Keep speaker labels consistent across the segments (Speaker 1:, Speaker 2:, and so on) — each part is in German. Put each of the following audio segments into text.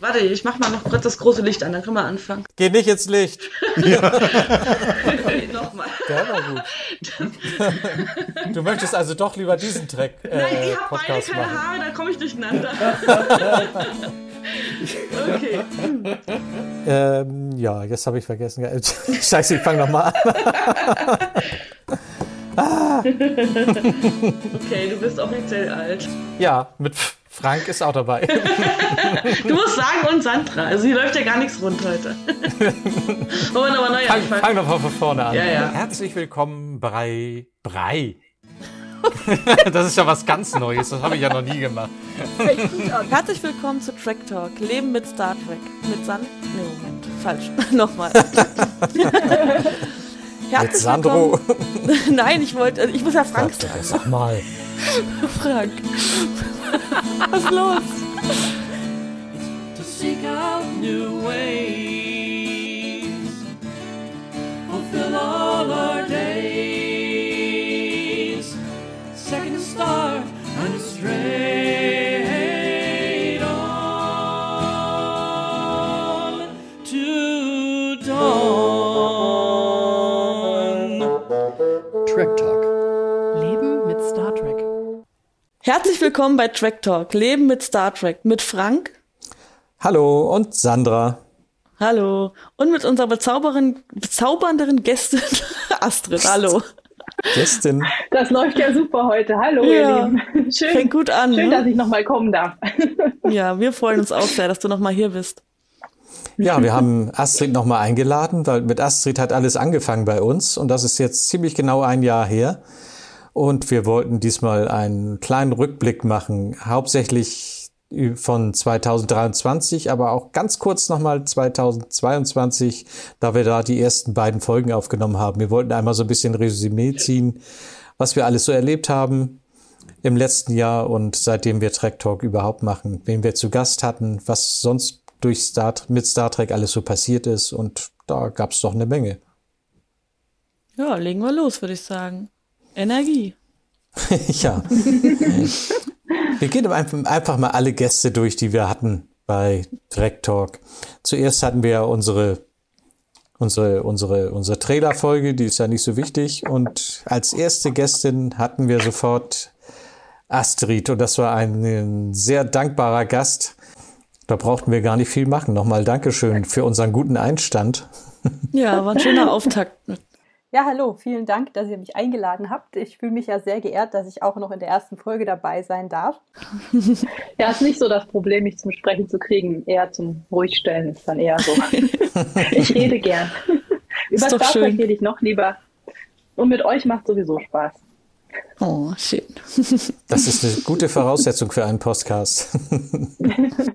Speaker 1: Warte, ich mach mal noch kurz das große Licht an, dann können wir anfangen.
Speaker 2: Geh nicht ins Licht.
Speaker 1: Nochmal.
Speaker 2: Der war gut. Du möchtest also doch lieber diesen Track
Speaker 1: Nein, ich habe beide
Speaker 2: Podcast
Speaker 1: keine
Speaker 2: machen.
Speaker 1: Haare, da komme ich durcheinander. Okay.
Speaker 2: Ja, jetzt habe ich vergessen. Scheiße, ich fange nochmal an.
Speaker 1: Okay, du bist offiziell alt.
Speaker 2: Ja, mit Frank ist auch dabei.
Speaker 1: Du musst sagen und Sandra, also hier läuft ja gar nichts rund heute. Wollen wir nochmal neu anfangen?
Speaker 2: Fang doch mal von vorne an.
Speaker 1: Ja.
Speaker 2: Herzlich willkommen bei Brei. Das ist ja was ganz Neues, das habe ich ja noch nie gemacht.
Speaker 3: Herzlich willkommen zu Track Talk, Leben mit Star Trek. Mit Sand... Nee, Moment, falsch. Nochmal.
Speaker 2: Mit Sandro.
Speaker 3: Nein, ich muss ja Frank sagen.
Speaker 2: Sag mal.
Speaker 3: Frank. Was ist los?
Speaker 4: To seek out new ways, fulfill all our days, second star and straight on to dawn.
Speaker 5: Track Talk.
Speaker 3: Leben mit Star Trek. Herzlich willkommen bei Track Talk, Leben mit Star Trek. Mit Frank.
Speaker 2: Hallo und Sandra.
Speaker 3: Hallo. Und mit unserer bezaubernden Gästin Astrid. Hallo.
Speaker 2: Gästin.
Speaker 6: Das läuft ja super heute. Hallo,
Speaker 3: Ja,
Speaker 6: ihr Lieben. Schön,
Speaker 3: fängt gut an,
Speaker 6: schön,
Speaker 3: ne?
Speaker 6: dass ich nochmal kommen darf.
Speaker 3: Ja, wir freuen uns auch sehr, dass du nochmal hier bist.
Speaker 2: Ja, wir haben Astrid nochmal eingeladen, weil mit Astrid hat alles angefangen bei uns und das ist jetzt ziemlich genau ein Jahr her. Und wir wollten diesmal einen kleinen Rückblick machen, hauptsächlich von 2023, aber auch ganz kurz nochmal 2022, da wir da die ersten beiden Folgen aufgenommen haben. Wir wollten einmal so ein bisschen Resümee ziehen, was wir alles so erlebt haben im letzten Jahr und seitdem wir Track Talk überhaupt machen, wen wir zu Gast hatten, was sonst mit Star Trek alles so passiert ist und da gab es doch eine Menge.
Speaker 3: Ja, legen wir los, würde ich sagen. Energie.
Speaker 2: Ja. Wir gehen einfach mal alle Gäste durch, die wir hatten bei Track Talk. Zuerst hatten wir unsere Trailer-Folge, die ist ja nicht so wichtig. Und als erste Gästin hatten wir sofort Astrid. Und das war ein sehr dankbarer Gast. Da brauchten wir gar nicht viel machen. Nochmal Dankeschön für unseren guten Einstand.
Speaker 3: Ja, war ein schöner Auftakt.
Speaker 7: Ja, hallo, vielen Dank, dass ihr mich eingeladen habt. Ich fühle mich ja sehr geehrt, dass ich auch noch in der ersten Folge dabei sein darf.
Speaker 6: Ja, ist nicht so das Problem, mich zum Sprechen zu kriegen. Eher zum Ruhigstellen ist dann eher so. Ich rede gern. Über Star Trek rede ich noch lieber. Und mit euch macht sowieso Spaß.
Speaker 3: Oh, schön.
Speaker 2: Das ist eine gute Voraussetzung für einen Podcast. Und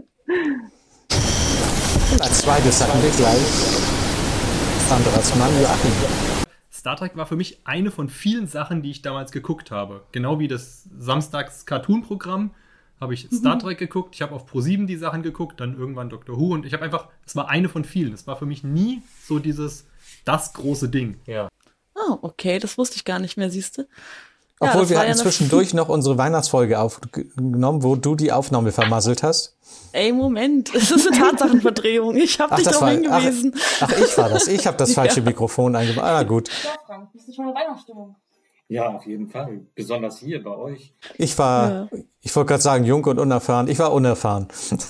Speaker 2: als zweites hatten wir gleich Sandras Mann Joachim.
Speaker 5: Star Trek war für mich eine von vielen Sachen, die ich damals geguckt habe. Genau wie das Samstags-Cartoon-Programm habe ich Star Trek geguckt. Ich habe auf Pro7 die Sachen geguckt, dann irgendwann Doctor Who. Und ich habe einfach, das war eine von vielen. Das war für mich nie so das große Ding.
Speaker 2: Ja.
Speaker 3: Oh, okay, das wusste ich gar nicht mehr, siehst du.
Speaker 2: Obwohl wir hatten zwischendurch noch unsere Weihnachtsfolge aufgenommen, wo du die Aufnahme vermasselt hast.
Speaker 3: Ey, Moment, es ist eine Tatsachenverdrehung. Ich habe dich darauf hingewiesen.
Speaker 2: Ach, ich war das. Ich habe das falsche Mikrofon eingemacht. Ah, gut.
Speaker 1: Ja, Frank, bist du schon in der Weihnachtsstimmung?
Speaker 8: Ja, auf jeden Fall. Besonders hier bei euch.
Speaker 2: Ich wollte gerade sagen, jung und unerfahren. Ich war unerfahren.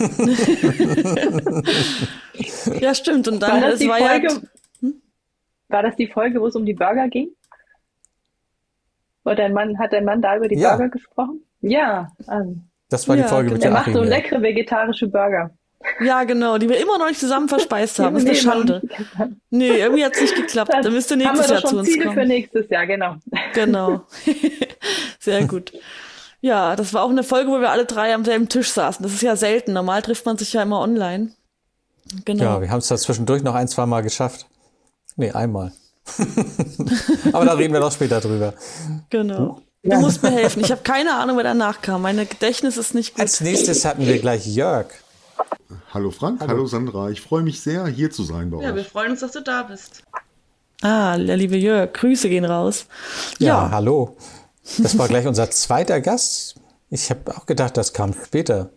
Speaker 3: Ja, stimmt. Und dann
Speaker 6: war das die Folge, wo es um die Burger ging? Hat dein Mann da über die Burger gesprochen? Ja.
Speaker 2: Das war die Folge mit der
Speaker 6: macht so leckere vegetarische Burger.
Speaker 3: Ja, genau, die wir immer noch nicht zusammen verspeist haben. Das ist eine Schande. Nee, irgendwie hat es nicht geklappt. Da müsst ihr nächstes Jahr zu uns kommen.
Speaker 6: Ziele für nächstes Jahr, genau.
Speaker 3: Genau. Sehr gut. Ja, das war auch eine Folge, wo wir alle drei am selben Tisch saßen. Das ist ja selten. Normal trifft man sich ja immer online. Genau.
Speaker 2: Ja, wir haben es da zwischendurch noch 1-2 Mal geschafft. Nee, einmal. Aber da reden wir doch später drüber.
Speaker 3: Genau. Du musst mir helfen. Ich habe keine Ahnung, wer danach kam. Mein Gedächtnis ist nicht gut.
Speaker 2: Als nächstes hatten wir gleich Jörg.
Speaker 9: Hallo Frank, hallo Sandra. Ich freue mich sehr, hier zu sein bei euch.
Speaker 1: Ja, wir freuen uns, dass du da bist.
Speaker 3: Ah, der liebe Jörg, Grüße gehen raus.
Speaker 2: Ja, hallo. Das war gleich unser zweiter Gast. Ich habe auch gedacht, das kam später.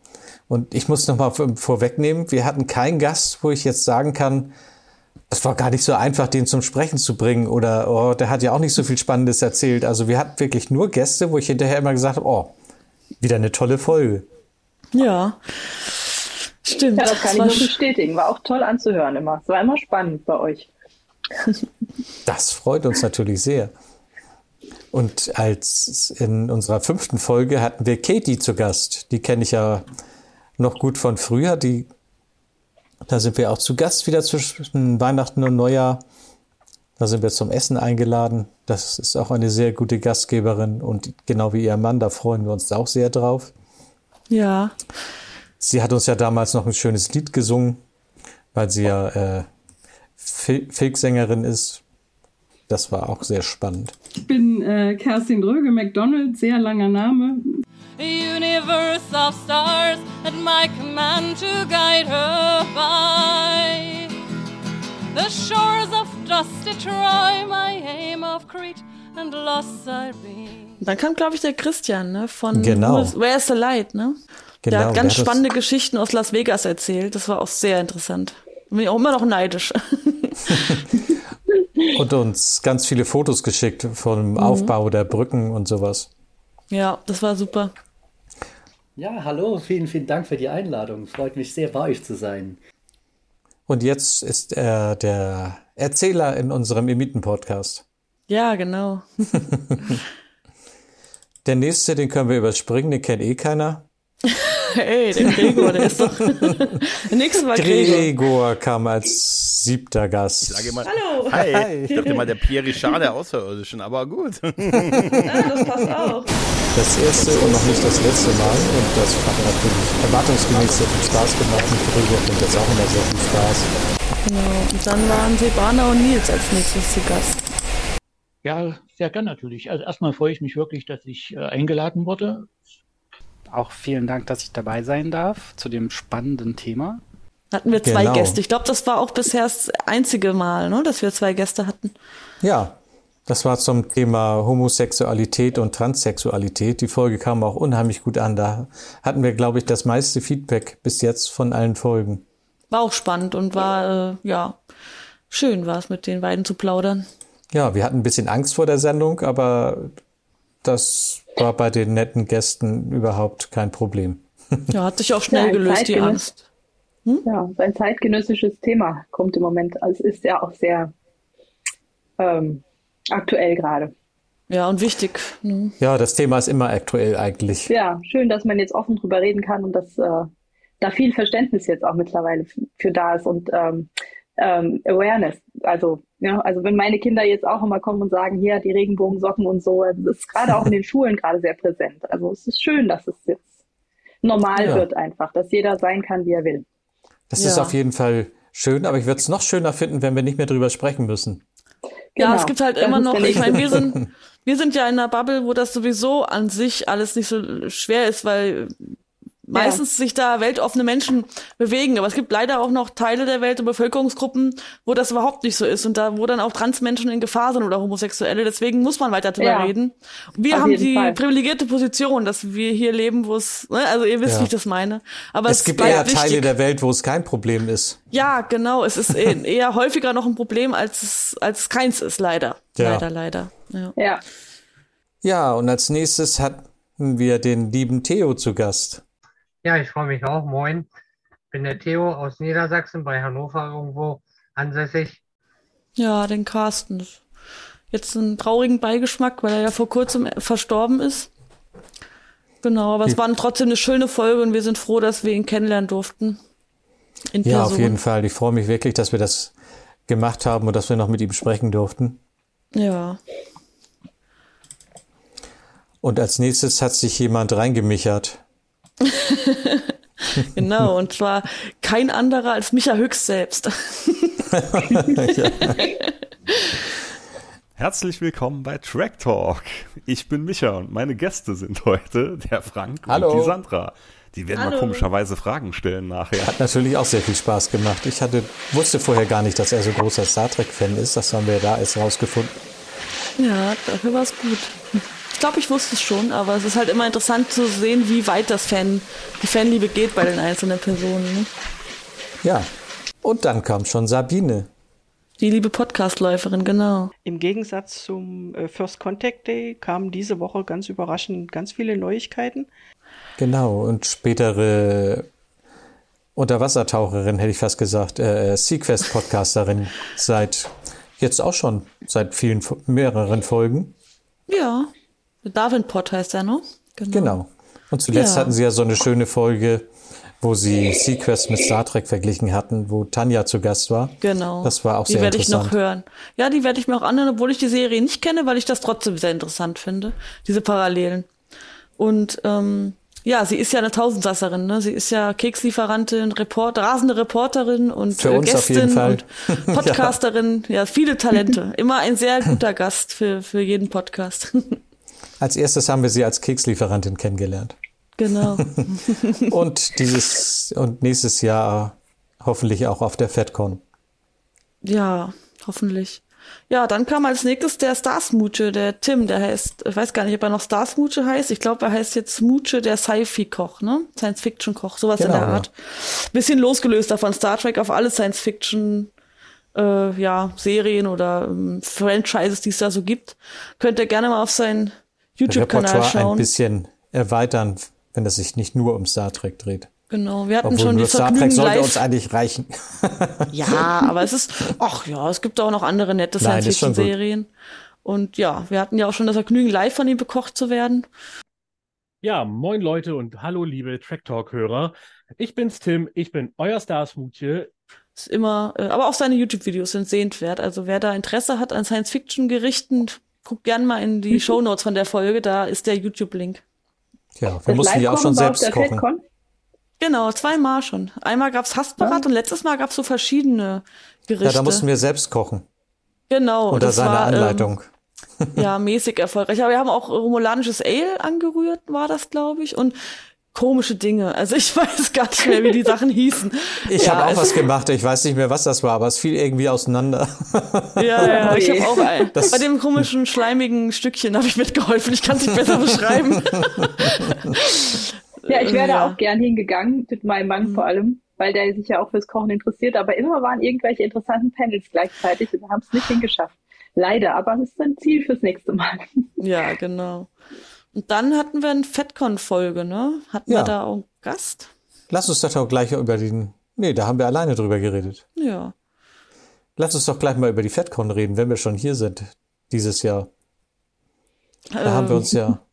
Speaker 2: Und ich muss noch mal vorwegnehmen, wir hatten keinen Gast, wo ich jetzt sagen kann, es war gar nicht so einfach, den zum Sprechen zu bringen oder oh, der hat ja auch nicht so viel Spannendes erzählt. Also wir hatten wirklich nur Gäste, wo ich hinterher immer gesagt habe, oh, wieder eine tolle Folge.
Speaker 3: Ja, stimmt.
Speaker 6: Ja, das kann ich nur bestätigen. War auch toll anzuhören immer. Es war immer spannend bei euch.
Speaker 2: Das freut uns natürlich sehr. Und als in unserer 5. Folge hatten wir Katie zu Gast. Die kenne ich ja noch gut von früher. Da sind wir auch zu Gast wieder zwischen Weihnachten und Neujahr. Da sind wir zum Essen eingeladen. Das ist auch eine sehr gute Gastgeberin und genau wie ihr Mann, da freuen wir uns auch sehr drauf.
Speaker 3: Ja.
Speaker 2: Sie hat uns ja damals noch ein schönes Lied gesungen, weil sie ja Filksängerin ist. Das war auch sehr spannend.
Speaker 10: Ich bin Kerstin Dröge, McDonald, sehr langer Name.
Speaker 4: Universe of stars at my command to guide her by the shores of dusty Troy, my aim of Crete and lost I'll be.
Speaker 3: Dann kam, glaube ich, der Christian, ne, von
Speaker 2: genau.
Speaker 3: Where's the Light, ne?
Speaker 2: Genau,
Speaker 3: der hat ganz spannende Geschichten aus Las Vegas erzählt. Das war auch sehr interessant. Bin ich auch immer noch neidisch.
Speaker 2: Und uns ganz viele Fotos geschickt vom Aufbau der Brücken und sowas.
Speaker 3: Ja, das war super.
Speaker 11: Ja, hallo, vielen, vielen Dank für die Einladung. Freut mich sehr, bei euch zu sein.
Speaker 2: Und jetzt ist er der Erzähler in unserem Imiten-Podcast.
Speaker 3: Ja, genau.
Speaker 2: Der nächste, den können wir überspringen, den kennt eh keiner.
Speaker 3: Hey, der Gregor, der ist doch... Der nächste war Gregor.
Speaker 2: Gregor kam als 7. Gast.
Speaker 12: Ich sage immer,
Speaker 3: Hallo.
Speaker 12: Hi. Ich dachte mal, der Pierre Richard der Außerirdischen, aber gut.
Speaker 3: Ja, das passt auch.
Speaker 2: Das erste und noch nicht das letzte Mal. Und das hat natürlich erwartungsgemäß sehr viel Spaß gemacht. Mit Gregor bringt das auch immer sehr viel Spaß.
Speaker 3: Genau. Und dann waren Silvana und Nils als nächstes zu Gast.
Speaker 13: Ja, sehr gern natürlich. Also erstmal freue ich mich wirklich, dass ich eingeladen wurde.
Speaker 14: Auch vielen Dank, dass ich dabei sein darf zu dem spannenden Thema.
Speaker 3: Hatten wir 2 Gäste. Ich glaube, das war auch bisher das einzige Mal, ne, dass wir 2 Gäste hatten.
Speaker 2: Ja, das war zum Thema Homosexualität und Transsexualität. Die Folge kam auch unheimlich gut an. Da hatten wir, glaube ich, das meiste Feedback bis jetzt von allen Folgen.
Speaker 3: War auch spannend und war, schön war es, mit den beiden zu plaudern.
Speaker 2: Ja, wir hatten ein bisschen Angst vor der Sendung, aber das war bei den netten Gästen überhaupt kein Problem.
Speaker 3: Ja, hat sich auch schnell gelöst, die Angst.
Speaker 6: Ja, ein zeitgenössisches Thema kommt im Moment. Also es ist ja auch sehr aktuell gerade.
Speaker 3: Ja, und wichtig. Ne?
Speaker 2: Ja, das Thema ist immer aktuell eigentlich.
Speaker 6: Ja, schön, dass man jetzt offen drüber reden kann und dass da viel Verständnis jetzt auch mittlerweile für da ist und Awareness. Also, ja, also wenn meine Kinder jetzt auch immer kommen und sagen, hier die Regenbogensocken und so, das ist gerade auch in den Schulen gerade sehr präsent. Also es ist schön, dass es jetzt normal wird einfach, dass jeder sein kann, wie er will.
Speaker 2: Das ist auf jeden Fall schön, aber ich würde es noch schöner finden, wenn wir nicht mehr drüber sprechen müssen.
Speaker 3: Ja, es gibt halt immer noch, ich meine, wir sind ja in einer Bubble, wo das sowieso an sich alles nicht so schwer ist, weil meistens sich da weltoffene Menschen bewegen. Aber es gibt leider auch noch Teile der Welt und Bevölkerungsgruppen, wo das überhaupt nicht so ist und da, wo dann auch Transmenschen in Gefahr sind oder Homosexuelle. Deswegen muss man weiter drüber reden. Wir haben die privilegierte Position, dass wir hier leben, wo es, ne? Also ihr wisst, wie ich das meine. Aber
Speaker 2: es gibt eher Teile der Welt, wo es kein Problem ist.
Speaker 3: Ja, genau. Es ist eher häufiger noch ein Problem, als es keins ist, leider.
Speaker 2: Ja.
Speaker 3: Leider.
Speaker 2: Ja, und als nächstes hatten wir den lieben Theo zu Gast.
Speaker 15: Ja, ich freue mich auch. Moin. Ich bin der Theo aus Niedersachsen, bei Hannover irgendwo ansässig.
Speaker 3: Ja, den Carsten. Jetzt einen traurigen Beigeschmack, weil er ja vor kurzem verstorben ist. Genau, aber es war trotzdem eine schöne Folge und wir sind froh, dass wir ihn kennenlernen durften. In Person.
Speaker 2: Ja, auf jeden Fall. Ich freue mich wirklich, dass wir das gemacht haben und dass wir noch mit ihm sprechen durften.
Speaker 3: Ja.
Speaker 2: Und als nächstes hat sich jemand reingemichert.
Speaker 3: Genau, und zwar kein anderer als Micha Höchst selbst.
Speaker 16: Herzlich willkommen bei Track Talk. Ich bin Micha und meine Gäste sind heute der Frank und die Sandra. Die werden mal komischerweise Fragen stellen nachher.
Speaker 2: Hat natürlich auch sehr viel Spaß gemacht. Ich wusste vorher gar nicht, dass er so großer Star Trek-Fan ist. Das haben wir da erst rausgefunden.
Speaker 3: Ja, dafür war es gut. Ich glaube, ich wusste es schon, aber es ist halt immer interessant zu sehen, wie weit die Fanliebe geht bei den einzelnen Personen. Ne?
Speaker 2: Ja, und dann kam schon Sabine.
Speaker 3: Die liebe Podcastläuferin, genau.
Speaker 17: Im Gegensatz zum First Contact Day kamen diese Woche ganz überraschend ganz viele Neuigkeiten.
Speaker 2: Genau, und spätere Unterwassertaucherin, hätte ich fast gesagt, Sequest-Podcasterin seit mehreren Folgen.
Speaker 3: Ja, Darwin Pod heißt er, ne?
Speaker 2: Genau. Und zuletzt hatten sie ja so eine schöne Folge, wo sie Sequest mit Star Trek verglichen hatten, wo Tanja zu Gast war.
Speaker 3: Genau.
Speaker 2: Das war auch sehr interessant.
Speaker 3: Die werde ich noch hören. Ja, die werde ich mir auch anhören, obwohl ich die Serie nicht kenne, weil ich das trotzdem sehr interessant finde, diese Parallelen. Und sie ist ja eine Tausendsasserin, ne? Sie ist ja Kekslieferantin, rasende Reporterin und
Speaker 2: für uns
Speaker 3: Gästin
Speaker 2: auf jeden Fall.
Speaker 3: Und Podcasterin. Ja, viele Talente. Immer ein sehr guter Gast für jeden Podcast.
Speaker 2: Als erstes haben wir sie als Kekslieferantin kennengelernt.
Speaker 3: Genau.
Speaker 2: und nächstes Jahr hoffentlich auch auf der FedCon.
Speaker 3: Ja, hoffentlich. Ja, dann kam als nächstes der Starsmooche, der Tim, der heißt, ich weiß gar nicht, ob er noch Starsmooche heißt. Ich glaube, er heißt jetzt Smooche, der Sci-Fi-Koch, ne? Science-Fiction-Koch, sowas in der Art. Bisschen losgelöst davon Star Trek auf alle Science-Fiction Serien oder Franchises, die es da so gibt. Könnt ihr gerne mal auf seinen YouTube-Kanal schauen.
Speaker 2: Ein bisschen erweitern, wenn es sich nicht nur um Star Trek dreht.
Speaker 3: Genau, wir hatten
Speaker 2: Obwohl
Speaker 3: schon
Speaker 2: nur
Speaker 3: die
Speaker 2: Star Trek sollte uns eigentlich reichen.
Speaker 3: Ja, aber es gibt auch noch andere nette Science-Fiction-Serien. Und ja, wir hatten ja auch schon das Vergnügen, live von ihm bekocht zu werden.
Speaker 18: Ja, moin Leute und hallo liebe Track Talk-Hörer. Ich bin's Tim, ich bin euer Starsmooche.
Speaker 3: Ist immer, aber auch seine YouTube-Videos sind sehenswert. Also wer da Interesse hat an Science-Fiction-Gerichten, guckt gerne mal in die Shownotes von der Folge, da ist der YouTube-Link.
Speaker 2: Ja, wir mussten ja auch schon selbst kochen.
Speaker 3: Genau, 2-mal schon. Einmal gab's Hassparat und letztes Mal gab's so verschiedene Gerichte.
Speaker 2: Ja, da mussten wir selbst kochen.
Speaker 3: Genau.
Speaker 2: Unter seiner Anleitung.
Speaker 3: Ja, mäßig erfolgreich. Aber wir haben auch romulanisches Ale angerührt, war das, glaube ich. Und komische Dinge. Also ich weiß gar nicht mehr, wie die Sachen hießen.
Speaker 2: Ich habe auch was gemacht. Ich weiß nicht mehr, was das war, aber es fiel irgendwie auseinander.
Speaker 3: Ja, ich habe auch bei dem komischen, schleimigen Stückchen habe ich mitgeholfen. Ich kann es nicht besser beschreiben.
Speaker 6: Ja, ich wäre da auch gern hingegangen, mit meinem Mann vor allem, weil der sich ja auch fürs Kochen interessiert, aber immer waren irgendwelche interessanten Panels gleichzeitig und wir haben es nicht hingeschafft. Leider, aber es ist ein Ziel fürs nächste Mal.
Speaker 3: Ja, genau. Und dann hatten wir eine FedCon-Folge, ne? Hatten wir da auch einen Gast?
Speaker 2: Lass uns doch gleich über da haben wir alleine drüber geredet.
Speaker 3: Ja.
Speaker 2: Lass uns doch gleich mal über die FedCon reden, wenn wir schon hier sind, dieses Jahr. Da haben wir uns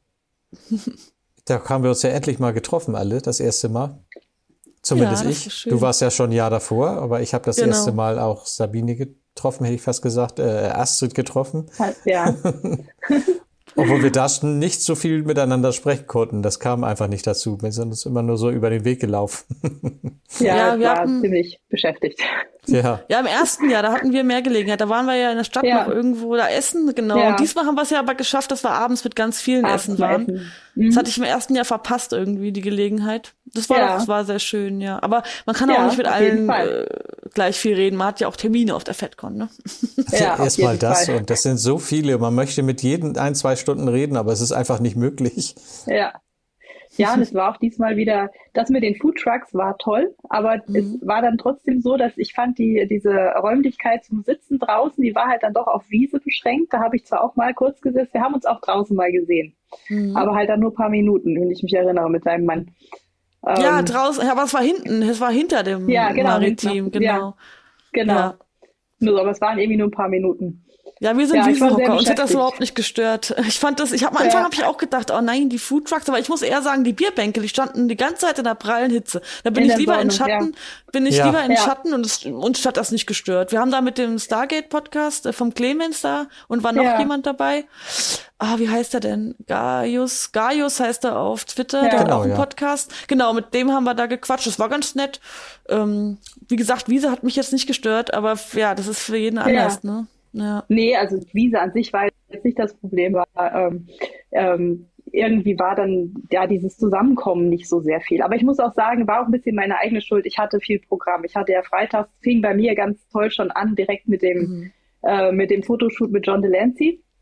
Speaker 2: ja endlich mal getroffen, alle, das erste Mal. Zumindest ich. Du warst ja schon ein Jahr davor, aber ich habe das erste Mal auch Sabine getroffen, hätte ich fast gesagt, Astrid getroffen.
Speaker 6: Ja.
Speaker 2: Obwohl wir da schon nicht so viel miteinander sprechen konnten. Das kam einfach nicht dazu. Wir sind uns immer nur so über den Weg gelaufen.
Speaker 6: Ja, wir waren ziemlich beschäftigt.
Speaker 2: Ja,
Speaker 3: im ersten Jahr, da hatten wir mehr Gelegenheit. Da waren wir ja in der Stadt noch irgendwo da essen, genau. Ja. Und diesmal haben wir es ja aber geschafft, dass wir abends mit ganz vielen essen waren. Das hatte ich im ersten Jahr verpasst irgendwie, die Gelegenheit. Das war sehr schön, ja. Aber man kann auch nicht mit allen gleich viel reden. Man hat ja auch Termine auf der FedCon, ne?
Speaker 2: Ja, erstmal das. Und das sind so viele. Man möchte mit jedem 1-2 Stunden reden, aber es ist einfach nicht möglich.
Speaker 6: Ja. Ja, und es war auch diesmal wieder, das mit den Foodtrucks war toll, aber es war dann trotzdem so, dass ich fand, diese Räumlichkeit zum Sitzen draußen, die war halt dann doch auf Wiese beschränkt. Da habe ich zwar auch mal kurz gesessen, wir haben uns auch draußen mal gesehen, aber halt dann nur ein paar Minuten, wenn ich mich erinnere, mit seinem Mann.
Speaker 3: Ja, draußen, aber es war hinter dem Maritim, genau.
Speaker 6: Ja. Nur, aber es waren irgendwie nur ein paar Minuten.
Speaker 3: Ja, wir sind Wiesenhocker, uns hat das überhaupt nicht gestört. Am Anfang habe ich auch gedacht, oh nein, die Foodtrucks, aber ich muss eher sagen, die Bierbänke, die standen die ganze Zeit in der prallen Hitze. Da bin ich lieber in Schatten, Schatten und uns hat das nicht gestört. Wir haben da mit dem Stargate-Podcast vom Clemens da und war noch jemand dabei. Wie heißt er denn? Gaius heißt er auf Twitter, der hat auch einen Podcast. Genau, mit dem haben wir da gequatscht, das war ganz nett. Wie gesagt, Wiese hat mich jetzt nicht gestört, aber das ist für jeden anders, ne? Ja.
Speaker 6: Nee, also Wiese an sich war jetzt nicht das Problem, irgendwie war dann dieses Zusammenkommen nicht so sehr viel. Aber ich muss auch sagen, war auch ein bisschen meine eigene Schuld. Ich hatte viel Programm. Ich hatte ja freitags, fing bei mir ganz toll schon an, direkt mit dem Fotoshoot mit John Delancey.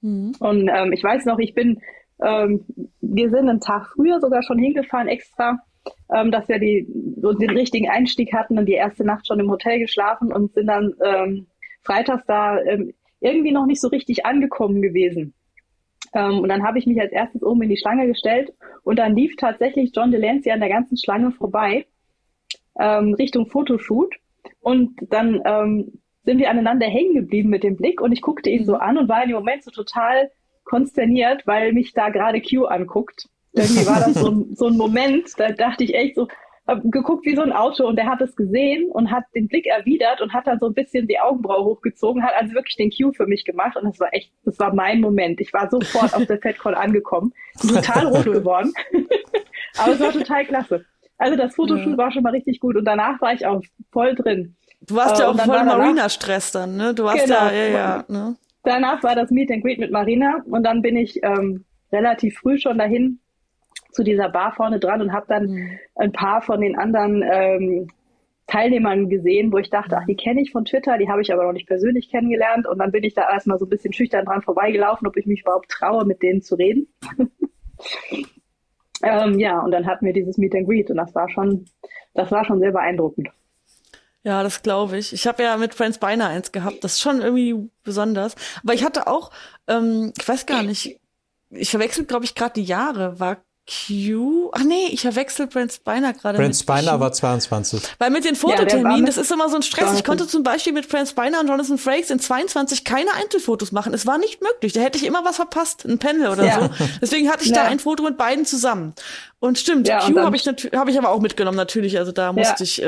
Speaker 6: Und ich weiß noch, wir sind einen Tag früher sogar schon hingefahren extra, dass wir den richtigen Einstieg hatten und die erste Nacht schon im Hotel geschlafen und sind dann freitags da irgendwie noch nicht so richtig angekommen gewesen. Und dann habe ich mich als erstes oben in die Schlange gestellt und dann lief tatsächlich John Delancey an der ganzen Schlange vorbei, Richtung Fotoshoot. Und dann sind wir aneinander hängen geblieben mit dem Blick und ich guckte ihn so an und war in dem Moment so total konsterniert, weil mich da gerade Q anguckt. Irgendwie war das so ein Moment, da dachte ich echt so, hab geguckt wie so ein Auto und der hat es gesehen und hat den Blick erwidert und hat dann so ein bisschen die Augenbraue hochgezogen, hat also wirklich den Q für mich gemacht und das war mein Moment. Ich war sofort auf der FedCon angekommen, total rot geworden, aber es war total klasse. Also das Fotoshoot war schon mal richtig gut und danach war ich auch voll drin.
Speaker 3: Du warst ja auch voll Marina-Stress dann, ne? Du warst ne?
Speaker 6: Danach war das Meet and Greet mit Marina und dann bin ich relativ früh schon dahin zu dieser Bar vorne dran und habe dann ein paar von den anderen Teilnehmern gesehen, wo ich dachte, ach, die kenne ich von Twitter, die habe ich aber noch nicht persönlich kennengelernt und dann bin ich da erstmal so ein bisschen schüchtern dran vorbeigelaufen, ob ich mich überhaupt traue, mit denen zu reden. Und dann hatten wir dieses Meet and Greet und das war schon sehr beeindruckend.
Speaker 3: Ja, das glaube ich. Ich habe ja mit Franz Beiner eins gehabt. Das ist schon irgendwie besonders. Aber ich hatte auch, ich weiß gar nicht, ich verwechsel, glaube ich, gerade die Jahre. War Q? Ach nee, ich verwechsel Franz Beiner gerade.
Speaker 2: Franz Beiner war 22.
Speaker 3: Weil mit den Fototerminen, das ist immer so ein Stress. Ich konnte zum Beispiel mit Franz Beiner und Jonathan Frakes in 22 keine Einzelfotos machen. Es war nicht möglich. Da hätte ich immer was verpasst, ein Panel oder so. Deswegen hatte ich da ein Foto mit beiden zusammen. Und stimmt, Q habe ich aber auch mitgenommen, natürlich. Also da musste ich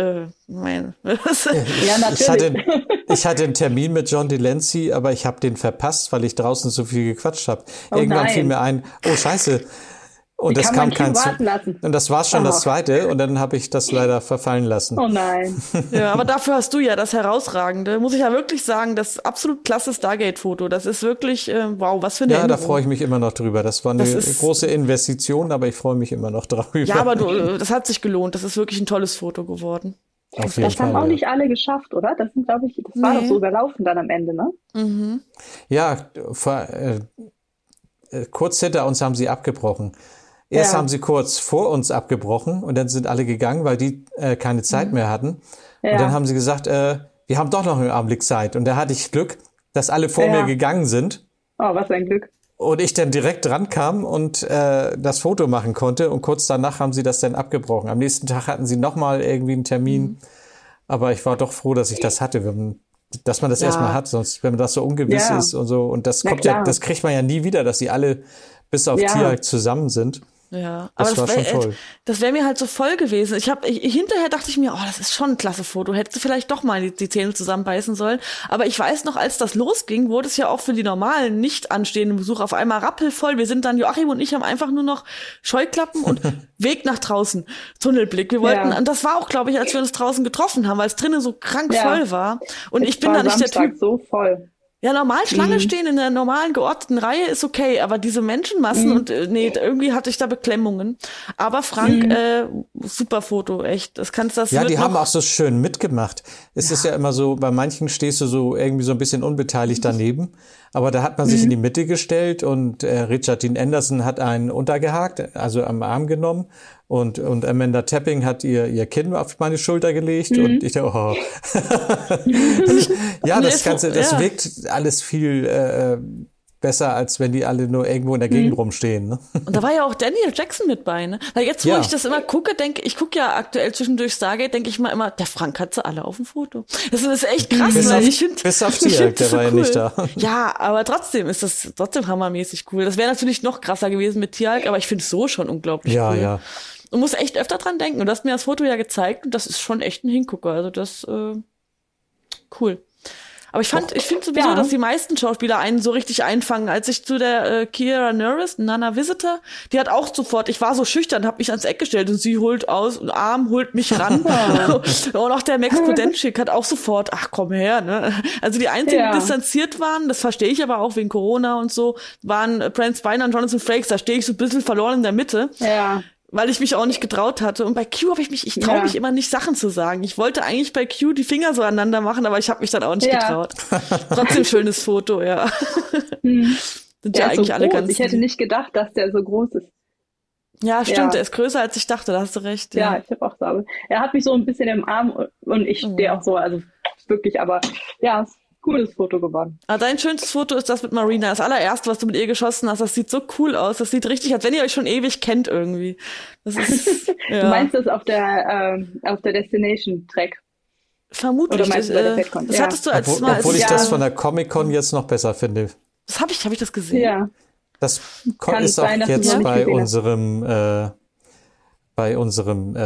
Speaker 6: natürlich.
Speaker 2: Ich hatte einen Termin mit John Delancey, aber ich habe den verpasst, weil ich draußen so viel gequatscht habe. Irgendwann fiel mir ein, oh scheiße. Und das kam kein und das war schon das zweite und dann habe ich das leider verfallen lassen.
Speaker 6: Oh nein.
Speaker 3: Ja, aber dafür hast du ja das Herausragende, muss ich ja wirklich sagen, das absolut klasse Stargate-Foto. Das ist wirklich, wow, was für eine Erinnerung.
Speaker 2: Da freue ich mich immer noch drüber. Das war eine große Investition, aber ich freue mich immer noch darüber.
Speaker 3: Ja, aber das hat sich gelohnt. Das ist wirklich ein tolles Foto geworden.
Speaker 2: Auf jeden Fall,
Speaker 6: haben auch nicht alle geschafft, oder? Das sind, glaube ich, das war doch so überlaufen dann am Ende, ne?
Speaker 3: Mhm.
Speaker 2: Ja, kurz hinter uns haben sie abgebrochen. Erst haben sie kurz vor uns abgebrochen und dann sind alle gegangen, weil die keine Zeit mehr hatten. Ja. Und dann haben sie gesagt, wir haben doch noch einen Augenblick Zeit. Und da hatte ich Glück, dass alle vor mir gegangen sind.
Speaker 6: Oh, was ein Glück.
Speaker 2: Und ich dann direkt dran kam und das Foto machen konnte. Und kurz danach haben sie das dann abgebrochen. Am nächsten Tag hatten sie nochmal irgendwie einen Termin. Aber ich war doch froh, dass ich das hatte, dass man das erstmal hat. Sonst, wenn man das so ungewiss ist und so. Und das kommt das kriegt man ja nie wieder, dass sie alle bis auf Tiag zusammen sind.
Speaker 3: Ja,
Speaker 2: das war schon toll.
Speaker 3: Das wäre mir halt so voll gewesen. Hinterher dachte ich mir, oh, das ist schon ein klasse Foto. Hättest du vielleicht doch mal die Zähne zusammenbeißen sollen. Aber ich weiß noch, als das losging, wurde es ja auch für die normalen, nicht anstehenden Besucher auf einmal rappelvoll. Wir sind dann, Joachim und ich haben einfach nur noch Scheuklappen und Weg nach draußen, Tunnelblick. Wir wollten, und das war auch, glaube ich, als wir uns draußen getroffen haben, weil es drinnen so krank voll war. Und ich bin da nicht der Typ.
Speaker 6: So voll.
Speaker 3: Ja, normal Schlange stehen in der normalen geordneten Reihe ist okay, aber diese Menschenmassen und irgendwie hatte ich da Beklemmungen. Aber Frank, super Foto, echt.
Speaker 2: Die haben auch so schön mitgemacht. Es ist ja immer so, bei manchen stehst du so irgendwie so ein bisschen unbeteiligt daneben, aber da hat man sich in die Mitte gestellt und Richard Dean Anderson hat einen untergehakt, also am Arm genommen. Und Amanda Tapping hat ihr Kinn auf meine Schulter gelegt und ich dachte, oh. Ja, das Ganze, das wirkt alles viel besser, als wenn die alle nur irgendwo in der Gegend rumstehen. Ne?
Speaker 3: Und da war ja auch Daniel Jackson mit bei, ne? Weil jetzt, wo ich das immer gucke, ich gucke ja aktuell zwischendurch Stargate, denke ich mal immer, der Frank hat sie alle auf dem Foto. Das ist echt krass,
Speaker 2: bis auf Tiag, der war ja nicht da.
Speaker 3: Ja, aber trotzdem ist das trotzdem hammermäßig cool. Das wäre natürlich noch krasser gewesen mit Tiag, aber ich finde es so schon unglaublich cool.
Speaker 2: Ja.
Speaker 3: Du musst echt öfter dran denken. Und du hast mir das Foto ja gezeigt und das ist schon echt ein Hingucker. Also das, cool. Aber ich finde sowieso, dass die meisten Schauspieler einen so richtig einfangen. Als ich zu der Kiera Nerys, Nana Visitor, die hat auch sofort, ich war so schüchtern, hab mich ans Eck gestellt und sie holt aus, ein Arm holt mich ran. Und auch der Max Podenschik hat auch sofort, ach komm her, ne? Also die einzigen, die distanziert waren, das verstehe ich aber auch wegen Corona und so, waren Franz Beiner und Jonathan Frakes, da stehe ich so ein bisschen verloren in der Mitte.
Speaker 6: Ja.
Speaker 3: Weil ich mich auch nicht getraut hatte. Und bei Q ich traue mich immer nicht, Sachen zu sagen. Ich wollte eigentlich bei Q die Finger so aneinander machen, aber ich habe mich dann auch nicht getraut. Trotzdem schönes Foto, ja. Sind ja eigentlich alle ganz.
Speaker 6: Ich hätte nicht gedacht, dass der so groß ist.
Speaker 3: Ja, stimmt, er ist größer, als ich dachte, da hast du recht.
Speaker 6: Ja, ich habe auch so. Er hat mich so ein bisschen im Arm und ich stehe auch so, also wirklich, aber ja, ist ein cooles Foto geworden.
Speaker 3: Aber dein schönstes Foto ist das mit Marina, das allererste, was du mit ihr geschossen hast. Das sieht so cool aus, das sieht richtig, als wenn ihr euch schon ewig kennt irgendwie. Das ist, ja.
Speaker 6: Du meinst das auf der Destination-Track?
Speaker 3: Vermutlich.
Speaker 6: Oder meinst du bei der FedCon?
Speaker 3: Das hattest du als mal.
Speaker 2: Obwohl ich das von der Comic-Con jetzt noch besser finde.
Speaker 3: Das habe ich das gesehen?
Speaker 6: Ja.
Speaker 2: Das ist auch jetzt bei unserem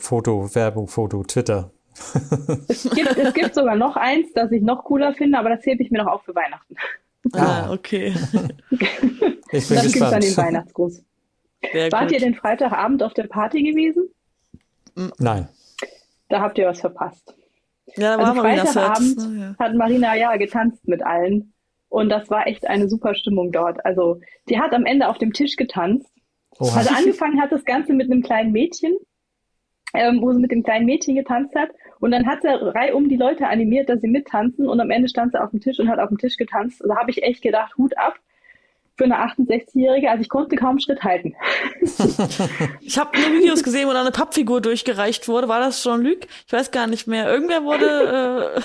Speaker 2: Foto, Twitter.
Speaker 6: Es gibt sogar noch eins, das ich noch cooler finde, aber das hebe ich mir noch auf für Weihnachten.
Speaker 3: Okay.
Speaker 2: Ich bin
Speaker 6: das
Speaker 2: gespannt.
Speaker 6: Gibt's dann den Weihnachtsgruß. Wart
Speaker 3: gut.
Speaker 6: ihr den Freitagabend auf der Party gewesen?
Speaker 2: Nein.
Speaker 6: Da habt ihr was verpasst.
Speaker 3: Ja, da war
Speaker 6: Freitagabend hat Marina getanzt mit allen. Und das war echt eine super Stimmung dort. Also die hat am Ende auf dem Tisch getanzt.
Speaker 2: Oha.
Speaker 6: Also angefangen hat das Ganze mit einem kleinen Mädchen, wo sie mit dem kleinen Mädchen getanzt hat. Und dann hat sie reihum die Leute animiert, dass sie mittanzen. Und am Ende stand sie auf dem Tisch und hat auf dem Tisch getanzt. Da habe ich echt gedacht, Hut ab für eine 68-Jährige. Also ich konnte kaum Schritt halten.
Speaker 3: Ich habe nur Videos gesehen, wo da eine Pappfigur durchgereicht wurde. War das Jean-Luc? Ich weiß gar nicht mehr. Irgendwer wurde...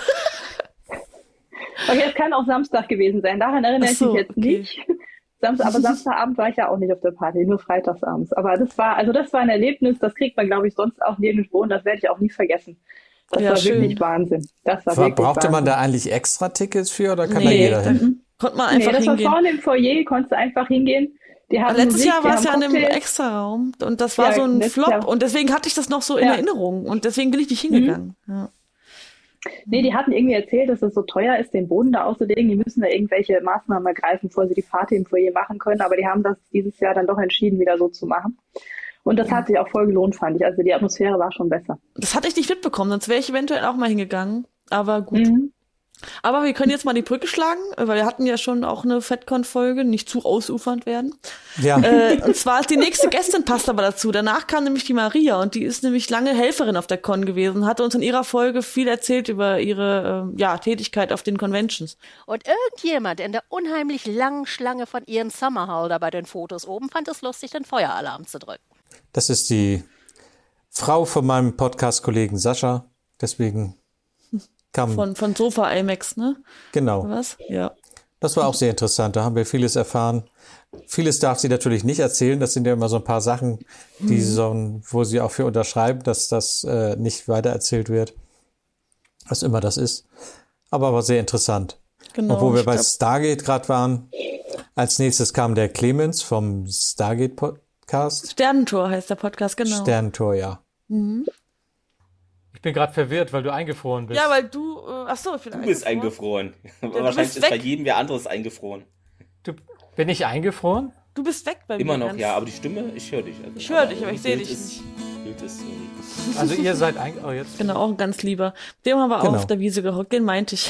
Speaker 6: Okay, es kann auch Samstag gewesen sein. Daran erinnere ich mich jetzt nicht. Aber Samstagabend war ich ja auch nicht auf der Party, nur freitagsabends. Aber das war ein Erlebnis, das kriegt man, glaube ich, sonst auch nirgendwo und das werde ich auch nie vergessen. Das war wirklich Wahnsinn.
Speaker 2: Brauchte man da eigentlich extra Tickets für oder kann da jeder hin?
Speaker 3: Konnte man einfach hingehen.
Speaker 6: Das war vorne im Foyer, konntest du einfach hingehen.
Speaker 3: Letztes Jahr war es ja in einem Extra-Raum und das war so ein Flop und deswegen hatte ich das noch so in Erinnerung und deswegen bin ich nicht hingegangen. Ja.
Speaker 6: Nee, die hatten irgendwie erzählt, dass es so teuer ist, den Boden da auszulegen. Die müssen da irgendwelche Maßnahmen ergreifen, bevor sie die Party im Foyer machen können. Aber die haben das dieses Jahr dann doch entschieden, wieder so zu machen. Und das hat sich auch voll gelohnt, fand ich. Also die Atmosphäre war schon besser.
Speaker 3: Das hatte ich nicht mitbekommen, sonst wäre ich eventuell auch mal hingegangen. Aber gut. Aber wir können jetzt mal die Brücke schlagen, weil wir hatten ja schon auch eine FedCon-Folge, nicht zu ausufernd werden.
Speaker 2: Ja.
Speaker 3: Und zwar ist die nächste Gästin passt aber dazu. Danach kam nämlich die Maria und die ist nämlich lange Helferin auf der Con gewesen, hatte uns in ihrer Folge viel erzählt über ihre Tätigkeit auf den Conventions.
Speaker 19: Und irgendjemand in der unheimlich langen Schlange von Ian Summerhalder bei den Fotos oben fand es lustig, den Feueralarm zu drücken.
Speaker 2: Das ist die Frau von meinem Podcast-Kollegen Sascha, deswegen
Speaker 3: von Sofa IMAX, ne?
Speaker 2: Genau.
Speaker 3: Was? Ja.
Speaker 2: Das war auch sehr interessant. Da haben wir vieles erfahren. Vieles darf sie natürlich nicht erzählen. Das sind ja immer so ein paar Sachen, wo sie auch für unterschreiben, dass das nicht weitererzählt wird. Was immer das ist. Aber war sehr interessant.
Speaker 3: Genau,
Speaker 2: obwohl wir bei Stargate gerade waren. Als nächstes kam der Clemens vom Stargate-Podcast.
Speaker 3: Sternentor heißt der Podcast, genau.
Speaker 2: Sternentor, ja.
Speaker 18: Ich bin gerade verwirrt, weil du eingefroren bist.
Speaker 3: Ja, weil du,
Speaker 20: Du bist eingefroren. Wahrscheinlich ist bei jedem wer anderes eingefroren.
Speaker 18: Bin ich eingefroren?
Speaker 3: Du bist weg bei mir.
Speaker 20: Immer noch, ja, aber die Stimme, ich höre dich. Also,
Speaker 3: ich höre dich, aber ich sehe dich nicht.
Speaker 20: Bild ist
Speaker 18: also ihr seid eigentlich jetzt.
Speaker 3: Genau, auch ein ganz lieber. Dem haben wir auch auf der Wiese gehockt, den meinte ich.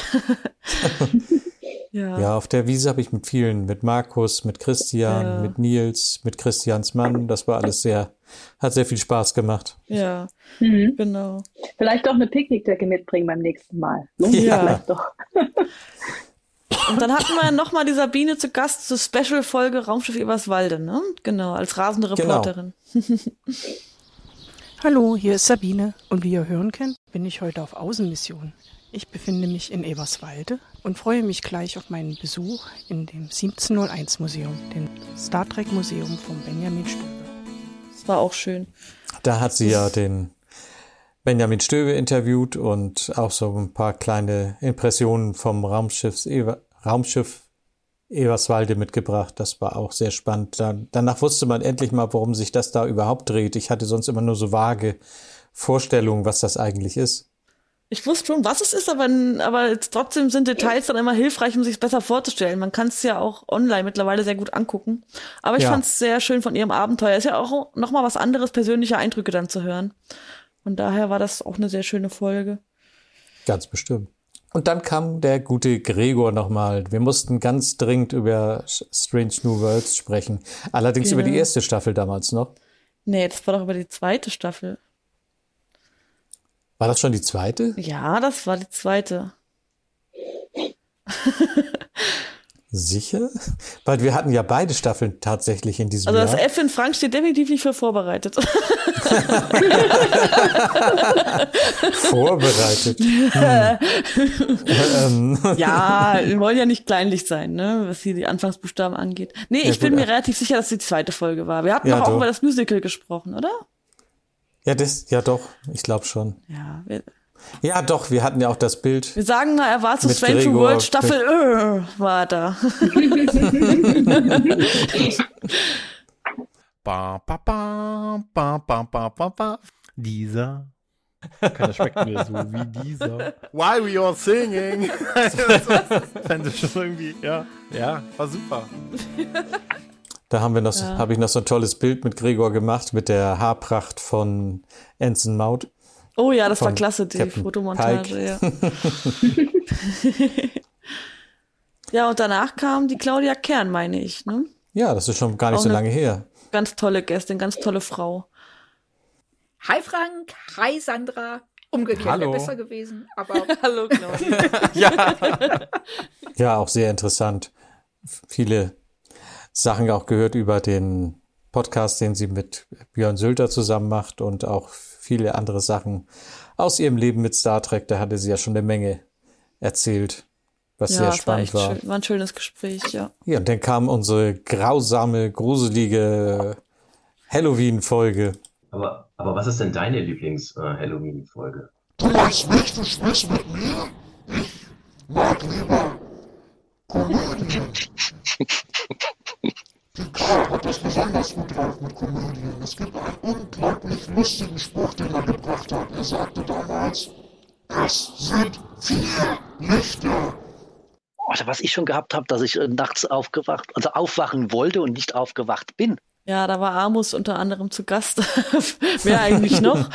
Speaker 2: Ja, auf der Wiese habe ich mit vielen, mit Markus, mit Christian, mit Nils, mit Christians Mann, das war alles hat sehr viel Spaß gemacht.
Speaker 3: Ja, genau.
Speaker 6: Vielleicht doch eine Picknickdecke mitbringen beim nächsten Mal. Vielleicht doch.
Speaker 3: Und dann hatten wir nochmal die Sabine zu Gast zur Special-Folge Raumschiff Eberswalde, ne? Genau, als rasende Reporterin.
Speaker 17: Genau. Hallo, hier ist Sabine und wie ihr hören könnt, bin ich heute auf Außenmission. Ich befinde mich in Eberswalde und freue mich gleich auf meinen Besuch in dem 1701 Museum, dem Star Trek Museum von Benjamin Stöwe.
Speaker 3: Das war auch schön.
Speaker 2: Da hat sie ja den Benjamin Stöwe interviewt und auch so ein paar kleine Impressionen vom Raumschiff Eberswalde mitgebracht. Das war auch sehr spannend. Danach wusste man endlich mal, worum sich das da überhaupt dreht. Ich hatte sonst immer nur so vage Vorstellungen, was das eigentlich ist.
Speaker 3: Ich wusste schon, was es ist, aber trotzdem sind Details dann immer hilfreich, um sich es besser vorzustellen. Man kann es ja auch online mittlerweile sehr gut angucken. Aber ich fand es sehr schön von ihrem Abenteuer. Ist ja auch nochmal was anderes, persönliche Eindrücke dann zu hören. Von daher war das auch eine sehr schöne Folge.
Speaker 2: Ganz bestimmt. Und dann kam der gute Gregor nochmal. Wir mussten ganz dringend über Strange New Worlds sprechen. Allerdings über die erste Staffel damals noch.
Speaker 3: Nee, das war doch über die zweite Staffel.
Speaker 2: War das schon die zweite?
Speaker 3: Ja, das war die zweite.
Speaker 2: Sicher? Weil wir hatten ja beide Staffeln tatsächlich in diesem Jahr.
Speaker 3: Also das F in Frank steht definitiv nicht für vorbereitet.
Speaker 2: Vorbereitet.
Speaker 3: Ja, wir wollen ja nicht kleinlich sein, ne, was hier die Anfangsbuchstaben angeht. Nee, ich bin mir relativ sicher, dass es die zweite Folge war. Wir hatten doch auch über das Musical gesprochen, oder?
Speaker 2: Ja doch, ich glaube schon.
Speaker 3: Ja,
Speaker 2: doch, wir hatten ja auch das Bild.
Speaker 3: Wir sagen mal, er war zu Strange New World Staffel war da.
Speaker 12: Dieser.
Speaker 18: Keiner schmeckt mir so wie dieser.
Speaker 12: Why we are singing? Fände ich schon irgendwie, ja, war super.
Speaker 2: Da habe ich noch so ein tolles Bild mit Gregor gemacht, mit der Haarpracht von Anson Mount.
Speaker 3: Oh ja, das war klasse, die Captain Fotomontage. Ja. Ja, und danach kam die Claudia Kern, meine ich. Ne?
Speaker 2: Ja, das ist schon gar nicht so lange her.
Speaker 3: Ganz tolle Gästin, ganz tolle Frau.
Speaker 21: Hi Frank, hi Sandra. Umgekehrt wäre besser gewesen, aber
Speaker 3: hallo Claudia.
Speaker 2: Ja, auch sehr interessant. Viele Sachen auch gehört über den Podcast, den sie mit Björn Sülter zusammen macht und auch viele andere Sachen aus ihrem Leben mit Star Trek. Da hatte sie ja schon eine Menge erzählt, was sehr spannend war.
Speaker 3: War ein schönes Gespräch, ja.
Speaker 2: Ja, und dann kam unsere grausame, gruselige Halloween-Folge.
Speaker 22: Aber was ist denn deine Lieblings-Halloween-Folge?
Speaker 23: Du möchtest was mit mir? Ich mag lieber Komödien. Die Karl hat das besonders gut drauf mit Komödien. Es gibt einen unglaublich lustigen Spruch, den er gebracht hat. Er sagte damals, es sind 4 Lichter.
Speaker 11: Also was ich schon gehabt habe, dass ich nachts aufwachen wollte und nicht aufgewacht bin.
Speaker 3: Ja, da war Amos unter anderem zu Gast. Wer eigentlich noch?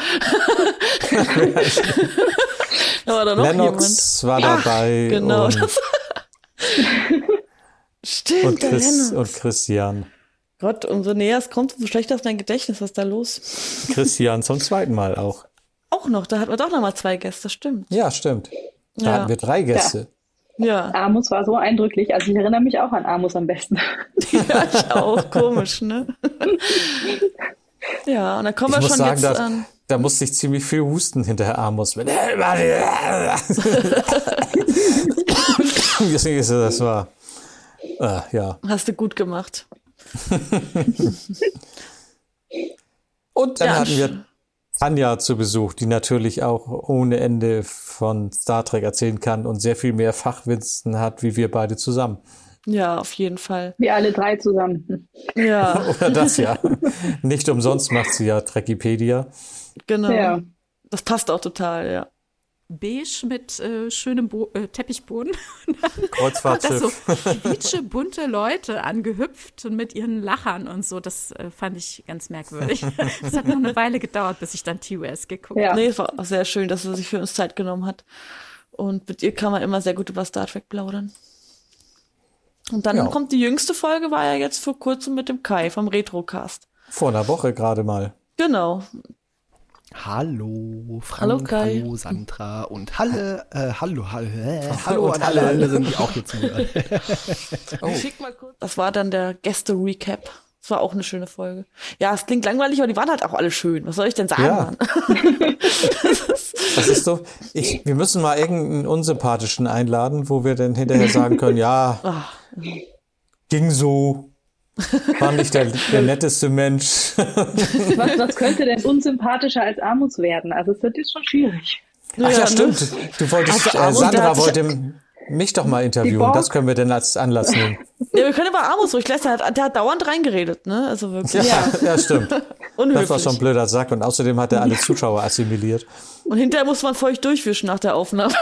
Speaker 3: Da war da noch
Speaker 2: Lennox
Speaker 3: jemand.
Speaker 2: war dabei.
Speaker 3: Genau.
Speaker 2: Und
Speaker 3: stimmt,
Speaker 2: und Christian.
Speaker 3: Gott, umso näher es kommt, umso schlechter ist mein Gedächtnis. Was ist da los?
Speaker 2: Christian zum zweiten Mal auch.
Speaker 3: Auch noch, da hatten wir doch noch mal 2 Gäste, stimmt.
Speaker 2: Ja, stimmt. Da hatten wir 3 Gäste.
Speaker 3: Ja.
Speaker 6: Amos war so eindrücklich, also ich erinnere mich auch an Amos am besten.
Speaker 3: Ja, ich auch, komisch, ne? Ja, und dann kommen wir schon
Speaker 2: sagen,
Speaker 3: jetzt an.
Speaker 2: Da musste ich ziemlich viel husten hinterher Amos. Das war, ja.
Speaker 3: Hast du gut gemacht.
Speaker 2: Und dann hatten wir Tanja zu Besuch, die natürlich auch ohne Ende von Star Trek erzählen kann und sehr viel mehr Fachwissen hat, wie wir beide zusammen.
Speaker 3: Ja, auf jeden Fall.
Speaker 6: Wir alle 3 zusammen.
Speaker 3: Ja.
Speaker 2: Oder das ja. Nicht umsonst macht sie ja Trekipedia.
Speaker 3: Genau. Ja. Das passt auch total, ja.
Speaker 21: Beige mit schönem Teppichboden.
Speaker 2: Kreuzfahrtschiff.
Speaker 21: So quietsche, bunte Leute angehüpft und mit ihren Lachern und so. Das fand ich ganz merkwürdig. Es hat noch eine Weile gedauert, bis ich dann TOS geguckt habe.
Speaker 3: Ja. Nee, es war auch sehr schön, dass sie sich für uns Zeit genommen hat. Und mit ihr kann man immer sehr gut über Star Trek plaudern. Und dann kommt die jüngste Folge, war ja jetzt vor kurzem mit dem Kai vom Retrocast.
Speaker 2: Vor einer Woche gerade mal.
Speaker 3: Genau.
Speaker 24: Hallo Frank,
Speaker 3: hallo Kai,
Speaker 24: hallo Sandra und hallo an alle sind die auch hier zuhören.
Speaker 3: Schick mal kurz. Das war dann der Gäste-Recap. Das war auch eine schöne Folge. Ja, es klingt langweilig, aber die waren halt auch alle schön. Was soll ich denn sagen, Mann?
Speaker 2: Das ist so. Wir müssen mal irgendeinen Unsympathischen einladen, wo wir dann hinterher sagen können, ja, ging so. War nicht der netteste Mensch.
Speaker 6: Was könnte denn unsympathischer als Amos werden? Also es wird jetzt schon schwierig.
Speaker 2: Ach ja, stimmt. Du wolltest, Sandra wollte mich doch mal interviewen. Das können wir denn als Anlass nehmen.
Speaker 3: Ja, wir können über Amos ruhig lästern. Der hat dauernd reingeredet, ne? Also wirklich.
Speaker 2: Ja, stimmt.
Speaker 3: Unhöflich.
Speaker 2: Das war schon ein blöder Sack. Und außerdem hat er alle Zuschauer assimiliert.
Speaker 3: Und hinterher muss man feucht durchwischen nach der Aufnahme.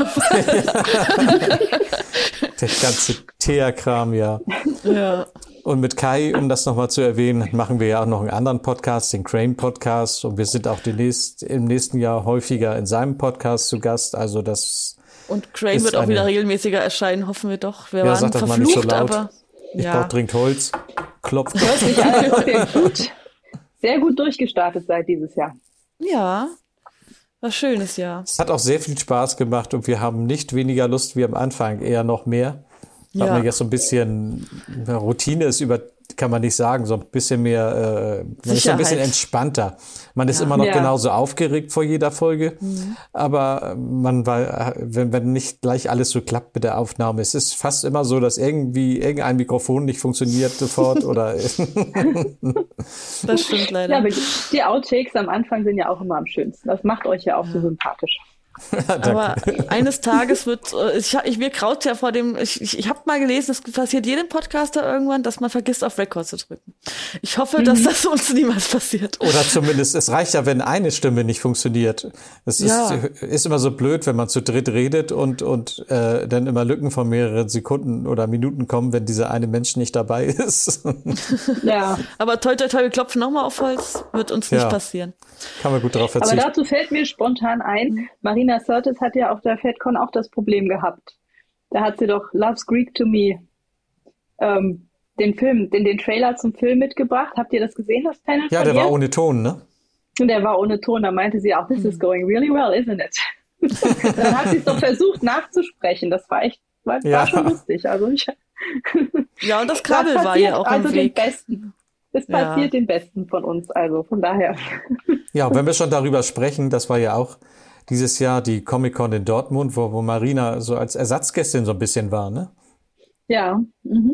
Speaker 2: Der ganze Thea-Kram, ja. Und mit Kai, um das nochmal zu erwähnen, machen wir ja auch noch einen anderen Podcast, den Crane-Podcast. Und wir sind auch im nächsten Jahr häufiger in seinem Podcast zu Gast. Also das.
Speaker 3: Und Crane wird auch wieder regelmäßiger erscheinen, hoffen wir doch. Wir
Speaker 2: waren
Speaker 3: sag das
Speaker 2: verflucht, mal nicht so laut. Aber ich brauche dringend Holz. Klopft.
Speaker 6: Hört sich an, sehr gut durchgestartet seit dieses Jahr.
Speaker 3: Ja, war schönes Jahr.
Speaker 2: Es hat auch sehr viel Spaß gemacht und wir haben nicht weniger Lust wie am Anfang, eher noch mehr. Da hat man jetzt so ein bisschen Routine ist kann man nicht sagen, so ein bisschen mehr, man ist so ein bisschen entspannter. Man ist immer noch genauso aufgeregt vor jeder Folge, aber man war, wenn nicht gleich alles so klappt mit der Aufnahme, es ist fast immer so, dass irgendein Mikrofon nicht funktioniert sofort oder.
Speaker 3: Das stimmt leider.
Speaker 6: Ja, aber die Outtakes am Anfang sind ja auch immer am schönsten. Das macht euch ja auch so sympathisch.
Speaker 3: Aber eines Tages wird, mir graut ja vor dem, ich habe mal gelesen, es passiert jedem Podcaster irgendwann, dass man vergisst, auf Record zu drücken. Ich hoffe, dass das uns niemals passiert.
Speaker 2: Oder zumindest, es reicht ja, wenn eine Stimme nicht funktioniert. Es ist immer so blöd, wenn man zu dritt redet und dann immer Lücken von mehreren Sekunden oder Minuten kommen, wenn dieser eine Mensch nicht dabei ist.
Speaker 6: Ja.
Speaker 3: Aber toi, toi, toi, wir klopfen nochmal auf Holz, wird uns nicht passieren.
Speaker 2: Kann man gut darauf verzichten.
Speaker 6: Aber dazu fällt mir spontan ein, Marina Sirtis hat ja auf der FedCon auch das Problem gehabt. Da hat sie doch Love's Greek to Me den Trailer zum Film mitgebracht. Habt ihr das gesehen, das Panel?
Speaker 2: Ja, der war ohne Ton, ne?
Speaker 6: Und der war ohne Ton. Da meinte sie auch, this is going really well, isn't it? Dann hat sie es doch versucht nachzusprechen. Das war echt, war schon lustig. Also und
Speaker 3: das Kabel war ja auch im Weg.
Speaker 6: Es passiert den Besten von uns, also von daher.
Speaker 2: Ja, und wenn wir schon darüber sprechen, das war ja auch dieses Jahr die Comic-Con in Dortmund, wo Marina so als Ersatzgästin so ein bisschen war, ne?
Speaker 6: Ja,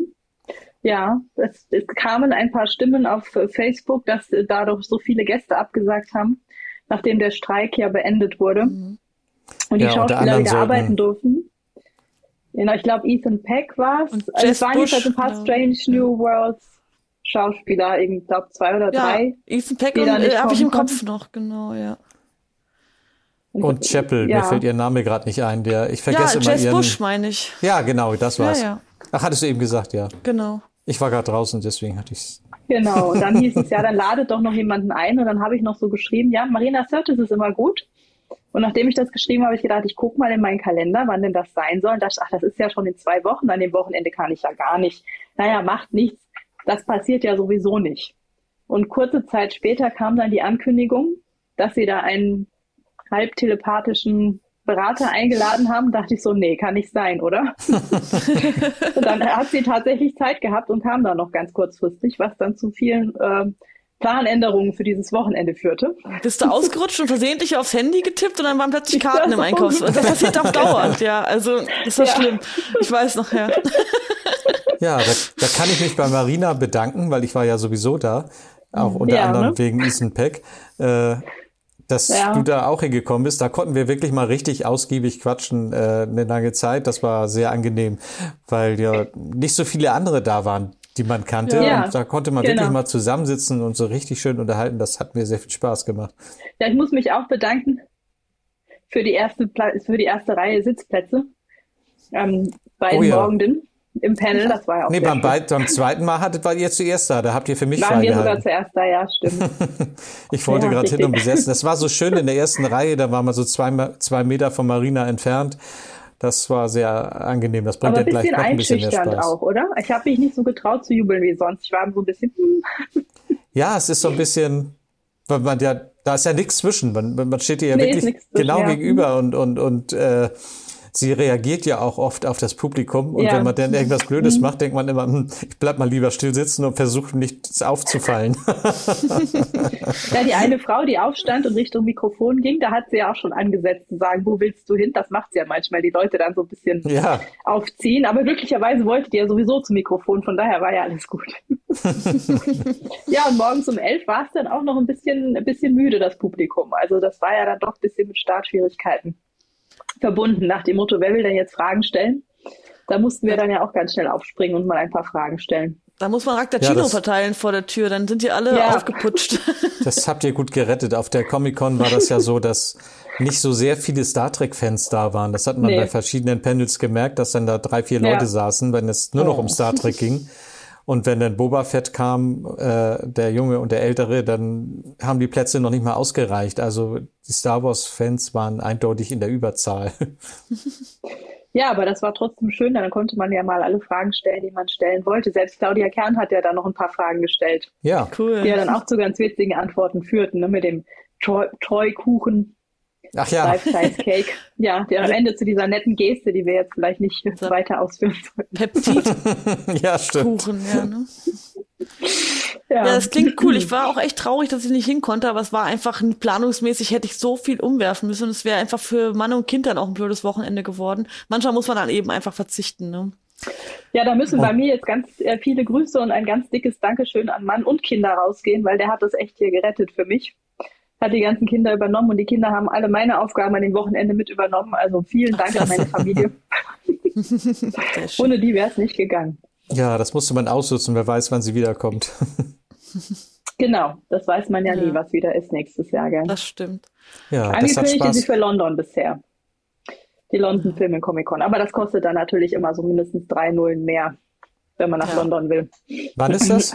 Speaker 6: ja, es kamen ein paar Stimmen auf Facebook, dass dadurch so viele Gäste abgesagt haben, nachdem der Streik ja beendet wurde und die Schauspieler wieder arbeiten durften. Genau, ich glaube, Ethan Peck war es. Also es waren jetzt halt ein paar Strange New Worlds Schauspieler, ich glaube 2 oder 3.
Speaker 3: Ethan Peck habe ich im Kopf noch, genau, ja.
Speaker 2: Und Chappell, mir fällt ihr Name gerade nicht ein, ich vergesse immer
Speaker 3: Jess Bush, meine ich.
Speaker 2: Ja, genau, das war's.
Speaker 3: Ja.
Speaker 2: Ach, hattest du eben gesagt, ja.
Speaker 3: Genau.
Speaker 2: Ich war gerade draußen, deswegen hatte ich's.
Speaker 6: Genau, und dann hieß es dann ladet doch noch jemanden ein und dann habe ich noch so geschrieben, Marina Sirtis ist immer gut. Und nachdem ich das geschrieben habe, habe ich gedacht, ich gucke mal in meinen Kalender, wann denn das sein soll. Und dachte, das ist ja schon in 2 Wochen, an dem Wochenende kann ich ja gar nicht. Naja, macht nichts. Das passiert ja sowieso nicht. Und kurze Zeit später kam dann die Ankündigung, dass sie da einen halb telepathischen Berater eingeladen haben. Dachte ich so, nee, kann nicht sein, oder? Und dann hat sie tatsächlich Zeit gehabt und kam dann noch ganz kurzfristig, was dann zu vielen Planänderungen für dieses Wochenende führte.
Speaker 3: Bist du ausgerutscht und versehentlich aufs Handy getippt und dann waren plötzlich Karten im Einkaufs. Das passiert auch dauernd, also das war schlimm. Ich weiß noch,
Speaker 2: Ja, da kann ich mich bei Marina bedanken, weil ich war ja sowieso da, auch unter anderem wegen Ethan Peck, dass du da auch hingekommen bist. Da konnten wir wirklich mal richtig ausgiebig quatschen, eine lange Zeit. Das war sehr angenehm, weil ja nicht so viele andere da waren, die man kannte. Ja. Und da konnte man wirklich mal zusammensitzen und so richtig schön unterhalten. Das hat mir sehr viel Spaß gemacht.
Speaker 6: Ja, ich muss mich auch bedanken für die erste Reihe Sitzplätze bei den Morgenden. Im Panel, das war ja auch
Speaker 2: beim zweiten Mal war ihr zuerst da habt ihr für mich
Speaker 6: freigehalten. Waren wir sogar zuerst da, ja, stimmt.
Speaker 2: Ich wollte gerade hin und besessen. Das war so schön in der ersten Reihe, da waren wir so 2 Meter von Marina entfernt. Das war sehr angenehm. Das bringt ja gleich noch ein bisschen mehr Spaß.
Speaker 6: Auch, oder? Ich habe mich nicht so getraut zu jubeln wie sonst. Ich war so ein bisschen...
Speaker 2: Ja, es ist so ein bisschen... Weil man da ist ja nichts zwischen. Man steht ihr ja wirklich genau gegenüber und sie reagiert ja auch oft auf das Publikum und wenn man dann irgendwas Blödes macht, denkt man immer, ich bleib mal lieber still sitzen und versuche nicht aufzufallen.
Speaker 6: Ja, die eine Frau, die aufstand und Richtung Mikrofon ging, da hat sie ja auch schon angesetzt zu sagen, wo willst du hin? Das macht sie ja manchmal, die Leute dann so ein bisschen aufziehen, aber glücklicherweise wollte die ja sowieso zum Mikrofon, von daher war ja alles gut. Ja, und morgens um 11 war es dann auch noch ein bisschen müde, das Publikum. Also das war ja dann doch ein bisschen mit Startschwierigkeiten verbunden, nach dem Motto, wer will denn jetzt Fragen stellen? Da mussten wir dann ja auch ganz schnell aufspringen und mal ein paar Fragen stellen.
Speaker 3: Da muss man Raktacino verteilen vor der Tür, dann sind die alle aufgeputscht.
Speaker 2: Das habt ihr gut gerettet. Auf der Comic-Con war das ja so, dass nicht so sehr viele Star Trek-Fans da waren. Das hat man bei verschiedenen Panels gemerkt, dass dann da 3, 4 Leute saßen, wenn es nur noch um Star Trek ging. Und wenn dann Boba Fett kam, der Junge und der Ältere, dann haben die Plätze noch nicht mal ausgereicht. Also die Star Wars-Fans waren eindeutig in der Überzahl.
Speaker 6: Ja, aber das war trotzdem schön. Dann konnte man ja mal alle Fragen stellen, die man stellen wollte. Selbst Claudia Kern hat ja da noch ein paar Fragen gestellt.
Speaker 2: Ja,
Speaker 3: cool.
Speaker 6: Die ja dann auch zu ganz witzigen Antworten führten, ne, mit dem Toy-Kuchen.
Speaker 2: Ach ja.
Speaker 6: Life-Size-Cake. Ja, der am Ende zu dieser netten Geste, die wir jetzt vielleicht nicht weiter ausführen sollten.
Speaker 3: Peptid.
Speaker 2: Ja, stimmt.
Speaker 3: Kuchen, ja, ne? Ja, das klingt cool. Ich war auch echt traurig, dass ich nicht hin konnte, aber es war einfach planungsmäßig, hätte ich so viel umwerfen müssen und es wäre einfach für Mann und Kind dann auch ein blödes Wochenende geworden. Manchmal muss man dann eben einfach verzichten, ne?
Speaker 6: Ja, da müssen bei mir jetzt ganz viele Grüße und ein ganz dickes Dankeschön an Mann und Kinder rausgehen, weil der hat das echt hier gerettet für mich. Hat die ganzen Kinder übernommen und die Kinder haben alle meine Aufgaben an dem Wochenende mit übernommen. Also vielen Dank an meine Familie. Ohne die wäre es nicht gegangen.
Speaker 2: Ja, das musste man ausnutzen. Wer weiß, wann sie wiederkommt.
Speaker 6: Genau, das weiß man ja nie, was wieder ist nächstes Jahr. Gell?
Speaker 3: Das stimmt.
Speaker 2: Ja, das hat
Speaker 6: angekündigt
Speaker 2: Spaß.
Speaker 6: ist sie für London bisher. Die London Film Comic Con. Aber das kostet dann natürlich immer so mindestens 3 Nullen mehr, wenn man nach London will.
Speaker 2: Wann ist das?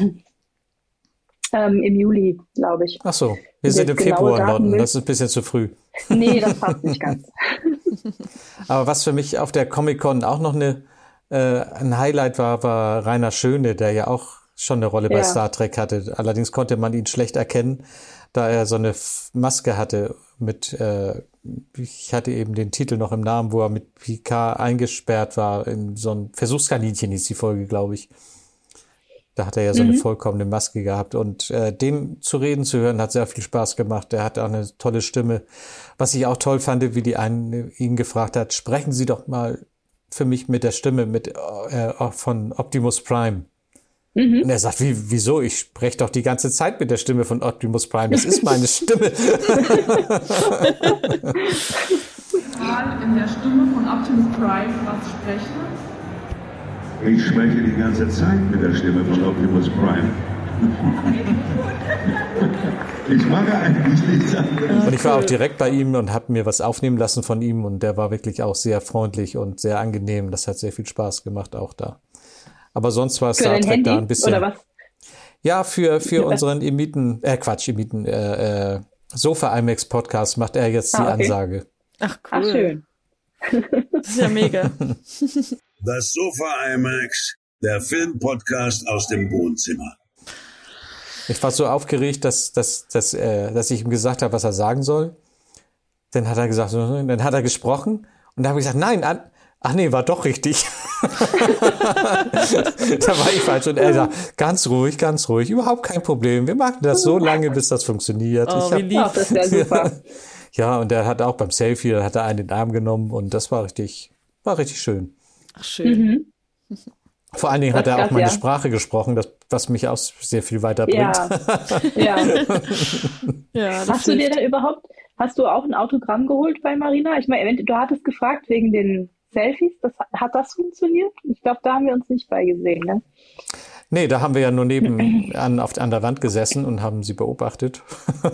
Speaker 6: Im Juli, glaube ich.
Speaker 2: Ach so, wir sind im Februar in London. Das ist ein bisschen zu früh.
Speaker 6: Nee, das passt nicht ganz.
Speaker 2: Aber was für mich auf der Comic-Con auch noch ein Highlight war Rainer Schöne, der ja auch schon eine Rolle bei Star Trek hatte. Allerdings konnte man ihn schlecht erkennen, da er so eine Maske hatte mit, ich hatte eben den Titel noch im Namen, wo er mit Picard eingesperrt war, in so ein Versuchskaninchen hieß die Folge, glaube ich. Da hat er ja so eine vollkommene Maske gehabt und den zu reden zu hören, hat sehr viel Spaß gemacht. Er hat auch eine tolle Stimme. Was ich auch toll fand, wie die einen ihn gefragt hat, sprechen Sie doch mal für mich mit der Stimme von Optimus Prime. Und er sagt, wieso? Ich spreche doch die ganze Zeit mit der Stimme von Optimus Prime. Das ist meine Stimme.
Speaker 10: In der Stimme von Optimus Prime was sprechen?
Speaker 23: Ich spreche die ganze Zeit mit der Stimme von Optimus Prime. Ich mache eigentlich nichts anderes.
Speaker 2: Und ich war auch direkt bei ihm und habe mir was aufnehmen lassen von ihm und der war wirklich auch sehr freundlich und sehr angenehm. Das hat sehr viel Spaß gemacht auch da. Aber sonst war Star Trek da ein bisschen. Oder was? Ja, für unseren Sofa IMAX Podcast macht er jetzt die Ansage.
Speaker 3: Ach cool. Ach, schön. Das ist ja mega.
Speaker 23: Das Sofa IMAX, der Filmpodcast aus dem Wohnzimmer.
Speaker 2: Ich war so aufgeregt, dass ich ihm gesagt habe, was er sagen soll. Dann hat er gesagt, dann hat er gesprochen und da habe ich gesagt, nein, ach nee, war doch richtig. Da war ich falsch und er sagt, ganz ruhig, überhaupt kein Problem. Wir machen das so lange, bis das funktioniert.
Speaker 3: Oh, wie lieb.
Speaker 6: Das wäre super.
Speaker 2: Ja, und er hat auch beim Selfie, hat er einen in den Arm genommen und das war richtig schön.
Speaker 3: Ach, schön.
Speaker 2: Vor allen Dingen hat er auch meine Sprache gesprochen, was mich auch sehr viel weiterbringt.
Speaker 6: Ja. Hast du auch ein Autogramm geholt bei Marina? Ich meine, du hattest gefragt wegen den Selfies, hat das funktioniert? Ich glaube, da haben wir uns nicht bei gesehen, ne?
Speaker 2: Nee, da haben wir ja nur nebenan an der Wand gesessen und haben sie beobachtet.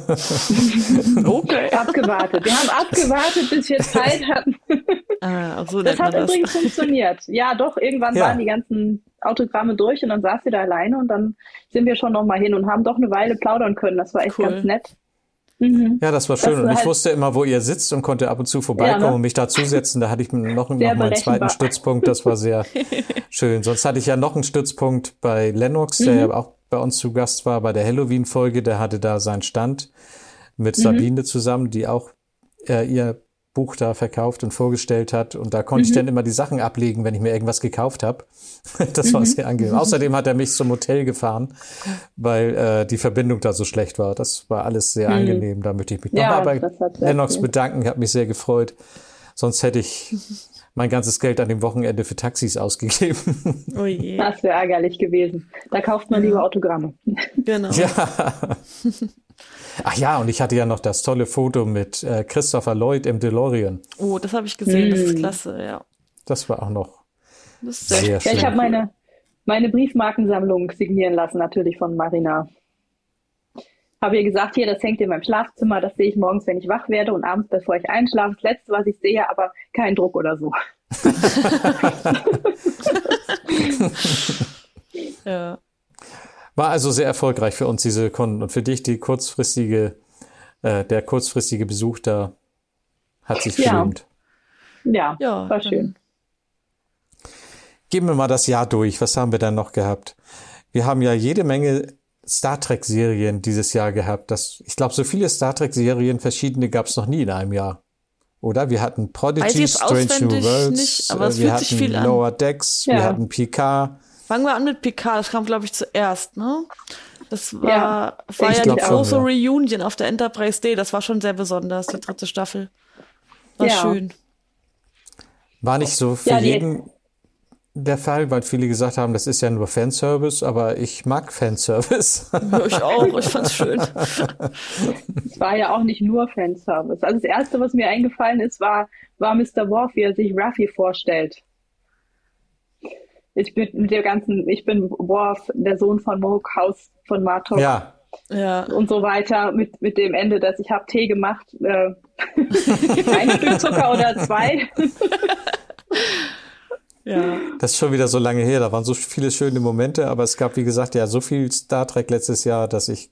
Speaker 6: Okay. Abgewartet. Wir haben abgewartet, bis wir Zeit hatten.
Speaker 3: So
Speaker 6: das hat übrigens funktioniert. Ja, doch, irgendwann waren die ganzen Autogramme durch und dann saß sie da alleine und dann sind wir schon noch mal hin und haben doch eine Weile plaudern können. Das war echt ganz nett.
Speaker 2: Ja, das war schön. Und ich wusste immer, wo ihr sitzt und konnte ab und zu vorbeikommen und mich dazusetzen. Da hatte ich noch mal einen zweiten Stützpunkt. Das war sehr schön. Sonst hatte ich ja noch einen Stützpunkt bei Lennox, der ja auch bei uns zu Gast war bei der Halloween-Folge. Der hatte da seinen Stand mit Sabine zusammen, die auch ihr Buch da verkauft und vorgestellt hat. Und da konnte ich dann immer die Sachen ablegen, wenn ich mir irgendwas gekauft habe. Das war sehr angenehm. Außerdem hat er mich zum Hotel gefahren, weil die Verbindung da so schlecht war. Das war alles sehr angenehm. Da möchte ich mich nochmal bei Lennox bedanken. Hat mich sehr gefreut. Sonst hätte ich mein ganzes Geld an dem Wochenende für Taxis ausgegeben.
Speaker 6: Oh je. Das wäre ärgerlich gewesen. Da kauft man lieber Autogramme.
Speaker 3: Genau.
Speaker 2: Ja. Ach ja, und ich hatte ja noch das tolle Foto mit Christopher Lloyd im DeLorean.
Speaker 3: Oh, das habe ich gesehen, das ist klasse, ja.
Speaker 2: Das war auch noch
Speaker 6: sehr schön. Ja, ich habe meine Briefmarkensammlung signieren lassen, natürlich von Marina. Habe ihr gesagt, hier, das hängt in meinem Schlafzimmer, das sehe ich morgens, wenn ich wach werde und abends, bevor ich einschlafe. Das Letzte, was ich sehe, aber kein Druck oder so.
Speaker 3: Ja.
Speaker 2: War also sehr erfolgreich für uns, diese Con. Und für dich der kurzfristige Besuch da hat sich gelohnt.
Speaker 6: Ja, war schön.
Speaker 2: Gehen wir mal das Jahr durch. Was haben wir dann noch gehabt? Wir haben ja jede Menge Star Trek-Serien dieses Jahr gehabt. Ich glaube, so viele Star Trek-Serien, verschiedene, gab es noch nie in einem Jahr. Oder? Wir hatten Prodigy, Strange New Worlds,
Speaker 3: nicht, aber es
Speaker 2: wir
Speaker 3: fühlt sich viel
Speaker 2: hatten
Speaker 3: an.
Speaker 2: Lower Decks, wir hatten Picard.
Speaker 3: Fangen wir an mit Picard, das kam, glaube ich, zuerst, ne? Das war ja die große Reunion auf der Enterprise Day, das war schon sehr besonders, die 3. Staffel. War schön.
Speaker 2: War nicht so für jeden der Fall, weil viele gesagt haben, das ist ja nur Fanservice, aber ich mag Fanservice.
Speaker 3: Ja, ich auch, ich fand's schön.
Speaker 6: Es war ja auch nicht nur Fanservice. Also das Erste, was mir eingefallen ist, war Mr. Worf, wie er sich Raffi vorstellt. Ich bin Worf, der Sohn von Mohawk House von Martok.
Speaker 2: Ja.
Speaker 6: Und so weiter mit dem Ende, dass ich habe Tee gemacht, ein Stück Zucker oder 2.
Speaker 2: Ja. Das ist schon wieder so lange her, da waren so viele schöne Momente, aber es gab, wie gesagt, ja so viel Star Trek letztes Jahr, dass ich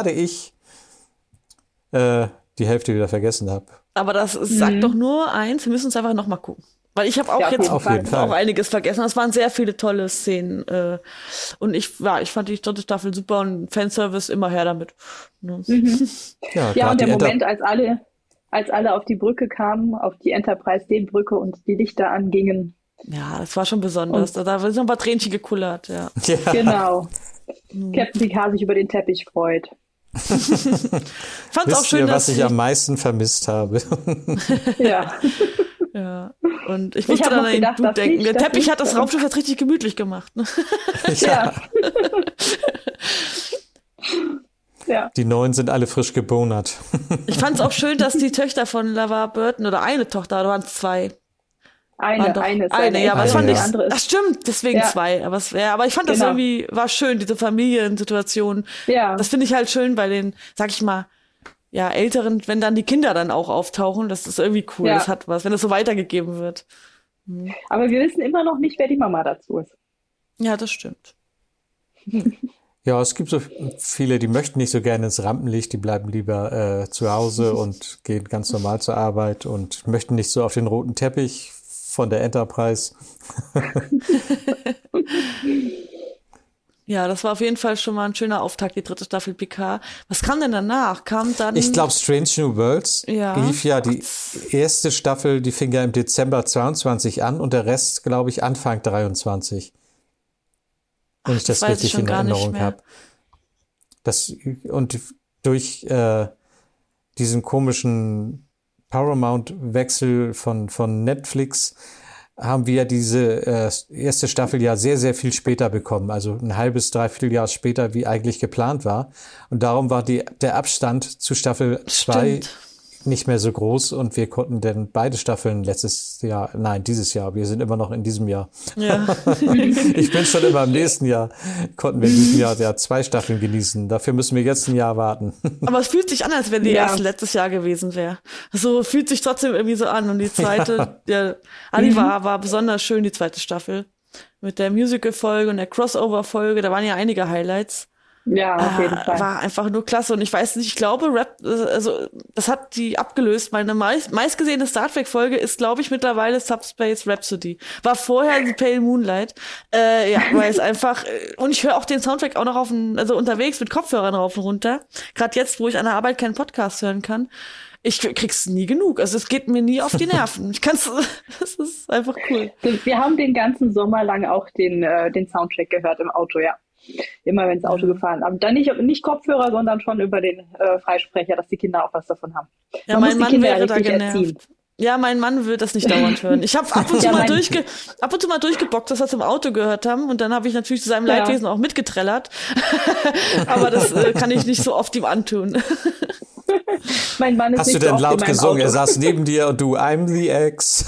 Speaker 2: die Hälfte wieder vergessen habe.
Speaker 3: Aber das sagt doch nur eins, wir müssen uns einfach nochmal gucken. Weil ich habe auch jetzt auch einiges vergessen. Es waren sehr viele tolle Szenen. Und ich fand die 3. Staffel super und Fanservice immer her damit. Ne?
Speaker 6: Ja, und der Moment, als alle auf die Brücke kamen, auf die Enterprise D-Brücke und die Lichter angingen.
Speaker 3: Ja, das war schon besonders. Da sind noch ein paar Tränchen gekullert, ja.
Speaker 6: Genau. Captain Picard sich über den Teppich freut.
Speaker 2: Fand's auch schön, was ich am meisten vermisst habe.
Speaker 6: Ja.
Speaker 3: Ja, und ich musste dann an den Dude denken. Der Teppich hat das Raumschiff jetzt richtig gemütlich gemacht. Ne?
Speaker 6: Ja.
Speaker 2: Die Neuen sind alle frisch gebonert.
Speaker 3: Ich fand's auch schön, dass die Töchter von LeVar Burton, oder eine Tochter, oder waren es 2?
Speaker 6: Eine,
Speaker 3: ja, aber das fand ich, das stimmt, deswegen 2. Aber ich fand das irgendwie, war schön, diese Familiensituation.
Speaker 6: Ja.
Speaker 3: Das finde ich halt schön bei den, sag ich mal, Älteren, wenn dann die Kinder dann auch auftauchen, das ist irgendwie cool, das hat was, wenn das so weitergegeben wird.
Speaker 6: Aber wir wissen immer noch nicht, wer die Mama dazu ist.
Speaker 3: Ja, das stimmt.
Speaker 2: Ja, es gibt so viele, die möchten nicht so gerne ins Rampenlicht, die bleiben lieber zu Hause und gehen ganz normal zur Arbeit und möchten nicht so auf den roten Teppich von der Enterprise.
Speaker 3: Ja, das war auf jeden Fall schon mal ein schöner Auftakt, die 3. Staffel Picard. Was kam denn danach? Kam dann...
Speaker 2: Ich glaube, Strange New Worlds lief ja die erste Staffel, die fing ja im Dezember 22 an und der Rest, glaube ich, Anfang 23. Wenn ich das richtig in Erinnerung habe. Und durch diesen komischen Paramount-Wechsel von Netflix haben wir diese erste Staffel ja sehr, sehr viel später bekommen. Also ein halbes, dreiviertel Jahr später, wie eigentlich geplant war. Und darum war der Abstand zu Staffel 2 nicht mehr so groß und wir konnten dann beide Staffeln dieses Jahr, wir sind immer noch in diesem Jahr.
Speaker 3: Ja.
Speaker 2: Ich bin schon immer im nächsten Jahr, konnten wir in diesem Jahr 2 Staffeln genießen. Dafür müssen wir jetzt ein Jahr warten.
Speaker 3: Aber es fühlt sich an, als wenn die erste letztes Jahr gewesen wäre. So fühlt sich trotzdem irgendwie so an. Und die zweite, war besonders schön, die 2. Staffel. Mit der Musical-Folge und der Crossover-Folge, da waren ja einige Highlights.
Speaker 6: Ja, auf jeden Fall.
Speaker 3: War einfach nur klasse. Und ich weiß nicht, ich glaube, das hat die abgelöst. Meine meistgesehene Star Trek-Folge ist, glaube ich, mittlerweile Subspace Rhapsody. War vorher The Pale Moonlight. Weil es einfach, und ich höre auch den Soundtrack auch noch unterwegs mit Kopfhörern rauf und runter. Gerade jetzt, wo ich an der Arbeit keinen Podcast hören kann. Ich krieg's nie genug. Also es geht mir nie auf die Nerven. Das ist einfach cool.
Speaker 6: Wir haben den ganzen Sommer lang auch den Soundtrack gehört im Auto, ja. Immer wenn ins Auto gefahren haben. Dann nicht Kopfhörer, sondern schon über den Freisprecher, dass die Kinder auch was davon haben.
Speaker 3: Ja, mein Mann wäre da genervt. Ja, mein Mann will das nicht dauernd hören. Ich habe ab und zu mal durchgebockt, dass wir es im Auto gehört haben und dann habe ich natürlich zu seinem Leidwesen auch mitgetrellert. Aber das kann ich nicht so oft ihm antun.
Speaker 6: Mein Mann ist
Speaker 2: Hast du denn laut gesungen? Er saß neben dir und du, I'm the ex.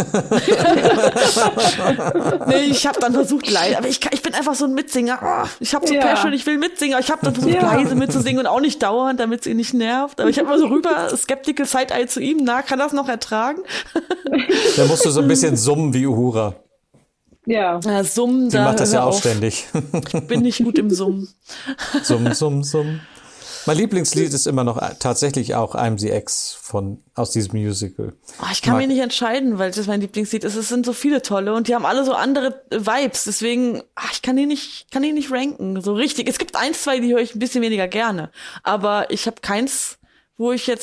Speaker 3: Nee, ich habe dann versucht leise, aber ich bin einfach so ein Mitsinger. Oh, ich habe so Passion, ich will mitsingen, aber ich habe dann versucht leise mitzusingen und auch nicht dauernd, damit es ihn nicht nervt. Aber ich habe mal so rüber, Skeptical Side-Eye zu ihm, kann das noch ertragen?
Speaker 2: Da musst du so ein bisschen summen wie Uhura.
Speaker 6: Ja.
Speaker 3: Summen,
Speaker 2: die macht das ja auch ständig.
Speaker 3: Ich bin nicht gut im Summen.
Speaker 2: Summ. Mein Lieblingslied ist immer noch tatsächlich auch I'm the Ex aus diesem Musical.
Speaker 3: Oh, ich kann mich nicht entscheiden, weil das mein Lieblingslied ist. Es sind so viele tolle und die haben alle so andere Vibes. Deswegen, ich kann die nicht ranken. So richtig. Es gibt 1, 2, die höre ich ein bisschen weniger gerne. Aber ich habe keins, wo ich jetzt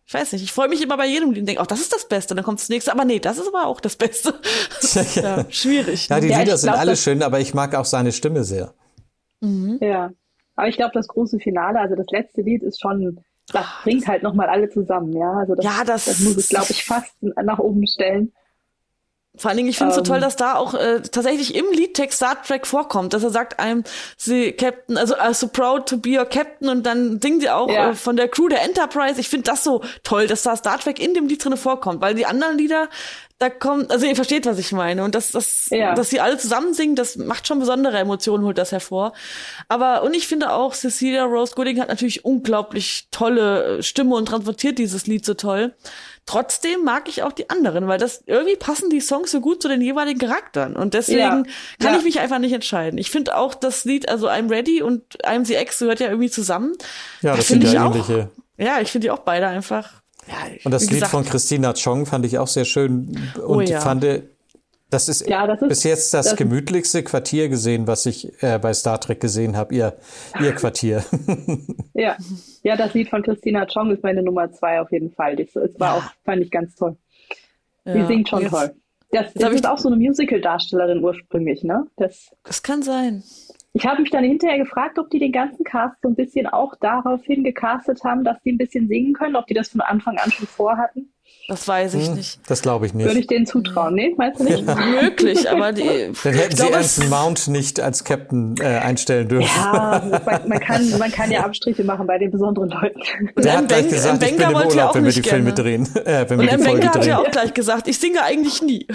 Speaker 3: Ich weiß nicht, ich freue mich immer bei jedem Lied und denke, das ist das Beste, dann kommt das nächste, aber nee, das ist aber auch das Beste. Ja, schwierig.
Speaker 2: Ja, die Lieder sind alle schön, aber ich mag auch seine Stimme sehr.
Speaker 6: Mhm. Ja, aber ich glaube, das große Finale, also das letzte Lied ist schon, das bringt halt nochmal alle zusammen, ja. Also das muss ich, glaube ich, fast nach oben stellen.
Speaker 3: Vor allen Dingen, ich finde es so toll, dass da auch tatsächlich im Liedtext Star Trek vorkommt, dass er sagt einem, sie Captain, also so proud to be your Captain, und dann singen sie auch von der Crew der Enterprise. Ich finde das so toll, dass da Star Trek in dem Lied drin vorkommt, weil die anderen Lieder, da kommt, also ihr versteht, was ich meine, und dass sie alle zusammen singen, das macht schon besondere Emotionen, holt das hervor. Und ich finde auch, Cecilia Rose Gooding hat natürlich unglaublich tolle Stimme und transportiert dieses Lied so toll. Trotzdem mag ich auch die anderen, weil das irgendwie passen die Songs so gut zu den jeweiligen Charakteren. Und deswegen kann ich mich einfach nicht entscheiden. Ich finde auch das Lied, also I'm Ready und I'm the X gehört ja irgendwie zusammen.
Speaker 2: Ja, das sind ja ähnliche.
Speaker 3: Ja, ich finde die auch beide einfach. Ja,
Speaker 2: und das Lied von Christina Chong fand ich auch sehr schön. Und fand, das ist bis jetzt das gemütlichste Quartier gesehen, was ich bei Star Trek gesehen habe, ihr Quartier.
Speaker 6: Ja, das Lied von Christina Chong ist meine Nummer 2 auf jeden Fall. Das war auch, fand ich ganz toll. Die singt schon toll. Das ist auch so eine Musical-Darstellerin ursprünglich, ne?
Speaker 3: Das kann sein.
Speaker 6: Ich habe mich dann hinterher gefragt, ob die den ganzen Cast so ein bisschen auch daraufhin gecastet haben, dass die ein bisschen singen können, ob die das von Anfang an schon vorhatten.
Speaker 3: Das weiß ich nicht.
Speaker 2: Das glaube ich nicht.
Speaker 6: Würde ich denen zutrauen? Nee, meinst du nicht?
Speaker 3: Möglich, aber
Speaker 2: dann hätten sie Anson Mount nicht als Captain einstellen dürfen.
Speaker 6: Ja, man kann ja Abstriche machen bei den besonderen Leuten.
Speaker 2: Der hat gleich gesagt, ich bin im Urlaub, wenn wir die Filme drehen. Wenn wir die Folge drehen.
Speaker 3: Hat ja auch gleich gesagt, ich singe eigentlich nie.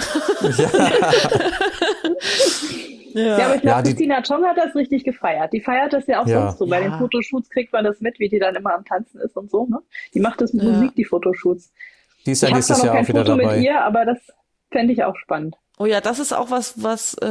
Speaker 6: Ja, aber ich glaube, Christina Chong hat das richtig gefeiert. Die feiert das ja auch sonst so. Bei den Fotoshoots kriegt man das mit, wie die dann immer am Tanzen ist und so. Ne? Die macht das mit Musik, die Fotoshoots.
Speaker 2: Die ist ja nächstes Jahr auch wieder dabei. Ich habe kein Foto mit ihr,
Speaker 6: aber das fände ich auch spannend.
Speaker 3: Oh ja, das ist auch was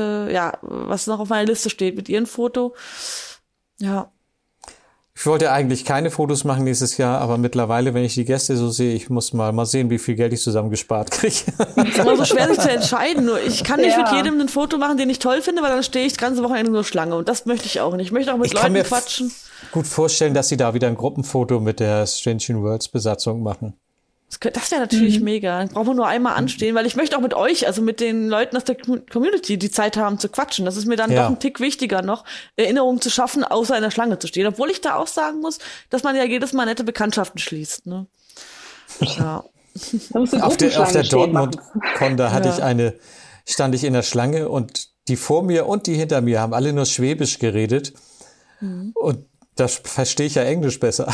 Speaker 3: noch auf meiner Liste steht mit ihrem Foto. Ja.
Speaker 2: Ich wollte eigentlich keine Fotos machen nächstes Jahr, aber mittlerweile, wenn ich die Gäste so sehe, ich muss mal sehen, wie viel Geld ich zusammen gespart kriege.
Speaker 3: Es ist immer so schwer, sich zu entscheiden. Nur ich kann nicht mit jedem ein Foto machen, den ich toll finde, weil dann stehe ich das ganze Wochenende nur Schlange. Und das möchte ich auch nicht. Ich möchte auch mit Leuten quatschen. Ich kann mir
Speaker 2: gut vorstellen, dass sie da wieder ein Gruppenfoto mit der Strange New Worlds Besatzung machen.
Speaker 3: Das wäre natürlich mega. Dann brauchen wir nur einmal anstehen, weil ich möchte auch mit euch, also mit den Leuten aus der Community, die Zeit haben zu quatschen. Das ist mir dann doch ein Tick wichtiger noch, Erinnerungen zu schaffen, außer in der Schlange zu stehen. Obwohl ich da auch sagen muss, dass man ja jedes Mal nette Bekanntschaften schließt. Ne? Ja.
Speaker 2: Auf der Dortmund-Con, da stand ich in der Schlange und die vor mir und die hinter mir haben alle nur Schwäbisch geredet. Und da verstehe ich ja Englisch besser.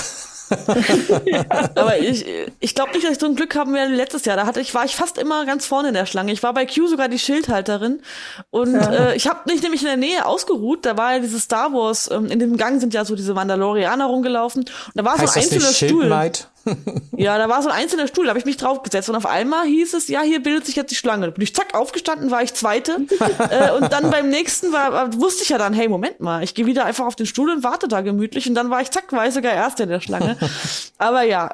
Speaker 3: Aber ich glaube nicht, dass ich so ein Glück haben werde wie letztes Jahr. War ich fast immer ganz vorne in der Schlange. Ich war bei Q sogar die Schildhalterin. Und ich habe mich nämlich in der Nähe ausgeruht. Da war ja dieses Star Wars, in dem Gang sind ja so diese Mandalorianer rumgelaufen. Und da war so ein einzelner Stuhl. Ja, da war so ein einzelner Stuhl, da habe ich mich draufgesetzt. Und auf einmal hieß es, ja, hier bildet sich jetzt die Schlange. Da bin ich zack aufgestanden, war ich Zweite. Und dann beim nächsten wusste ich ja dann, hey, Moment mal, ich gehe wieder einfach auf den Stuhl und warte da gemütlich. Und dann war ich war ich sogar Erste in der Schlange. Aber ja,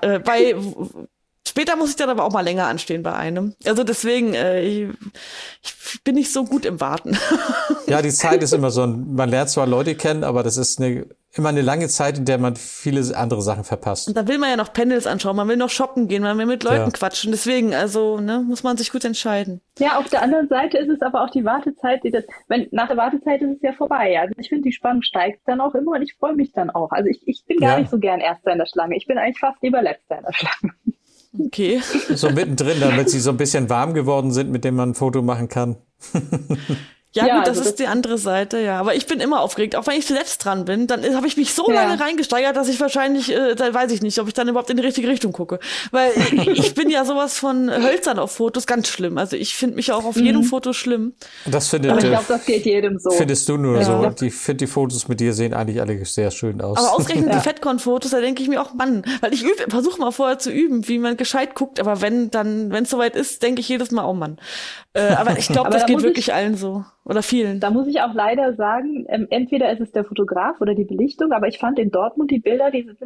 Speaker 3: später muss ich dann aber auch mal länger anstehen bei einem. Also deswegen, ich bin nicht so gut im Warten.
Speaker 2: Ja, die Zeit ist immer so, man lernt zwar Leute kennen, aber das ist immer eine lange Zeit, in der man viele andere Sachen verpasst.
Speaker 3: Und da will man ja noch Panels anschauen, man will noch shoppen gehen, man will mit Leuten quatschen. Deswegen, muss man sich gut entscheiden.
Speaker 6: Ja, auf der anderen Seite ist es aber auch die Wartezeit, nach der Wartezeit ist es ja vorbei. Also ich finde, die Spannung steigt dann auch immer und ich freue mich dann auch. Also ich bin gar nicht so gern Erster in der Schlange. Ich bin eigentlich fast lieber Letzter in der Schlange.
Speaker 3: Okay.
Speaker 2: So mittendrin, damit sie so ein bisschen warm geworden sind, mit dem man ein Foto machen kann.
Speaker 3: Ja, gut, das ist die andere Seite, ja. Aber ich bin immer aufgeregt. Auch wenn ich zuletzt dran bin, dann habe ich mich so lange reingesteigert, dass ich wahrscheinlich, da weiß ich nicht, ob ich dann überhaupt in die richtige Richtung gucke. Weil ich bin ja sowas von hölzern auf Fotos, ganz schlimm. Also ich finde mich auch auf jedem Foto schlimm.
Speaker 2: Das
Speaker 6: ich glaube, das geht jedem so.
Speaker 2: Findest du nur so. Ich finde, die Fotos mit dir sehen eigentlich alle sehr schön aus.
Speaker 3: Aber ausgerechnet die FedCon-Fotos, da denke ich mir auch, Mann, weil ich versuche mal vorher zu üben, wie man gescheit guckt. Aber wenn es soweit ist, denke ich jedes Mal, oh Mann. Aber ich glaube, das geht wirklich allen so. Oder vielen.
Speaker 6: Da muss ich auch leider sagen, entweder ist es der Fotograf oder die Belichtung, aber ich fand in Dortmund die Bilder,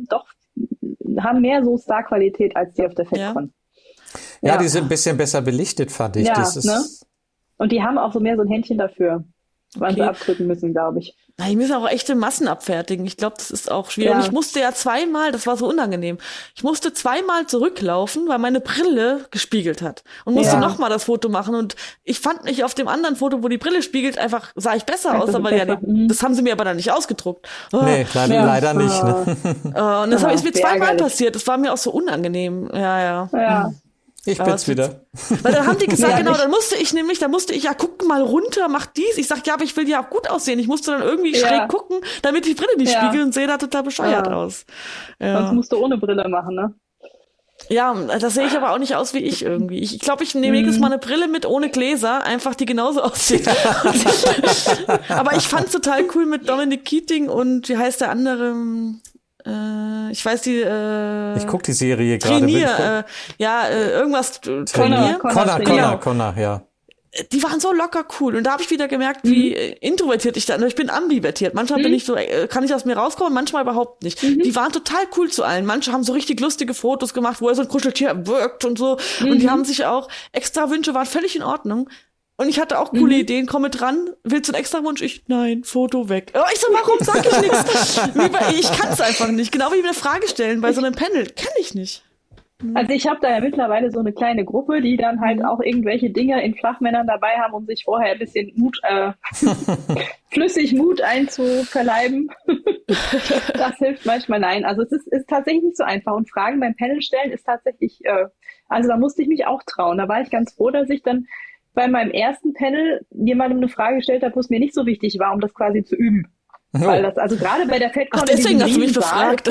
Speaker 6: haben mehr so Star-Qualität als die auf der FedCon.
Speaker 2: Ja, die sind ein bisschen besser belichtet, fand ich.
Speaker 6: Ja, und die haben auch so mehr so ein Händchen dafür. wann sie abdrücken müssen, glaube ich.
Speaker 3: Na, die müssen auch echte Massen abfertigen. Ich glaube, das ist auch schwierig. Ja. Und ich musste ja zweimal, das war so unangenehm, ich musste zweimal zurücklaufen, weil meine Brille gespiegelt hat. Und musste nochmal das Foto machen. Und ich fand mich auf dem anderen Foto, wo die Brille spiegelt, einfach sah ich besser aus. Aber ja, das haben sie mir aber dann nicht ausgedruckt.
Speaker 2: Nee, leider nicht. Ne?
Speaker 3: Und das ist mir zweimal passiert. Das war mir auch so unangenehm. Ja.
Speaker 2: Ich bin's wieder.
Speaker 3: Weil dann haben die gesagt, genau, dann musste ich, ja, guck mal runter, mach dies. Ich sag, ja, aber ich will ja auch gut aussehen. Ich musste dann irgendwie schräg gucken, damit die Brille nicht spiegelt und sehe da total bescheuert aus. Ja.
Speaker 6: Sonst musst du ohne Brille machen, ne?
Speaker 3: Ja, das sehe ich aber auch nicht aus wie ich irgendwie. Ich glaube, ich nehme jedes Mal eine Brille mit ohne Gläser, einfach die genauso aussieht. Aber ich fand's total cool mit Dominic Keating und wie heißt der andere? Ich weiß
Speaker 2: ich gucke die Serie gerade.
Speaker 3: Irgendwas.
Speaker 2: Connor, ja.
Speaker 3: Die waren so locker cool. Und da habe ich wieder gemerkt, wie introvertiert ich da. Ich bin ambivertiert. Manchmal bin ich so, kann ich aus mir rauskommen, manchmal überhaupt nicht. Die waren total cool zu allen. Manche haben so richtig lustige Fotos gemacht, wo er so ein Kuscheltier wirkt und so. Und die haben sich auch, extra Wünsche waren völlig in Ordnung. Und ich hatte auch coole Ideen, komm mit ran, willst du einen extra Wunsch? Nein, Foto weg. Oh, ich so, warum sag ich nichts? Ich kann es einfach nicht. Genau wie eine Frage stellen bei so einem Panel. Kann ich nicht.
Speaker 6: Also ich habe da ja mittlerweile so eine kleine Gruppe, die dann halt auch irgendwelche Dinge in Flachmännern dabei haben, um sich vorher ein bisschen flüssig Mut einzuverleiben. Das hilft manchmal. Nein, also es ist tatsächlich nicht so einfach. Und Fragen beim Panel stellen ist tatsächlich, also da musste ich mich auch trauen. Da war ich ganz froh, dass ich dann bei meinem ersten Panel jemandem eine Frage gestellt habe, wo es mir nicht so wichtig war, um das quasi zu üben. Oh. Weil das, also gerade bei der FedCon...
Speaker 3: Ach, deswegen hast du mich befragt.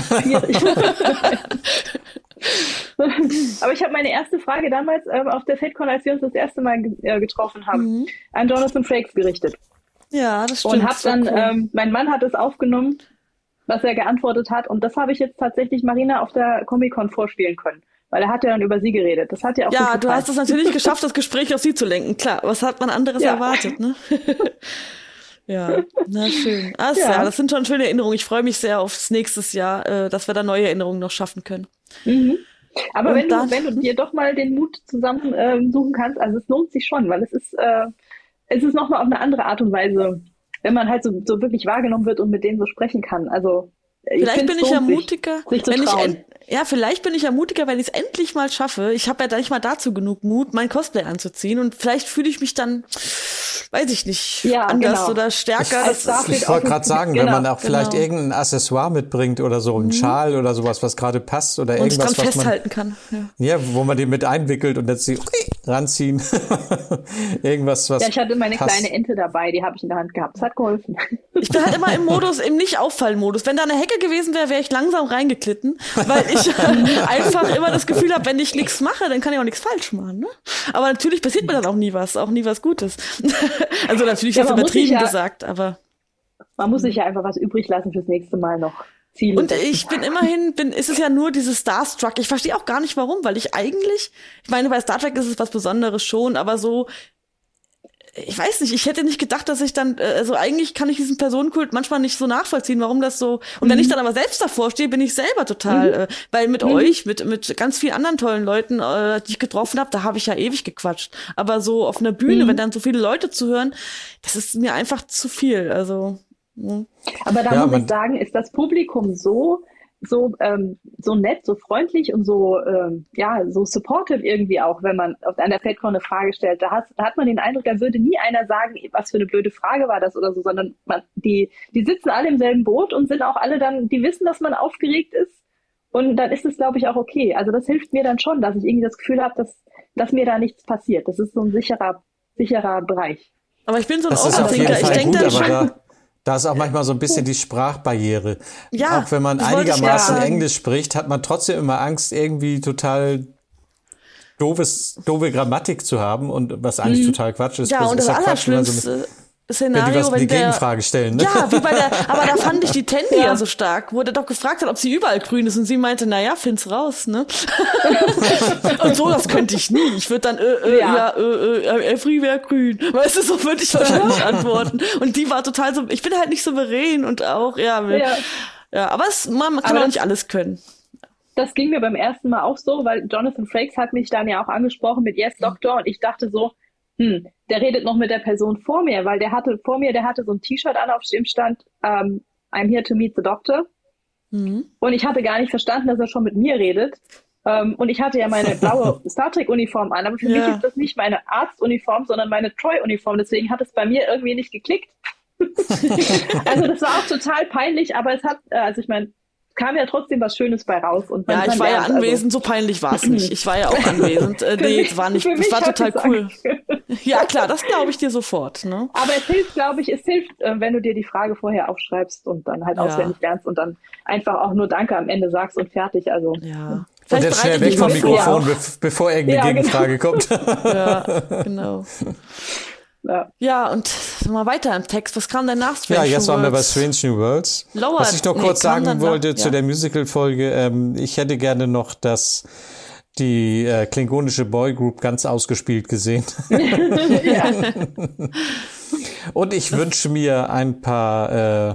Speaker 6: Aber ich habe meine erste Frage damals auf der FedCon, als wir uns das erste Mal getroffen haben, an Jonathan Frakes gerichtet.
Speaker 3: Ja, das stimmt.
Speaker 6: Und habe dann, mein Mann hat es aufgenommen, was er geantwortet hat. Und das habe ich jetzt tatsächlich Marina auf der Comic-Con vorspielen können. Weil er hat ja dann über sie geredet. Das hat ja auch
Speaker 3: Ja, du hast es natürlich geschafft, das Gespräch auf sie zu lenken. Klar, was hat man anderes erwartet, ne? Ja, na schön. Ja, das sind schon schöne Erinnerungen. Ich freue mich sehr aufs nächstes Jahr, dass wir da neue Erinnerungen noch schaffen können.
Speaker 6: Aber wenn du dir doch mal den Mut zusammen suchen kannst, also es lohnt sich schon, weil es ist nochmal auf eine andere Art und Weise, wenn man halt so wirklich wahrgenommen wird und mit denen so sprechen kann. Also
Speaker 3: vielleicht bin ich ja mutiger, vielleicht bin ich ja mutiger, wenn ich es endlich mal schaffe. Ich habe ja nicht mal dazu genug Mut, mein Cosplay anzuziehen und vielleicht fühle ich mich dann, weiß ich nicht, anders oder stärker.
Speaker 2: Ich wollte gerade sagen, wenn man auch vielleicht irgendein Accessoire mitbringt oder so, ein Schal oder sowas, was gerade passt oder
Speaker 3: und
Speaker 2: irgendwas,
Speaker 3: dran
Speaker 2: was man
Speaker 3: festhalten kann.
Speaker 2: Ja, wo man den mit einwickelt und jetzt ranziehen. Irgendwas, was
Speaker 6: ich hatte meine kleine Ente dabei, die habe ich in der Hand gehabt. Das hat geholfen.
Speaker 3: Ich bin halt immer im Nicht-Auffallen-Modus. Wenn da eine Hecke gewesen wäre, wäre ich langsam reingeglitten, weil ich einfach immer das Gefühl habe, wenn ich nichts mache, dann kann ich auch nichts falsch machen. Ne? Aber natürlich passiert mir dann auch nie was Gutes. Also natürlich ist das übertrieben gesagt, aber
Speaker 6: man muss sich ja einfach was übrig lassen fürs nächste Mal noch. Ziele
Speaker 3: und ich bin ist es ja nur dieses Starstruck. Ich verstehe auch gar nicht warum, weil ich meine, bei Star Trek ist es was Besonderes schon, aber so, ich weiß nicht, ich hätte nicht gedacht, dass ich dann, also eigentlich kann ich diesen Personenkult manchmal nicht so nachvollziehen, warum das so, und wenn ich dann aber selbst davor stehe, bin ich selber total, weil mit euch, mit ganz vielen anderen tollen Leuten, die ich getroffen habe, da habe ich ja ewig gequatscht, aber so auf einer Bühne, wenn dann so viele Leute zuhören, das ist mir einfach zu viel, also.
Speaker 6: Aber da muss ich sagen, ist das Publikum so nett, so freundlich und so supportive irgendwie auch, wenn man an der FedCon eine Frage stellt. Da hat man den Eindruck, da würde nie einer sagen, was für eine blöde Frage war das oder so, sondern die sitzen alle im selben Boot und sind auch alle dann, die wissen, dass man aufgeregt ist und dann ist es, glaube ich, auch okay. Also das hilft mir dann schon, dass ich irgendwie das Gefühl habe, dass mir da nichts passiert. Das ist so ein sicherer Bereich.
Speaker 3: Aber ich bin so ein Overthinker. Ich denke dann schon...
Speaker 2: Da ist auch manchmal so ein bisschen die Sprachbarriere. Ja, auch wenn man einigermaßen Englisch spricht, hat man trotzdem immer Angst, irgendwie total doofe Grammatik zu haben und was eigentlich total Quatsch ist.
Speaker 3: Ja, und das Allerschlimmste Szenario,
Speaker 2: wenn die Gegenfrage stellen. Ne?
Speaker 3: Ja, aber da fand ich die Tandy ja so stark, wo der doch gefragt hat, ob sie überall grün ist und sie meinte, naja, find's raus, ne? Und so, das könnte ich nie. Ich würde dann, Every wäre grün. Weißt du, so würde ich wahrscheinlich antworten. Und die war total so, ich bin halt nicht souverän und auch, aber man kann auch nicht alles können.
Speaker 6: Das ging mir beim ersten Mal auch so, weil Jonathan Frakes hat mich dann ja auch angesprochen mit Yes, Doctor, und ich dachte so, der redet noch mit der Person vor mir, weil der hatte so ein T-Shirt an, auf dem stand, I'm here to meet the doctor. Und ich hatte gar nicht verstanden, dass er schon mit mir redet. Und ich hatte ja meine blaue Star Trek-Uniform an, aber für mich ist das nicht meine Arztuniform, sondern meine Troy-Uniform. Deswegen hat es bei mir irgendwie nicht geklickt. Also das war auch total peinlich, aber es hat, ich meine, kam ja trotzdem was Schönes bei raus. Und
Speaker 3: ja, ich war ja anwesend, so peinlich war es nicht. Ich war ja auch anwesend. Nee, es war nicht, das war total cool. Ja, klar, das glaube ich dir sofort. Ne?
Speaker 6: Aber es hilft, glaube ich, wenn du dir die Frage vorher aufschreibst und dann halt auswendig lernst und dann einfach auch nur Danke am Ende sagst und fertig. Also,
Speaker 3: ja.
Speaker 2: Und jetzt schnell weg vom Mikrofon, bevor irgendeine Gegenfrage kommt.
Speaker 3: Ja, genau. Ja, und mal weiter im Text. Was kam denn nach Strange New Worlds?
Speaker 2: Ja, jetzt waren wir bei Strange New Worlds. Was ich noch kurz sagen wollte zu der Musical-Folge, ich hätte gerne noch die klingonische Boygroup ganz ausgespielt gesehen. Und ich wünsche mir ein paar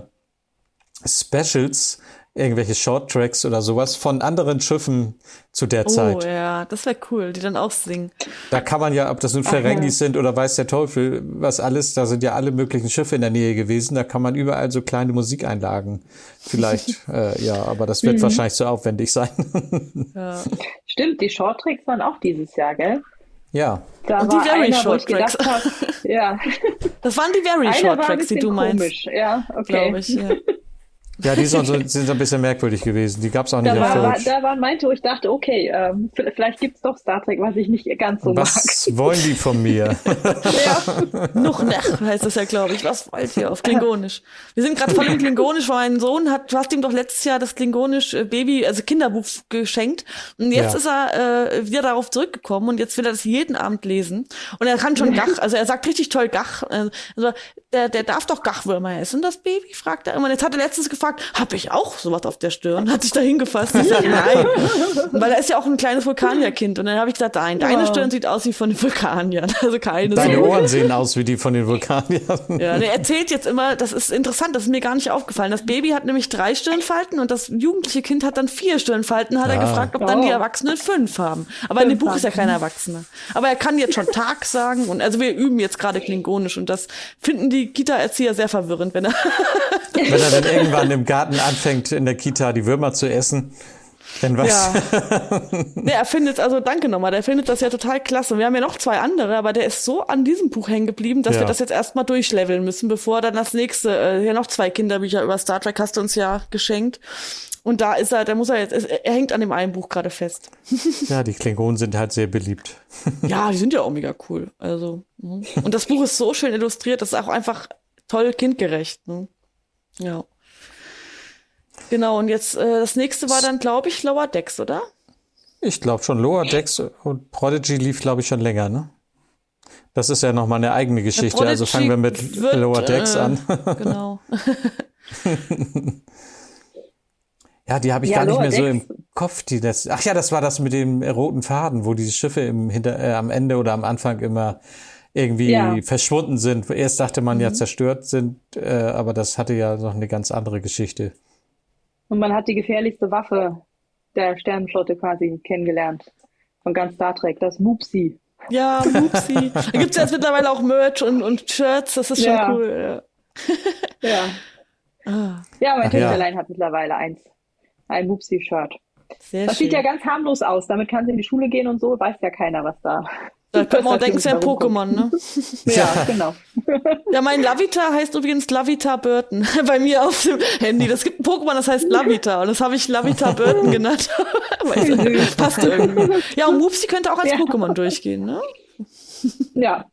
Speaker 2: Specials, irgendwelche Shorttracks oder sowas von anderen Schiffen zu der Zeit.
Speaker 3: Oh ja, das wäre cool, die dann auch singen.
Speaker 2: Da kann man ja, ob das nun Ferengis sind oder weiß der Teufel, was alles, da sind ja alle möglichen Schiffe in der Nähe gewesen, da kann man überall so kleine Musikeinlagen vielleicht, aber das wird wahrscheinlich zu aufwendig sein.
Speaker 6: Ja. Stimmt, die Shorttracks waren auch dieses Jahr, gell?
Speaker 2: Ja.
Speaker 6: Da und die Very Shorttracks. Ja.
Speaker 3: Das waren die Very Shorttracks, die du meinst.
Speaker 6: Komisch. Ja, okay.
Speaker 3: Glaube ich, ja.
Speaker 2: Ja, die sind ein bisschen merkwürdig gewesen. Die gab's auch nicht auf Deutsch.
Speaker 6: Da waren meinte, wo ich dachte, okay, vielleicht gibt's doch Star Trek, was ich nicht ganz so mag.
Speaker 2: Was wollen die von mir?
Speaker 3: Noch nach heißt das ja, glaube ich. Was wollt ihr auf Klingonisch? Wir sind gerade voll im Klingonisch, weil mein Sohn du hast ihm doch letztes Jahr das Klingonisch Kinderbuch geschenkt. Und jetzt ist er wieder darauf zurückgekommen und jetzt will er das jeden Abend lesen. Und er kann schon Gach, also er sagt richtig toll Gach. Also der darf doch Gachwürmer essen, das Baby, fragt er immer. Und jetzt hat er letztens gefragt, habe ich auch sowas auf der Stirn? Hat sich da hingefasst. Ich sage, nein. Weil er ist ja auch ein kleines Vulkanierkind. Und dann habe ich gesagt, nein, deine Stirn sieht aus wie von den Vulkaniern. Also keine
Speaker 2: Deine Ohren sehen aus wie die von den Vulkaniern.
Speaker 3: Ja, der erzählt jetzt immer, das ist interessant, das ist mir gar nicht aufgefallen. Das Baby hat nämlich 3 Stirnfalten und das jugendliche Kind hat dann 4 Stirnfalten. Hat er gefragt, ob dann die Erwachsenen 5 haben. Aber in dem Buch ist ja kein Erwachsener. Aber er kann jetzt schon Tag sagen. Und also wir üben jetzt gerade Klingonisch und das finden die Kita-Erzieher sehr verwirrend, wenn er
Speaker 2: dann irgendwann im Garten anfängt, in der Kita die Würmer zu essen. Denn was?
Speaker 3: Ja. Nee, er findet, also danke nochmal, der findet das ja total klasse. Wir haben ja noch 2 andere, aber der ist so an diesem Buch hängen geblieben, dass wir das jetzt erstmal durchleveln müssen, bevor dann das nächste, noch 2 Kinderbücher über Star Trek hast du uns ja geschenkt. Und da ist er hängt an dem einen Buch gerade fest.
Speaker 2: Ja, die Klingonen sind halt sehr beliebt.
Speaker 3: Ja, die sind ja auch mega cool. Also, und das Buch ist so schön illustriert, das ist auch einfach toll kindgerecht. Ne? Ja. Genau, und jetzt das nächste war dann, glaube ich, Lower Decks, oder?
Speaker 2: Ich glaube schon, Lower Decks und Prodigy lief, glaube ich, schon länger, ne? Das ist ja nochmal eine eigene Geschichte, ja, also fangen wir mit Lower Decks an. Genau. Ja, die habe ich gar nicht mehr so im Kopf. Das war das mit dem roten Faden, wo diese Schiffe am Ende oder am Anfang immer irgendwie verschwunden sind. Erst dachte man ja zerstört sind, aber das hatte ja noch eine ganz andere Geschichte.
Speaker 6: Und man hat die gefährlichste Waffe der Sternenflotte quasi kennengelernt. Von ganz Star Trek, das Moopsie.
Speaker 3: Ja, Moopsie. Da gibt's jetzt mittlerweile auch Merch und Shirts, das ist schon cool.
Speaker 6: Ja, mein Töchterlein hat mittlerweile ein Moopsie-Shirt. Das sieht ja ganz harmlos aus. Damit kann sie in die Schule gehen und so, weiß ja keiner, was da.
Speaker 3: Da könnte man auch denken, es ist ja ein Pokémon, ne?
Speaker 6: Ja, genau.
Speaker 3: Ja, mein Lavita heißt übrigens Lavita Burton. Bei mir auf dem Handy. Das gibt ein Pokémon, das heißt Lavita. Und das habe ich Lavita Burton genannt. Passt irgendwie. Ja, und Moopsie könnte auch als Pokémon durchgehen, ne?
Speaker 6: Ja.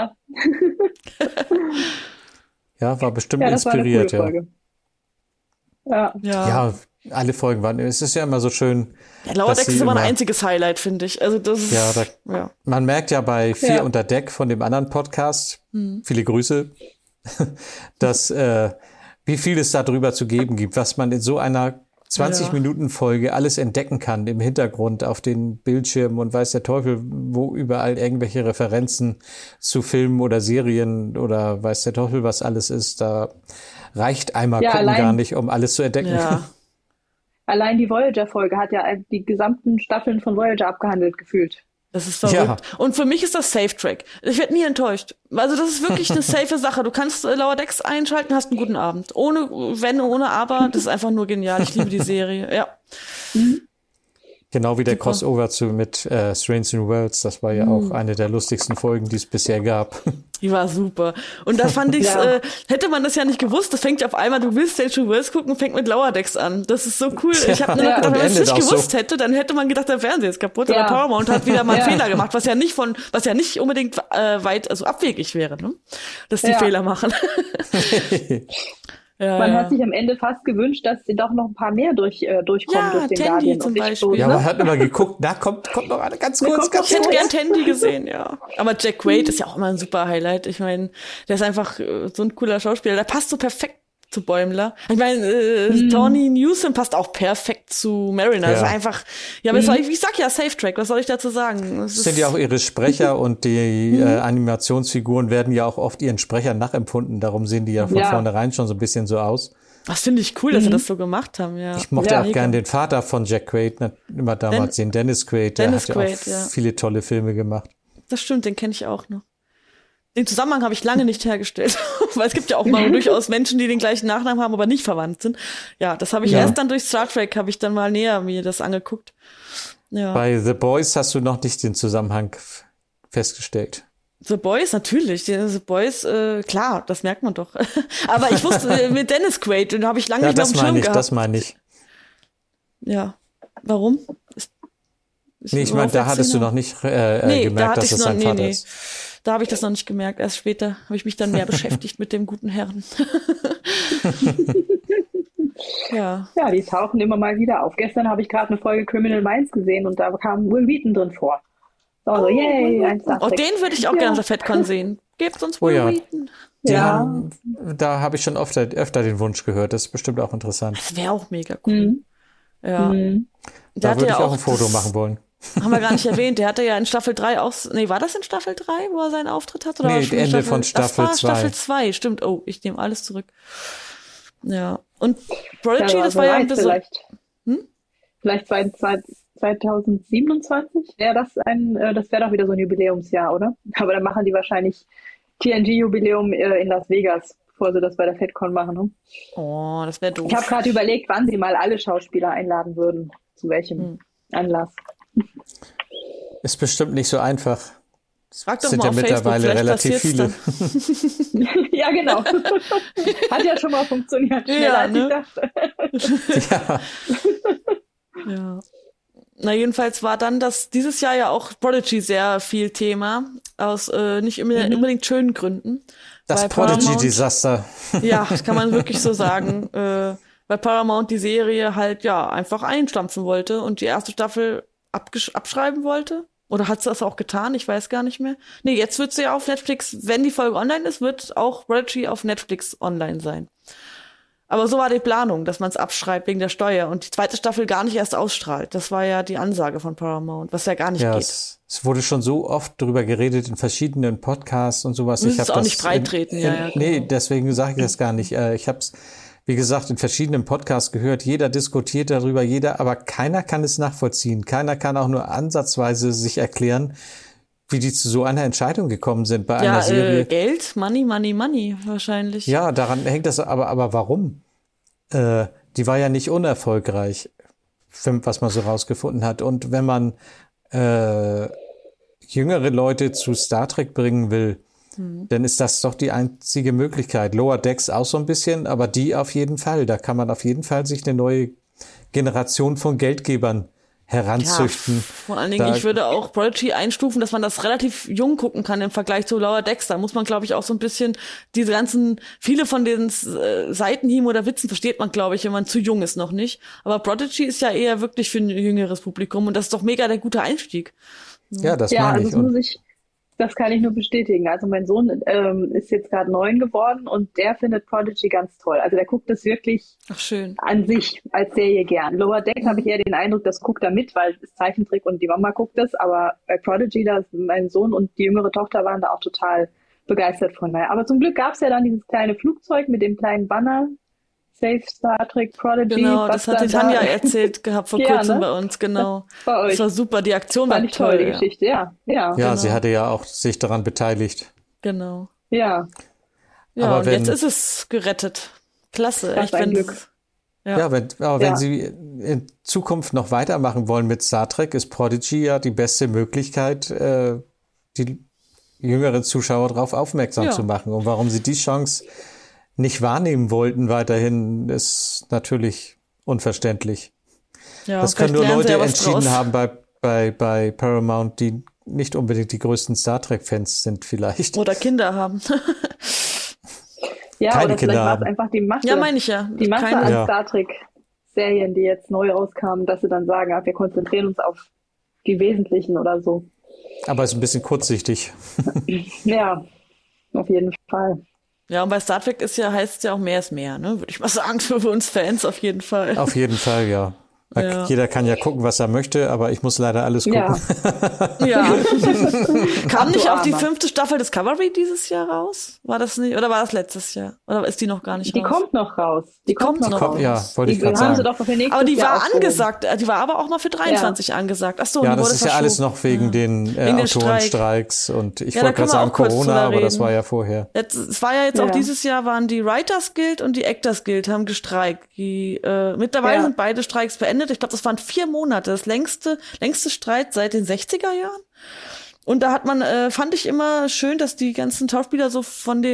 Speaker 2: Ja, war bestimmt inspiriert,
Speaker 6: war eine coole Folge.
Speaker 2: Ja, alle Folgen waren. Es ist ja immer so schön.
Speaker 3: Ja, Lower Decks ist immer ein einziges Highlight, finde ich. Also das ist,
Speaker 2: man merkt ja bei 4 unter Deck von dem anderen Podcast, viele Grüße, dass wie viel es da drüber zu geben gibt, was man in so einer 20-Minuten-Folge alles entdecken kann im Hintergrund auf den Bildschirmen und weiß der Teufel, wo überall irgendwelche Referenzen zu Filmen oder Serien oder weiß der Teufel, was alles ist. Da reicht einmal gucken gar nicht, um alles zu entdecken.
Speaker 6: Ja. Allein die Voyager-Folge hat ja die gesamten Staffeln von Voyager abgehandelt, gefühlt.
Speaker 3: Das ist verrückt. Ja. Und für mich ist das Safe-Track. Ich werde nie enttäuscht. Also das ist wirklich eine safe Sache. Du kannst Lower Decks einschalten, hast einen guten Abend. Ohne Wenn, ohne Aber. Das ist einfach nur genial. Ich liebe die Serie. Ja.
Speaker 2: Genau wie der Crossover mit Strange New Worlds. Das war ja auch eine der lustigsten Folgen, die es bisher gab.
Speaker 3: Die war super. Und da fand ich, hätte man das ja nicht gewusst, das fängt ja auf einmal, du willst Strange New Worlds gucken, fängt mit Lower Decks an. Das ist so cool. Ich habe nur gedacht, wenn man es nicht gewusst hätte, dann hätte man gedacht, der Fernseher ist kaputt oder Paramount hat wieder mal einen Fehler gemacht, was ja nicht unbedingt weit, also abwegig wäre, ne? Dass die Fehler machen.
Speaker 6: Man hat sich am Ende fast gewünscht, dass sie doch noch ein paar mehr durchkommen durch den
Speaker 3: Tandy
Speaker 6: Guardian
Speaker 3: zum Beispiel.
Speaker 2: Ja, man hat immer geguckt, da kommt noch eine ganz kurz.
Speaker 3: Ich hätte gern Tandy gesehen, ja. Aber Jack Quaid ist ja auch immer ein super Highlight. Ich meine, der ist einfach so ein cooler Schauspieler. Der passt so perfekt zu Bäumler. Ich meine, Tawny Newsom passt auch perfekt zu Mariner. Das ist einfach, ich sag ja Safe Track, was soll ich dazu sagen?
Speaker 2: Das sind ja auch ihre Sprecher und die Animationsfiguren werden ja auch oft ihren Sprechern nachempfunden. Darum sehen die ja von vornherein schon so ein bisschen so aus.
Speaker 3: Das finde ich cool, dass sie das so gemacht haben, ja.
Speaker 2: Ich mochte auch gern den Vater von Jack Quaid, immer damals, den Dennis Quaid. Der hat ja auch viele tolle Filme gemacht.
Speaker 3: Das stimmt, den kenne ich auch noch. Den Zusammenhang habe ich lange nicht hergestellt, weil es gibt ja auch mal durchaus Menschen, die den gleichen Nachnamen haben, aber nicht verwandt sind. Ja, das habe ich erst dann durch Star Trek, habe ich dann mal näher mir das angeguckt. Ja.
Speaker 2: Bei The Boys hast du noch nicht den Zusammenhang festgestellt.
Speaker 3: The Boys, natürlich. The Boys, klar, das merkt man doch. Aber ich wusste, mit Dennis Quaid, den habe ich lange nicht auf dem Schirm gehabt.
Speaker 2: Das meine ich.
Speaker 3: Ja, warum?
Speaker 2: Ich meine, da hattest du noch nicht gemerkt, dass es sein Vater ist.
Speaker 3: Da habe ich das noch nicht gemerkt. Erst später habe ich mich dann mehr beschäftigt mit dem guten Herrn.
Speaker 6: Ja, die tauchen immer mal wieder auf. Gestern habe ich gerade eine Folge Criminal Minds gesehen und da kam Will Wheaton drin vor. So, yay, ein Star Trek.
Speaker 3: Den würde ich auch gerne auf der FedCon sehen. Gebt uns Will Wheaton.
Speaker 2: Da habe ich schon öfter den Wunsch gehört. Das ist bestimmt auch interessant.
Speaker 3: Das wäre auch mega cool. Ja.
Speaker 2: Da würde ich auch ein Foto machen wollen.
Speaker 3: Haben wir gar nicht erwähnt. Der hatte ja in Staffel 3 auch, war das in Staffel 3, wo er seinen Auftritt hat? Oder
Speaker 2: Ende von Staffel 2.
Speaker 3: Das war Staffel 2, stimmt. Oh, ich nehme alles zurück. Ja. Und Prodigy, das war ja ein bisschen...
Speaker 6: Vielleicht 2027 wäre das das wäre doch wieder so ein Jubiläumsjahr, oder? Aber dann machen die wahrscheinlich TNG-Jubiläum in Las Vegas, bevor sie das bei der FedCon machen. Ne?
Speaker 3: Oh, das wäre doof.
Speaker 6: Ich habe gerade überlegt, wann sie mal alle Schauspieler einladen würden. Zu welchem Anlass.
Speaker 2: Ist bestimmt nicht so einfach.
Speaker 3: Frag doch
Speaker 2: sind
Speaker 3: mal
Speaker 2: ja
Speaker 3: auf
Speaker 2: mittlerweile relativ viele.
Speaker 6: Ja, genau. Hat ja schon mal funktioniert. Schneller als ich dachte.
Speaker 3: Ja. Na, jedenfalls war dann dieses Jahr ja auch Prodigy sehr viel Thema. Aus nicht unbedingt schönen Gründen.
Speaker 2: Das Prodigy-Desaster.
Speaker 3: Ja, das kann man wirklich so sagen. Weil Paramount die Serie halt einfach einstampfen wollte und die erste Staffel abschreiben wollte. Oder hat sie das auch getan? Ich weiß gar nicht mehr. Nee, jetzt wird sie ja auf Netflix, wenn die Folge online ist, wird auch Prodigy auf Netflix online sein. Aber so war die Planung, dass man es abschreibt wegen der Steuer und die zweite Staffel gar nicht erst ausstrahlt. Das war ja die Ansage von Paramount, was ja gar nicht geht.
Speaker 2: Es wurde schon so oft drüber geredet in verschiedenen Podcasts und sowas.
Speaker 3: Ich habe auch nicht breitreten.
Speaker 2: Nee, deswegen sage ich das gar nicht. Ich habe es, wie gesagt, in verschiedenen Podcasts gehört. Jeder diskutiert darüber, aber keiner kann es nachvollziehen. Keiner kann auch nur ansatzweise sich erklären, wie die zu so einer Entscheidung gekommen sind bei einer Serie.
Speaker 3: Geld, Money wahrscheinlich.
Speaker 2: Ja, daran hängt das, aber warum? Die war ja nicht unerfolgreich, was man so rausgefunden hat. Und wenn man jüngere Leute zu Star Trek bringen will, dann ist das doch die einzige Möglichkeit. Lower Decks auch so ein bisschen, aber die auf jeden Fall. Da kann man auf jeden Fall sich eine neue Generation von Geldgebern heranzüchten.
Speaker 3: Ja, vor allen Dingen, ich würde auch Prodigy einstufen, dass man das relativ jung gucken kann im Vergleich zu Lower Decks. Da muss man, glaube ich, auch so ein bisschen viele von den Seitenhieben oder Witzen versteht man, glaube ich, wenn man zu jung ist, noch nicht. Aber Prodigy ist ja eher wirklich für ein jüngeres Publikum und das ist doch mega der gute Einstieg.
Speaker 2: Ja, das meine ich.
Speaker 6: Das kann ich nur bestätigen. Also mein Sohn ist jetzt gerade 9 geworden und der findet Prodigy ganz toll. Also der guckt das wirklich an sich als Serie gern. Lower Deck habe ich eher den Eindruck, das guckt er mit, weil es Zeichentrick und die Mama guckt das. Aber bei Prodigy, mein Sohn und die jüngere Tochter waren da auch total begeistert von. Aber zum Glück gab es ja dann dieses kleine Flugzeug mit dem kleinen Banner Safe Star Trek Prodigy.
Speaker 3: Genau, das hat die Tanja erzählt gehabt vor kurzem bei uns, genau. Bei euch. Das war super, die Aktion war toll.
Speaker 6: Die Geschichte, ja.
Speaker 2: Ja,
Speaker 6: genau.
Speaker 2: Sie hatte ja auch sich daran beteiligt.
Speaker 3: Genau.
Speaker 6: Ja.
Speaker 3: Ja, aber und jetzt ist es gerettet. Klasse.
Speaker 6: Das ist ein Glück.
Speaker 2: Wenn Sie in Zukunft noch weitermachen wollen mit Star Trek, ist Prodigy ja die beste Möglichkeit, die jüngeren Zuschauer darauf aufmerksam zu machen. Und warum Sie die Chance nicht wahrnehmen wollten weiterhin, ist natürlich unverständlich. Ja, das können nur Leute entschieden haben bei Paramount, die nicht unbedingt die größten Star Trek-Fans sind vielleicht.
Speaker 3: Oder Kinder haben.
Speaker 6: Ja,
Speaker 2: keine
Speaker 6: oder
Speaker 2: Kinder
Speaker 6: vielleicht war
Speaker 2: haben.
Speaker 6: es einfach die Masse.
Speaker 3: Ja, meine ich ja.
Speaker 6: Die Masse an Star Trek-Serien, die jetzt neu rauskamen, dass sie dann sagen, wir konzentrieren uns auf die Wesentlichen oder so.
Speaker 2: Aber es ist ein bisschen kurzsichtig.
Speaker 6: Ja, auf jeden Fall.
Speaker 3: Ja, und bei Star Trek heißt es ja auch mehr ist mehr, ne? Würde ich mal sagen, für uns Fans auf jeden Fall.
Speaker 2: Auf jeden Fall, ja. Jeder kann ja gucken, was er möchte, aber ich muss leider alles gucken.
Speaker 3: Ja. Kam nicht auch die 5. Staffel Discovery dieses Jahr raus? War das nicht? Oder war das letztes Jahr? Oder ist die noch gar nicht raus?
Speaker 6: Die kommt noch raus. Die kommt noch raus.
Speaker 2: Ja, wollte ich gerade sagen.
Speaker 6: Sie doch für nächstes
Speaker 3: aber die
Speaker 6: Jahr
Speaker 3: war angesagt. Die war aber auch mal für 23 angesagt. Ach so,
Speaker 2: ja, das ist ja alles noch wegen den Autorenstreiks. Und ich wollte gerade sagen Corona, aber das war ja vorher.
Speaker 3: Es war ja jetzt auch dieses Jahr, waren die Writers Guild und die Actors Guild haben gestreikt. Mittlerweile sind beide Streiks beendet. Ich glaube, das waren 4 Monate. Das längste Streit seit den 60er Jahren. Und da hat man, fand ich immer schön, dass die ganzen Schauspieler so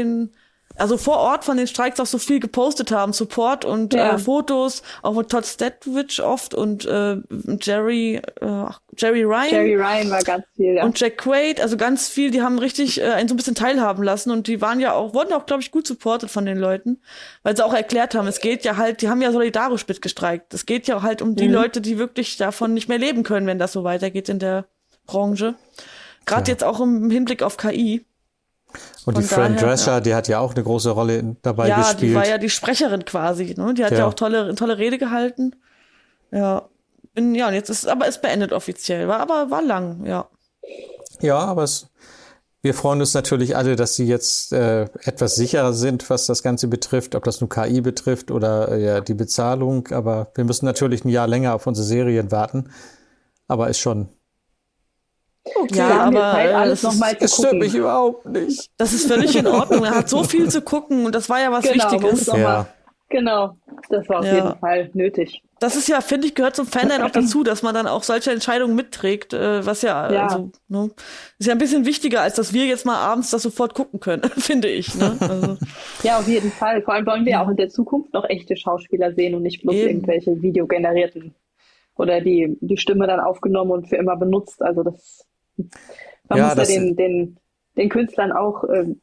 Speaker 3: vor Ort von den Streiks auch so viel gepostet haben. Support und Fotos, auch mit Todd Stedwich oft und Jerry Ryan.
Speaker 6: Jerry Ryan war ganz viel, ja.
Speaker 3: Und Jack Quaid, also ganz viel, die haben richtig einen so ein bisschen teilhaben lassen und die wurden auch, glaube ich, gut supportet von den Leuten, weil sie auch erklärt haben, es geht ja halt, die haben ja solidarisch mitgestreikt. Es geht ja halt um die Leute, die wirklich davon nicht mehr leben können, wenn das so weitergeht in der Branche. Gerade jetzt auch im Hinblick auf KI.
Speaker 2: Und die Fran Drescher, die hat ja auch eine große Rolle dabei gespielt. Ja,
Speaker 3: die war ja die Sprecherin quasi, ne? Die hat ja auch tolle Rede gehalten. Ja. Und jetzt ist es beendet offiziell. War lang, ja.
Speaker 2: Ja, aber wir freuen uns natürlich alle, dass sie jetzt etwas sicherer sind, was das Ganze betrifft, ob das nur KI betrifft oder die Bezahlung. Aber wir müssen natürlich ein Jahr länger auf unsere Serien warten. Aber ist schon
Speaker 6: okay, ja, aber alles noch mal
Speaker 2: es stört mich überhaupt nicht.
Speaker 3: Das ist völlig in Ordnung. Er hat so viel zu gucken und das war ja was Wichtiges.
Speaker 6: Genau, das war auf jeden Fall nötig.
Speaker 3: Das ist ja, finde ich, gehört zum Fandom auch dazu, dass man dann auch solche Entscheidungen mitträgt, was also, ne, ist ja ein bisschen wichtiger, als dass wir jetzt mal abends das sofort gucken können, finde ich. Ne? Also.
Speaker 6: Ja, auf jeden Fall. Vor allem wollen wir auch in der Zukunft noch echte Schauspieler sehen und nicht bloß irgendwelche videogenerierten oder die Stimme dann aufgenommen und für immer benutzt. Also man muss den Künstlern auch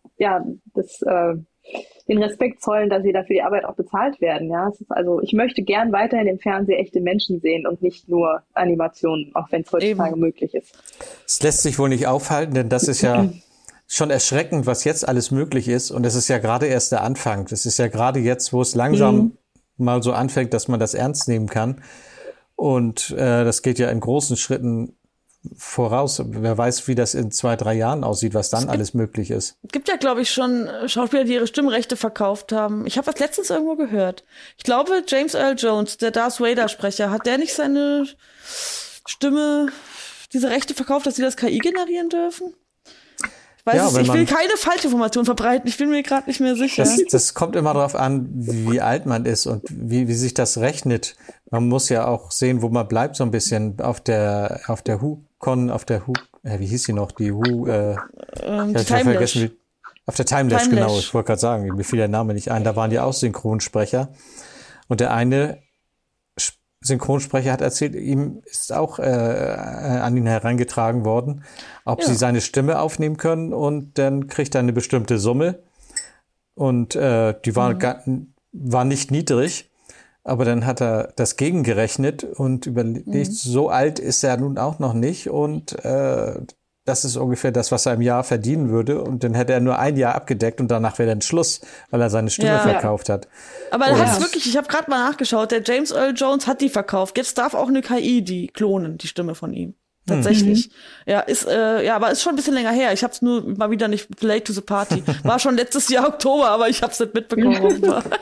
Speaker 6: den Respekt zollen, dass sie dafür die Arbeit auch bezahlt werden. Ja, ich möchte gern weiterhin im Fernsehen echte Menschen sehen und nicht nur Animationen, auch wenn es heutzutage möglich ist.
Speaker 2: Es lässt sich wohl nicht aufhalten, denn das ist ja schon erschreckend, was jetzt alles möglich ist. Und es ist ja gerade erst der Anfang. Das ist ja gerade jetzt, wo es langsam mal so anfängt, dass man das ernst nehmen kann. Und das geht ja in großen Schritten voraus. Wer weiß, wie das in 2-3 Jahren aussieht, was dann alles möglich ist.
Speaker 3: Es gibt ja, glaube ich, schon Schauspieler, die ihre Stimmrechte verkauft haben. Ich habe das letztens irgendwo gehört. Ich glaube, James Earl Jones, der Darth Vader-Sprecher, hat der nicht seine Stimme, diese Rechte verkauft, dass sie das KI generieren dürfen? Ich will keine Falschinformation verbreiten, ich bin mir gerade nicht mehr sicher.
Speaker 2: Das kommt immer darauf an, wie alt man ist und wie sich das rechnet. Man muss ja auch sehen, wo man bleibt, so ein bisschen auf der WhoCon, wie hieß sie noch, die Who,
Speaker 3: Timelash.
Speaker 2: Auf der Timelash, genau, ich wollte gerade sagen, mir fiel der Name nicht ein, da waren ja auch Synchronsprecher und der eine Synchronsprecher hat erzählt, ihm ist auch an ihn herangetragen worden, ob sie seine Stimme aufnehmen können und dann kriegt er eine bestimmte Summe und die war nicht niedrig, aber dann hat er das gegengerechnet und überlegt, so alt ist er nun auch noch nicht und das ist ungefähr das, was er im Jahr verdienen würde. Und dann hätte er nur ein Jahr abgedeckt und danach wäre dann Schluss, weil er seine Stimme verkauft hat.
Speaker 3: Aber er hat es wirklich, ich habe gerade mal nachgeschaut, der James Earl Jones hat die verkauft. Jetzt darf auch eine KI die klonen, die Stimme von ihm. Tatsächlich. Ja, aber ist schon ein bisschen länger her. Ich habe es nur mal wieder nicht late to the party. War schon letztes Jahr Oktober, aber ich habe es nicht mitbekommen.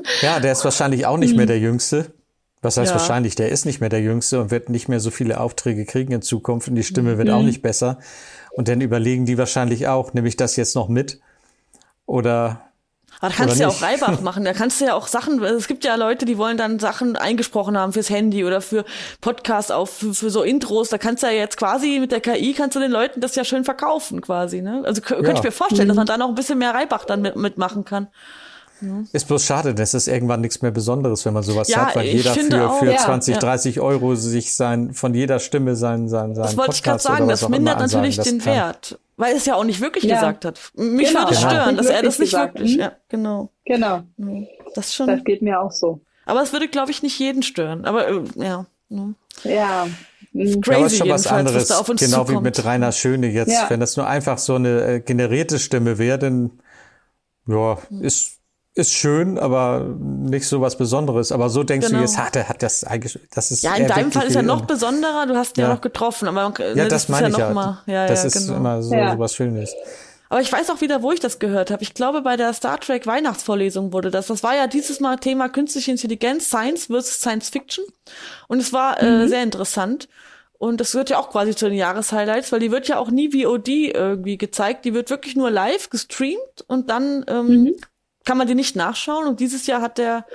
Speaker 2: Ja, der ist wahrscheinlich auch nicht mehr der Jüngste. Was heißt wahrscheinlich? Der ist nicht mehr der Jüngste und wird nicht mehr so viele Aufträge kriegen in Zukunft und die Stimme wird auch nicht besser. Und dann überlegen die wahrscheinlich auch, nehme ich das jetzt noch mit oder
Speaker 3: Aber da kannst du ja auch Reibach machen, da kannst du ja auch Sachen, es gibt ja Leute, die wollen dann Sachen eingesprochen haben fürs Handy oder für Podcasts, für so Intros, da kannst du ja jetzt quasi mit der KI, kannst du den Leuten das ja schön verkaufen quasi, ne? Also könnte ich mir vorstellen, dass man da noch ein bisschen mehr Reibach dann mitmachen kann. Ja.
Speaker 2: Ist bloß schade, das ist irgendwann nichts mehr Besonderes, wenn man sowas hat, weil jeder für 20, 30 Euro sich von jeder Stimme sein
Speaker 3: das wollte ich gerade sagen, das mindert natürlich den Wert, weil es ja auch nicht wirklich gesagt hat. Mich würde es stören, dass er das nicht wirklich, genau. Das schon.
Speaker 6: Das geht mir auch so.
Speaker 3: Aber es würde, glaube ich, nicht jeden stören, aber
Speaker 6: Ja.
Speaker 3: Crazy,
Speaker 2: aber ist schon was anderes,
Speaker 3: was da auf uns
Speaker 2: genau
Speaker 3: zukommt.
Speaker 2: wie mit Rainer Schöne jetzt. Wenn das nur einfach so eine generierte Stimme wäre, dann ist schön, aber nicht so was Besonderes. Aber so denkst du jetzt, hat das eigentlich, das ist
Speaker 3: in deinem Fall ist ja noch besonderer, du hast ihn ja noch getroffen, aber
Speaker 2: das meine ich
Speaker 3: ja noch mal.
Speaker 2: Das ist immer so was Schönes.
Speaker 3: Aber ich weiß auch wieder, wo ich das gehört habe. Ich glaube, bei der Star Trek Weihnachtsvorlesung wurde das. Das war ja dieses Mal Thema künstliche Intelligenz, Science versus Science Fiction. Und es war sehr interessant. Und das gehört ja auch quasi zu den Jahreshighlights, weil die wird ja auch nie VOD irgendwie gezeigt. Die wird wirklich nur live gestreamt und dann kann man die nicht nachschauen. Und dieses Jahr hat der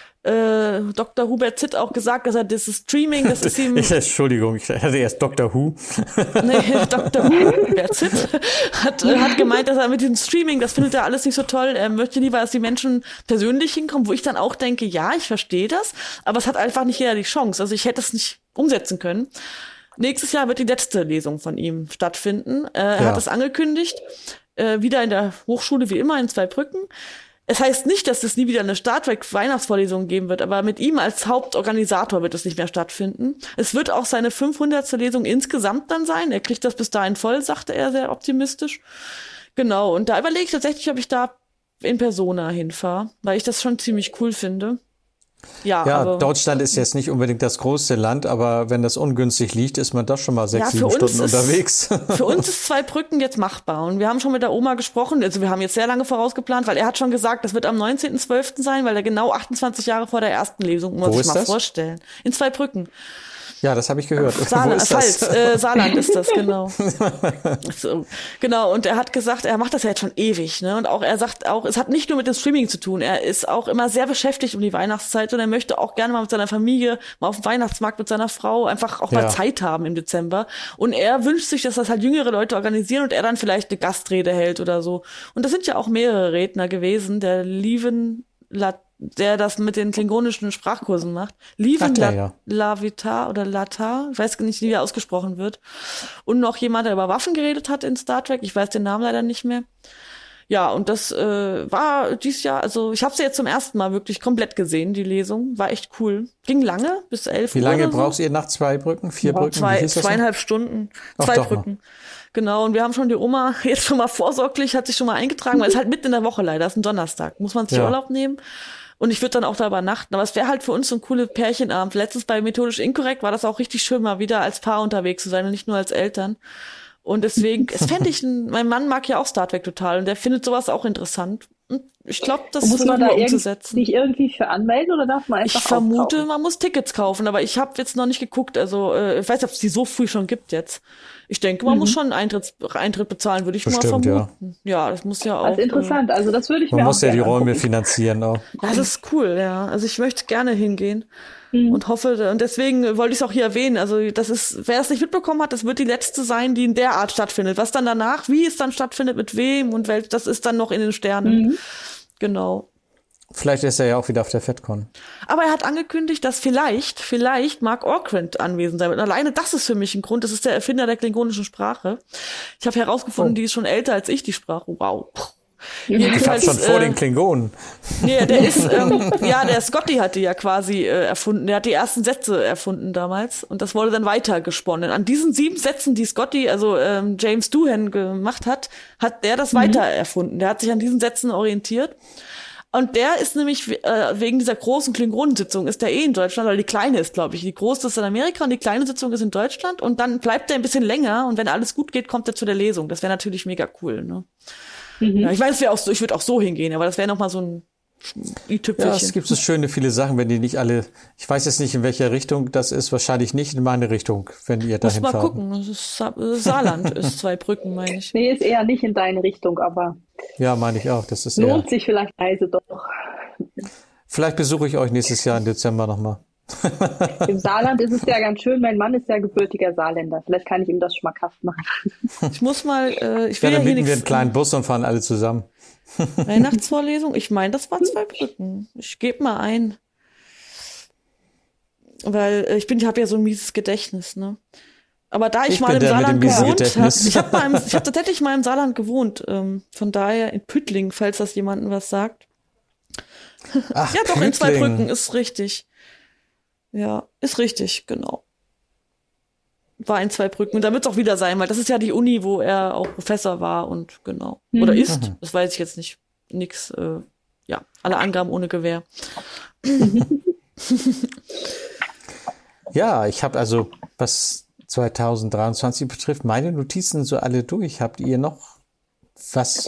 Speaker 3: Dr. Hubert Zitt auch gesagt, dass er dieses Streaming, das ist ihm...
Speaker 2: Entschuldigung, ich hatte erst Dr. Who.
Speaker 3: Nee, Dr. Hubert Zitt hat gemeint, dass er mit diesem Streaming, das findet er alles nicht so toll. Er möchte lieber, dass die Menschen persönlich hinkommen, wo ich dann auch denke, ja, ich verstehe das, aber es hat einfach nicht jeder die Chance. Also ich hätte es nicht umsetzen können. Nächstes Jahr wird die letzte Lesung von ihm stattfinden. Er hat es angekündigt, wieder in der Hochschule wie immer in Zweibrücken. Es heißt nicht, dass es nie wieder eine Star Trek Weihnachtsvorlesung geben wird, aber mit ihm als Hauptorganisator wird es nicht mehr stattfinden. Es wird auch seine 500. Lesung insgesamt dann sein. Er kriegt das bis dahin voll, sagte er sehr optimistisch. Genau, und da überlege ich tatsächlich, ob ich da in Persona hinfahre, weil ich das schon ziemlich cool finde.
Speaker 2: Ja, Deutschland ist jetzt nicht unbedingt das größte Land, aber wenn das ungünstig liegt, ist man doch schon mal 6-7 Stunden unterwegs.
Speaker 3: Für uns ist Zweibrücken jetzt machbar und wir haben schon mit der Oma gesprochen, also wir haben jetzt sehr lange vorausgeplant, weil er hat schon gesagt, das wird am 19.12. sein, weil er genau 28 Jahre vor der ersten Lesung, muss ich mal vorstellen. In Zweibrücken.
Speaker 2: Ja, das habe ich gehört.
Speaker 3: Saarland ist das, genau. So, genau, und er hat gesagt, er macht das ja jetzt schon ewig, ne? Und auch er sagt auch, es hat nicht nur mit dem Streaming zu tun, er ist auch immer sehr beschäftigt um die Weihnachtszeit und er möchte auch gerne mal mit seiner Familie, mal auf dem Weihnachtsmarkt mit seiner Frau einfach auch mal Zeit haben im Dezember. Und er wünscht sich, dass das halt jüngere Leute organisieren und er dann vielleicht eine Gastrede hält oder so. Und das sind ja auch mehrere Redner gewesen, der das mit den klingonischen Sprachkursen macht. Lavitar oder Latar, ich weiß nicht, wie er ausgesprochen wird. Und noch jemand, der über Waffen geredet hat in Star Trek, ich weiß den Namen leider nicht mehr. Ja, und das war dieses Jahr, also ich habe sie jetzt zum ersten Mal wirklich komplett gesehen, die Lesung. War echt cool. Ging lange, bis 11 Uhr.
Speaker 2: Wie lange braucht ihr nach Zweibrücken? 4 Brücken?
Speaker 3: 2,5 Stunden. 2 Brücken. Genau, und wir haben schon die Oma jetzt schon mal vorsorglich, hat sich schon mal eingetragen, weil es halt mitten in der Woche leider, ist ein Donnerstag. Muss man sich Urlaub nehmen. Und ich würde dann auch da übernachten. Aber es wäre halt für uns so ein cooler Pärchenabend. Letztens bei Methodisch Inkorrekt war das auch richtig schön, mal wieder als Paar unterwegs zu sein und nicht nur als Eltern. Und deswegen, es fände ich, mein Mann mag ja auch Star Trek total und der findet sowas auch interessant. Und ich glaube, das ist
Speaker 6: man da
Speaker 3: umzusetzen.
Speaker 6: Sich irgendwie für anmelden oder darf man einfach
Speaker 3: Ich vermute, man muss Tickets kaufen, aber ich habe jetzt noch nicht geguckt. Also ich weiß nicht, ob es die so früh schon gibt jetzt. Ich denke, man muss schon Eintritt bezahlen, würde ich mal vermuten. Ja, das muss ja auch.
Speaker 6: Das ist interessant, also das würde ich mir auch
Speaker 2: Man muss ja die Räume finanzieren auch.
Speaker 3: Das ist cool, ja. Also ich möchte gerne hingehen und hoffe, und deswegen wollte ich es auch hier erwähnen. Also das ist, wer es nicht mitbekommen hat, das wird die letzte sein, die in der Art stattfindet. Was dann danach, wie es dann stattfindet, mit wem und das ist dann noch in den Sternen. Genau.
Speaker 2: Vielleicht ist er ja auch wieder auf der FedCon.
Speaker 3: Aber er hat angekündigt, dass vielleicht Mark Okrand anwesend sein wird. Und alleine das ist für mich ein Grund. Das ist der Erfinder der klingonischen Sprache. Ich habe herausgefunden, die ist schon älter als ich, die Sprache. Wow.
Speaker 2: Ich hab's schon vor den Klingonen.
Speaker 3: Nee, der ist, der Scotty hat die ja quasi erfunden. Der hat die ersten Sätze erfunden damals. Und das wurde dann weitergesponnen. An diesen 7 Sätzen, die Scotty, also James Doohan gemacht hat, hat der das weiter erfunden. Der hat sich an diesen Sätzen orientiert. Und der ist nämlich wegen dieser großen Klingonensitzung ist der in Deutschland, weil die kleine ist, glaube ich. Die große ist in Amerika und die kleine Sitzung ist in Deutschland. Und dann bleibt er ein bisschen länger und wenn alles gut geht, kommt er zu der Lesung. Das wäre natürlich mega cool, ne? Ja, ich weiß, ich würde auch so hingehen, aber das wäre nochmal so ein i-Tüpfelchen.
Speaker 2: Ja, es gibt so schöne viele Sachen, wenn die nicht alle, ich weiß jetzt nicht, in welcher Richtung das ist, wahrscheinlich nicht in meine Richtung, wenn ihr dahin fahrt.
Speaker 3: Muss mal gucken, das ist Saarland ist Zweibrücken, meine ich.
Speaker 6: Nee, ist eher nicht in deine Richtung, aber
Speaker 2: ja, meine ich auch, das ist
Speaker 6: lohnt sich vielleicht Reise doch.
Speaker 2: Vielleicht besuche ich euch nächstes Jahr im Dezember nochmal.
Speaker 6: Im Saarland ist es ja ganz schön, mein Mann ist ja gebürtiger Saarländer, vielleicht kann ich ihm das schmackhaft machen.
Speaker 3: Ich muss mal, ich
Speaker 2: dann
Speaker 3: will ja hier
Speaker 2: mieten wir einen kleinen Bus und fahren alle zusammen.
Speaker 3: Weihnachtsvorlesung, ich meine, das war Zweibrücken. Ich gebe mal ein. Weil ich habe ja so ein mieses Gedächtnis, ne? Aber da ich mal im Saarland gewohnt habe, ich habe tatsächlich mal im Saarland gewohnt, von daher in Püttling, falls das jemandem was sagt.
Speaker 2: Ach,
Speaker 3: ja, doch,
Speaker 2: Püttling.
Speaker 3: in Zweibrücken ist richtig. Ja, ist richtig, genau. War in Zweibrücken. Und da wird es auch wieder sein, weil das ist ja die Uni, wo er auch Professor war und genau. Oder ist, das weiß ich jetzt nicht. Nix, ja, alle Angaben ohne Gewähr.
Speaker 2: Ja, ich habe also, was 2023 betrifft, meine Notizen so alle durch. Habt ihr noch was,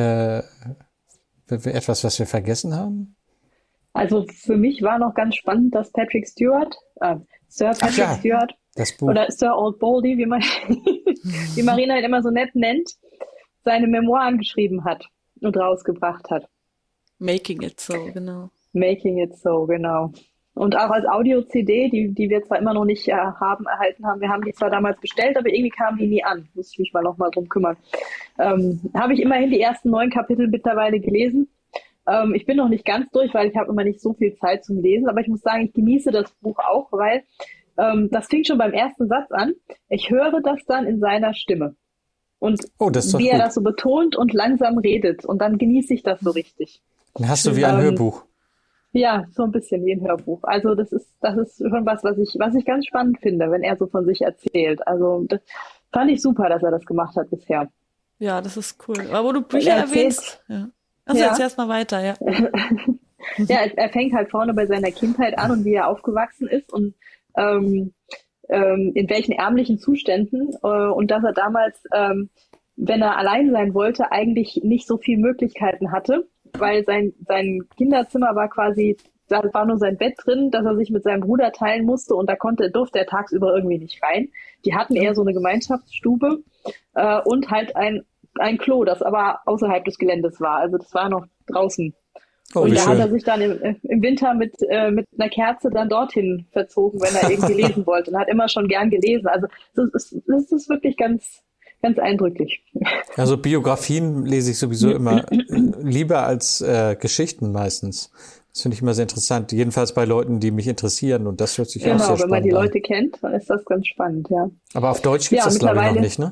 Speaker 2: etwas, was wir vergessen haben?
Speaker 6: Also für mich war noch ganz spannend, dass Patrick Stewart, Sir Patrick Stewart,
Speaker 2: das Buch.
Speaker 6: Oder Sir Old Baldy, wie Marina ihn immer so nett nennt, seine Memoiren geschrieben hat und rausgebracht hat.
Speaker 3: Making It So, genau.
Speaker 6: Making It So, genau. Und auch als Audio-CD, die wir zwar immer noch nicht erhalten haben, wir haben die zwar damals bestellt, aber irgendwie kamen die nie an. Muss ich mich mal nochmal drum kümmern. Habe ich immerhin die ersten 9 Kapitel mittlerweile gelesen. Ich bin noch nicht ganz durch, weil ich habe immer nicht so viel Zeit zum Lesen, aber ich muss sagen, ich genieße das Buch auch, weil das fing schon beim ersten Satz an. Ich höre das dann in seiner Stimme. Und wie er das so betont und langsam redet. Und dann genieße ich das so richtig.
Speaker 2: Dann hast du wie ein Hörbuch.
Speaker 6: Ja, so ein bisschen wie ein Hörbuch. Also das ist schon was ich ganz spannend finde, wenn er so von sich erzählt. Also das fand ich super, dass er das gemacht hat bisher.
Speaker 3: Ja, das ist cool. Aber wo du Bücher erwähnst, ja. Also jetzt erstmal weiter, ja.
Speaker 6: Ja, er fängt halt vorne bei seiner Kindheit an und wie er aufgewachsen ist und in welchen ärmlichen Zuständen und dass er damals, wenn er allein sein wollte, eigentlich nicht so viele Möglichkeiten hatte, weil sein Kinderzimmer war quasi, da war nur sein Bett drin, das er sich mit seinem Bruder teilen musste und da durfte er tagsüber irgendwie nicht rein. Die hatten eher so eine Gemeinschaftsstube und halt ein Klo, das aber außerhalb des Geländes war. Also das war noch draußen. Und da hat er sich dann im Winter mit einer Kerze dann dorthin verzogen, wenn er irgendwie lesen wollte. Und hat immer schon gern gelesen. Also das ist wirklich ganz, ganz eindrücklich.
Speaker 2: Also Biografien lese ich sowieso immer lieber als Geschichten meistens. Das finde ich immer sehr interessant. Jedenfalls bei Leuten, die mich interessieren. Und das hört sich auch sehr spannend an.
Speaker 6: Genau, wenn man die Leute kennt, dann ist das ganz spannend, ja.
Speaker 2: Aber auf Deutsch gibt es das, glaube ich, noch nicht, ne?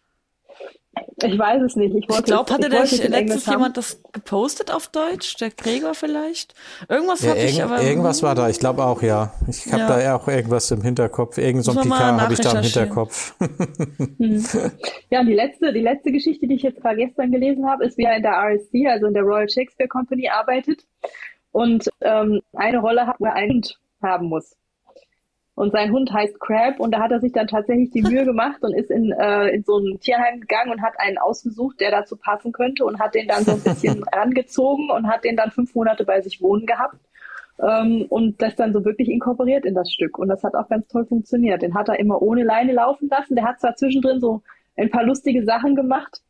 Speaker 6: Ich weiß es nicht. Ich glaube,
Speaker 3: hatte letztens jemand das gepostet auf Deutsch? Der Gregor vielleicht? Irgendwas
Speaker 2: ja,
Speaker 3: habe ich aber...
Speaker 2: Irgendwas war da, ich glaube auch, ja. Ich habe da auch irgendwas im Hinterkopf. Irgend so ein Picard habe ich da im Hinterkopf.
Speaker 6: Ja, und die letzte Geschichte, die ich jetzt gerade gestern gelesen habe, ist, wie er in der RSC, also in der Royal Shakespeare Company, arbeitet und eine Rolle hat, wo er einen Hund haben muss. Und sein Hund heißt Crab und da hat er sich dann tatsächlich die Mühe gemacht und ist in so ein Tierheim gegangen und hat einen ausgesucht, der dazu passen könnte und hat den dann so ein bisschen rangezogen und hat den dann 5 Monate bei sich wohnen gehabt und das dann so wirklich inkorporiert in das Stück. Und das hat auch ganz toll funktioniert. Den hat er immer ohne Leine laufen lassen. Der hat zwar zwischendrin so ein paar lustige Sachen gemacht,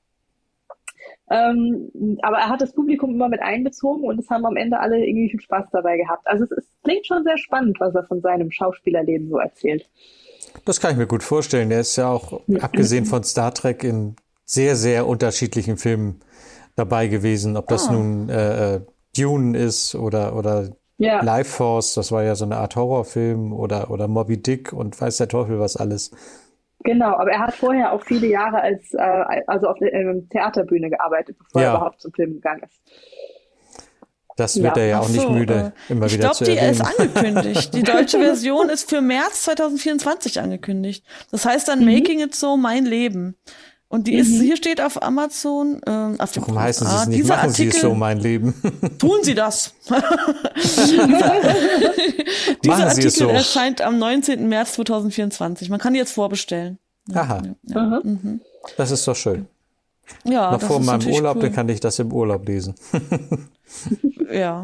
Speaker 6: aber er hat das Publikum immer mit einbezogen und es haben am Ende alle irgendwie viel Spaß dabei gehabt. Also es klingt schon sehr spannend, was er von seinem Schauspielerleben so erzählt.
Speaker 2: Das kann ich mir gut vorstellen. Er ist ja auch, abgesehen von Star Trek, in sehr, sehr unterschiedlichen Filmen dabei gewesen. Ob das nun Dune ist oder Life Force, das war ja so eine Art Horrorfilm, oder Moby Dick und weiß der Teufel was alles.
Speaker 6: Genau, aber er hat vorher auch viele Jahre also auf der Theaterbühne gearbeitet, bevor er überhaupt zum Film gegangen ist.
Speaker 2: Das wird er ja auch nicht müde, immer wieder zu erwähnen.
Speaker 3: Ich glaube, die ist angekündigt. Die deutsche Version ist für März 2024 angekündigt. Das heißt dann Making It So, mein Leben. Und die ist, hier steht auf Amazon, auf dem
Speaker 2: Warum heißen Sie es nicht, machen Sie es so, mein Leben?
Speaker 3: Tun Sie das! Dieser Artikel erscheint am 19. März 2024. Man kann die jetzt vorbestellen.
Speaker 2: Aha.
Speaker 3: Ja.
Speaker 2: Das ist doch schön.
Speaker 3: Ja,
Speaker 2: noch vor meinem Urlaub, cool. Dann kann ich das im Urlaub lesen.
Speaker 3: Ja,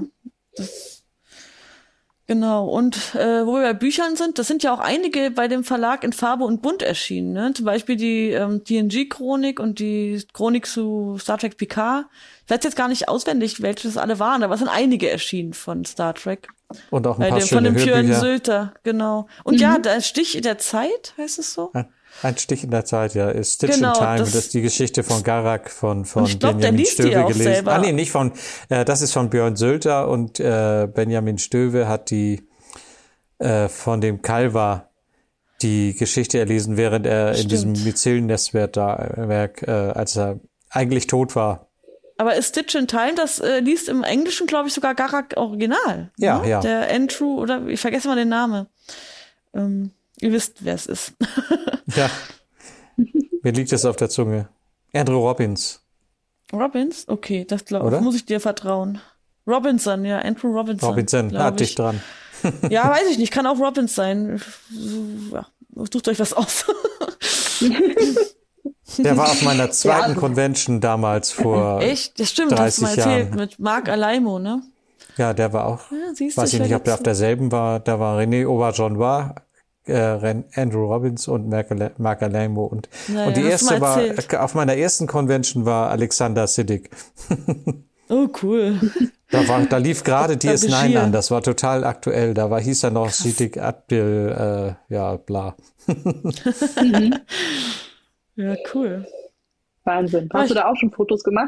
Speaker 3: genau. Und wo wir bei Büchern sind, das sind ja auch einige bei dem Verlag in Farbe und Bunt erschienen. Ne? Zum Beispiel die TNG-Chronik und die Chronik zu Star Trek Picard. Ich weiß jetzt gar nicht auswendig, welche das alle waren, aber es sind einige erschienen von Star Trek.
Speaker 2: Und auch ein paar schöne
Speaker 3: von dem
Speaker 2: Hörbücher.
Speaker 3: Björn Sölter, genau. Und ja, der Stich in der Zeit, heißt es so?
Speaker 2: Ein Stich in der Zeit, ja, ist Stitch in Time. Das ist die Geschichte von Garak von Benjamin Stöwe gelesen.
Speaker 3: Selber.
Speaker 2: Nee, nicht von, das ist von Björn Sölter und Benjamin Stöwe hat die von dem Kalvar die Geschichte erlesen, während er in diesem Mycelen-Netzwerk, als er eigentlich tot war.
Speaker 3: Aber ist Stitch in Time, das liest im Englischen, glaube ich, sogar Garak Original.
Speaker 2: Ja,
Speaker 3: ne?
Speaker 2: ja.
Speaker 3: Der Andrew, oder ich vergesse mal den Namen. Ihr wisst, wer es ist.
Speaker 2: Ja, mir liegt es auf der Zunge. Andrew Robbins.
Speaker 3: Robbins? Okay, das muss ich dir vertrauen. Robinson, ja, Andrew Robinson.
Speaker 2: Robinson, hat dich dran.
Speaker 3: Ja, weiß ich nicht, kann auch Robbins sein. Ja, sucht euch was aus.
Speaker 2: Der war auf meiner zweiten Convention damals vor
Speaker 3: Echt? Das stimmt,
Speaker 2: 30
Speaker 3: hast du mal erzählt,
Speaker 2: Jahren.
Speaker 3: mit Marc Alaimo, ne?
Speaker 2: Ja, der war auch.
Speaker 3: Ja, siehst
Speaker 2: weiß ich nicht, ob der auf derselben war. Da war René Auberjonois, Andrew Robbins und Marc Alaimo. Und die erste war, auf meiner ersten Convention war Alexander Siddig.
Speaker 3: Oh, cool.
Speaker 2: Da lief gerade DS9 an, das war total aktuell. Da hieß er noch Siddig Abdel, bla.
Speaker 3: Ja, cool.
Speaker 6: Wahnsinn. Hast du da auch schon Fotos gemacht?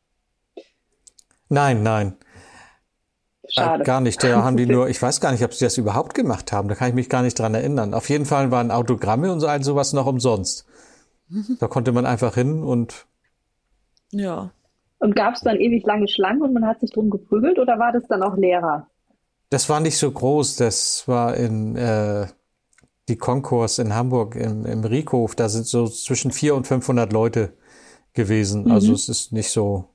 Speaker 2: Nein.
Speaker 6: Schade.
Speaker 2: Gar nicht. Da haben die nur, ich weiß gar nicht, ob sie das überhaupt gemacht haben. Da kann ich mich gar nicht dran erinnern. Auf jeden Fall waren Autogramme und sowas noch umsonst. Da konnte man einfach hin und.
Speaker 3: Ja.
Speaker 6: Und gab es dann ewig lange Schlangen und man hat sich drum geprügelt oder war das dann auch leerer?
Speaker 2: Das war nicht so groß. Das war in die Concourse in Hamburg im Riekhof. Da sind so zwischen 400 und 500 Leute gewesen. Also es ist nicht so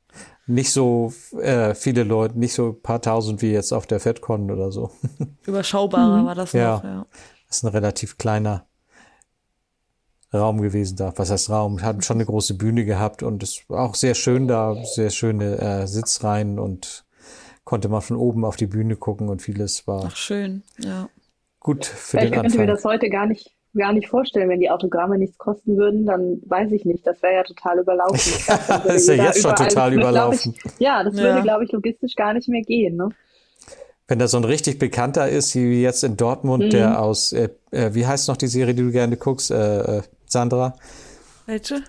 Speaker 2: viele Leute, nicht so ein paar tausend wie jetzt auf der FedCon oder so.
Speaker 3: Überschaubarer war das noch, ja.
Speaker 2: Das ist ein relativ kleiner Raum gewesen da. Was heißt Raum? Hatten schon eine große Bühne gehabt und es war auch sehr schön da, sehr schöne Sitzreihen und konnte man von oben auf die Bühne gucken und vieles war.
Speaker 3: Ach, schön, ja.
Speaker 2: Gut für den Anfang.
Speaker 6: Ich könnte mir das heute gar nicht vorstellen, wenn die Autogramme nichts kosten würden, dann weiß ich nicht, das wäre ja total überlaufen.
Speaker 2: Das ist ja jetzt schon total überlaufen.
Speaker 6: Das würde, glaube ich, logistisch gar nicht mehr gehen, ne?
Speaker 2: Wenn da so ein richtig Bekannter ist, wie jetzt in Dortmund, der aus, wie heißt noch die Serie, die du gerne guckst, Sandra?
Speaker 3: Welche?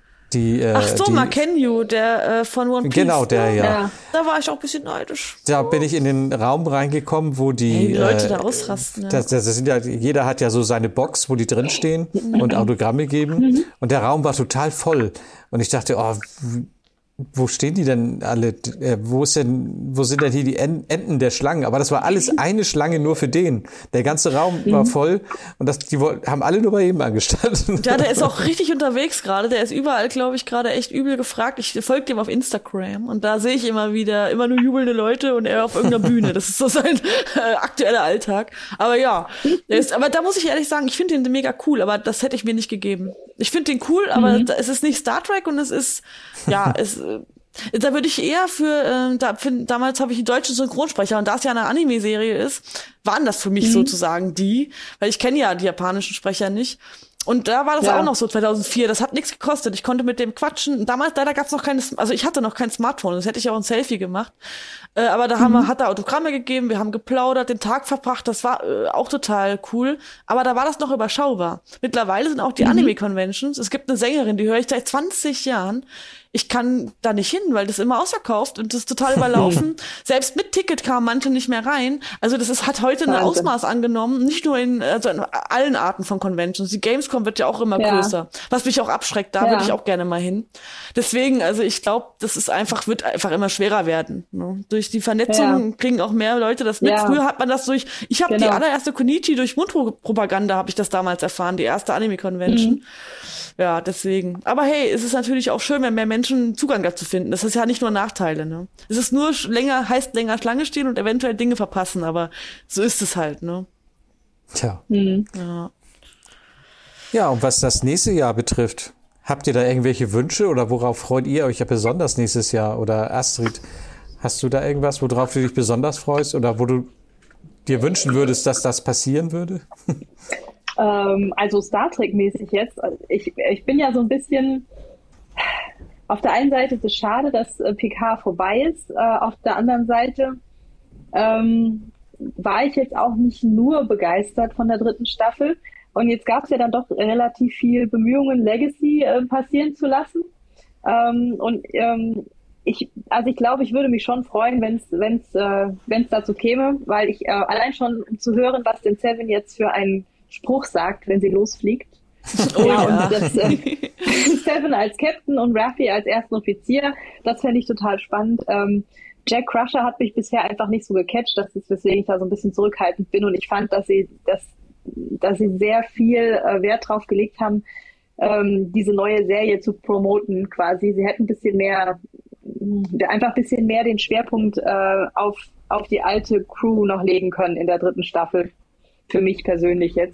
Speaker 2: Mark
Speaker 3: Kenyu, der von One Piece.
Speaker 2: Genau, der, ja.
Speaker 3: Da war ich auch ein bisschen neidisch.
Speaker 2: Da bin ich in den Raum reingekommen, wo die
Speaker 3: Leute da ausrasten.
Speaker 2: Das sind ja, jeder hat ja so seine Box, wo die drinstehen und Autogramme geben. Und der Raum war total voll. Und ich dachte, wo stehen die denn alle? Wo sind denn hier die Enden der Schlangen? Aber das war alles eine Schlange nur für den. Der ganze Raum war voll und die haben alle nur bei ihm angestanden.
Speaker 3: Ja, der ist auch richtig unterwegs gerade. Der ist überall, glaube ich, gerade echt übel gefragt. Ich folge dem auf Instagram und da sehe ich immer nur jubelnde Leute und er auf irgendeiner Bühne. Das ist so sein aktueller Alltag. Aber ja, aber da muss ich ehrlich sagen, ich finde den mega cool, aber das hätte ich mir nicht gegeben. Ich finde den cool, aber es ist nicht Star Trek und es ist, da würde ich eher damals habe ich einen deutschen Synchronsprecher und da es ja eine Anime-Serie ist, waren das für mich sozusagen weil ich kenne ja die japanischen Sprecher nicht. Und da war das auch noch so 2004, das hat nichts gekostet, ich konnte mit dem quatschen. Damals, leider gab es noch ich hatte noch kein Smartphone, das hätte ich auch ein Selfie gemacht. Aber da hat er Autogramme gegeben, wir haben geplaudert, den Tag verbracht, das war auch total cool. Aber da war das noch überschaubar. Mittlerweile sind auch die Anime-Conventions, es gibt eine Sängerin, die höre ich seit 20 Jahren. Ich kann da nicht hin, weil das immer ausverkauft und das ist total überlaufen. Selbst mit Ticket kamen manche nicht mehr rein. Also hat heute ein Ausmaß angenommen, nicht nur in allen Arten von Conventions. Die Gamescom wird ja auch immer größer, was mich auch abschreckt. Da würde ich auch gerne mal hin. Deswegen, also ich glaube, wird einfach immer schwerer werden. Ne? Durch die Vernetzung kriegen auch mehr Leute das mit. Früher hat man das ich habe die allererste Konichi durch Mundpropaganda habe ich das damals erfahren, die erste Anime-Convention. Ja, deswegen. Aber hey, es ist natürlich auch schön, wenn mehr Menschen Zugang dazu finden. Das ist ja nicht nur Nachteile, ne? Es ist nur länger Schlange stehen und eventuell Dinge verpassen, aber so ist es halt, ne?
Speaker 2: Tja. Ja, und was das nächste Jahr betrifft, Habt ihr da irgendwelche Wünsche oder worauf freut ihr euch ja besonders nächstes Jahr? Oder Astrid, hast du da irgendwas, worauf du dich besonders freust oder wo du dir wünschen würdest, dass das passieren würde?
Speaker 6: Also Star Trek-mäßig jetzt. Ich bin ja so ein bisschen... Auf der einen Seite ist es schade, dass Picard vorbei ist. Auf der anderen Seite war ich jetzt auch nicht nur begeistert von der 3. Staffel. Und jetzt gab es ja dann doch relativ viel Bemühungen, Legacy passieren zu lassen. Ich glaube, ich würde mich schon freuen, wenn es dazu käme, weil ich allein schon um zu hören, was denn Seven jetzt für einen Spruch sagt, wenn sie losfliegt. Oh, ja. Und das Seven als Captain und Raffi als ersten Offizier, das fände ich total spannend. Jack Crusher hat mich bisher einfach nicht so gecatcht, das ist, weswegen ich da so ein bisschen zurückhaltend bin, und ich fand, dass sie sehr viel Wert drauf gelegt haben, diese neue Serie zu promoten quasi. Sie hätten einfach ein bisschen mehr den Schwerpunkt auf die alte Crew noch legen können in der 3. Staffel. Für mich persönlich jetzt.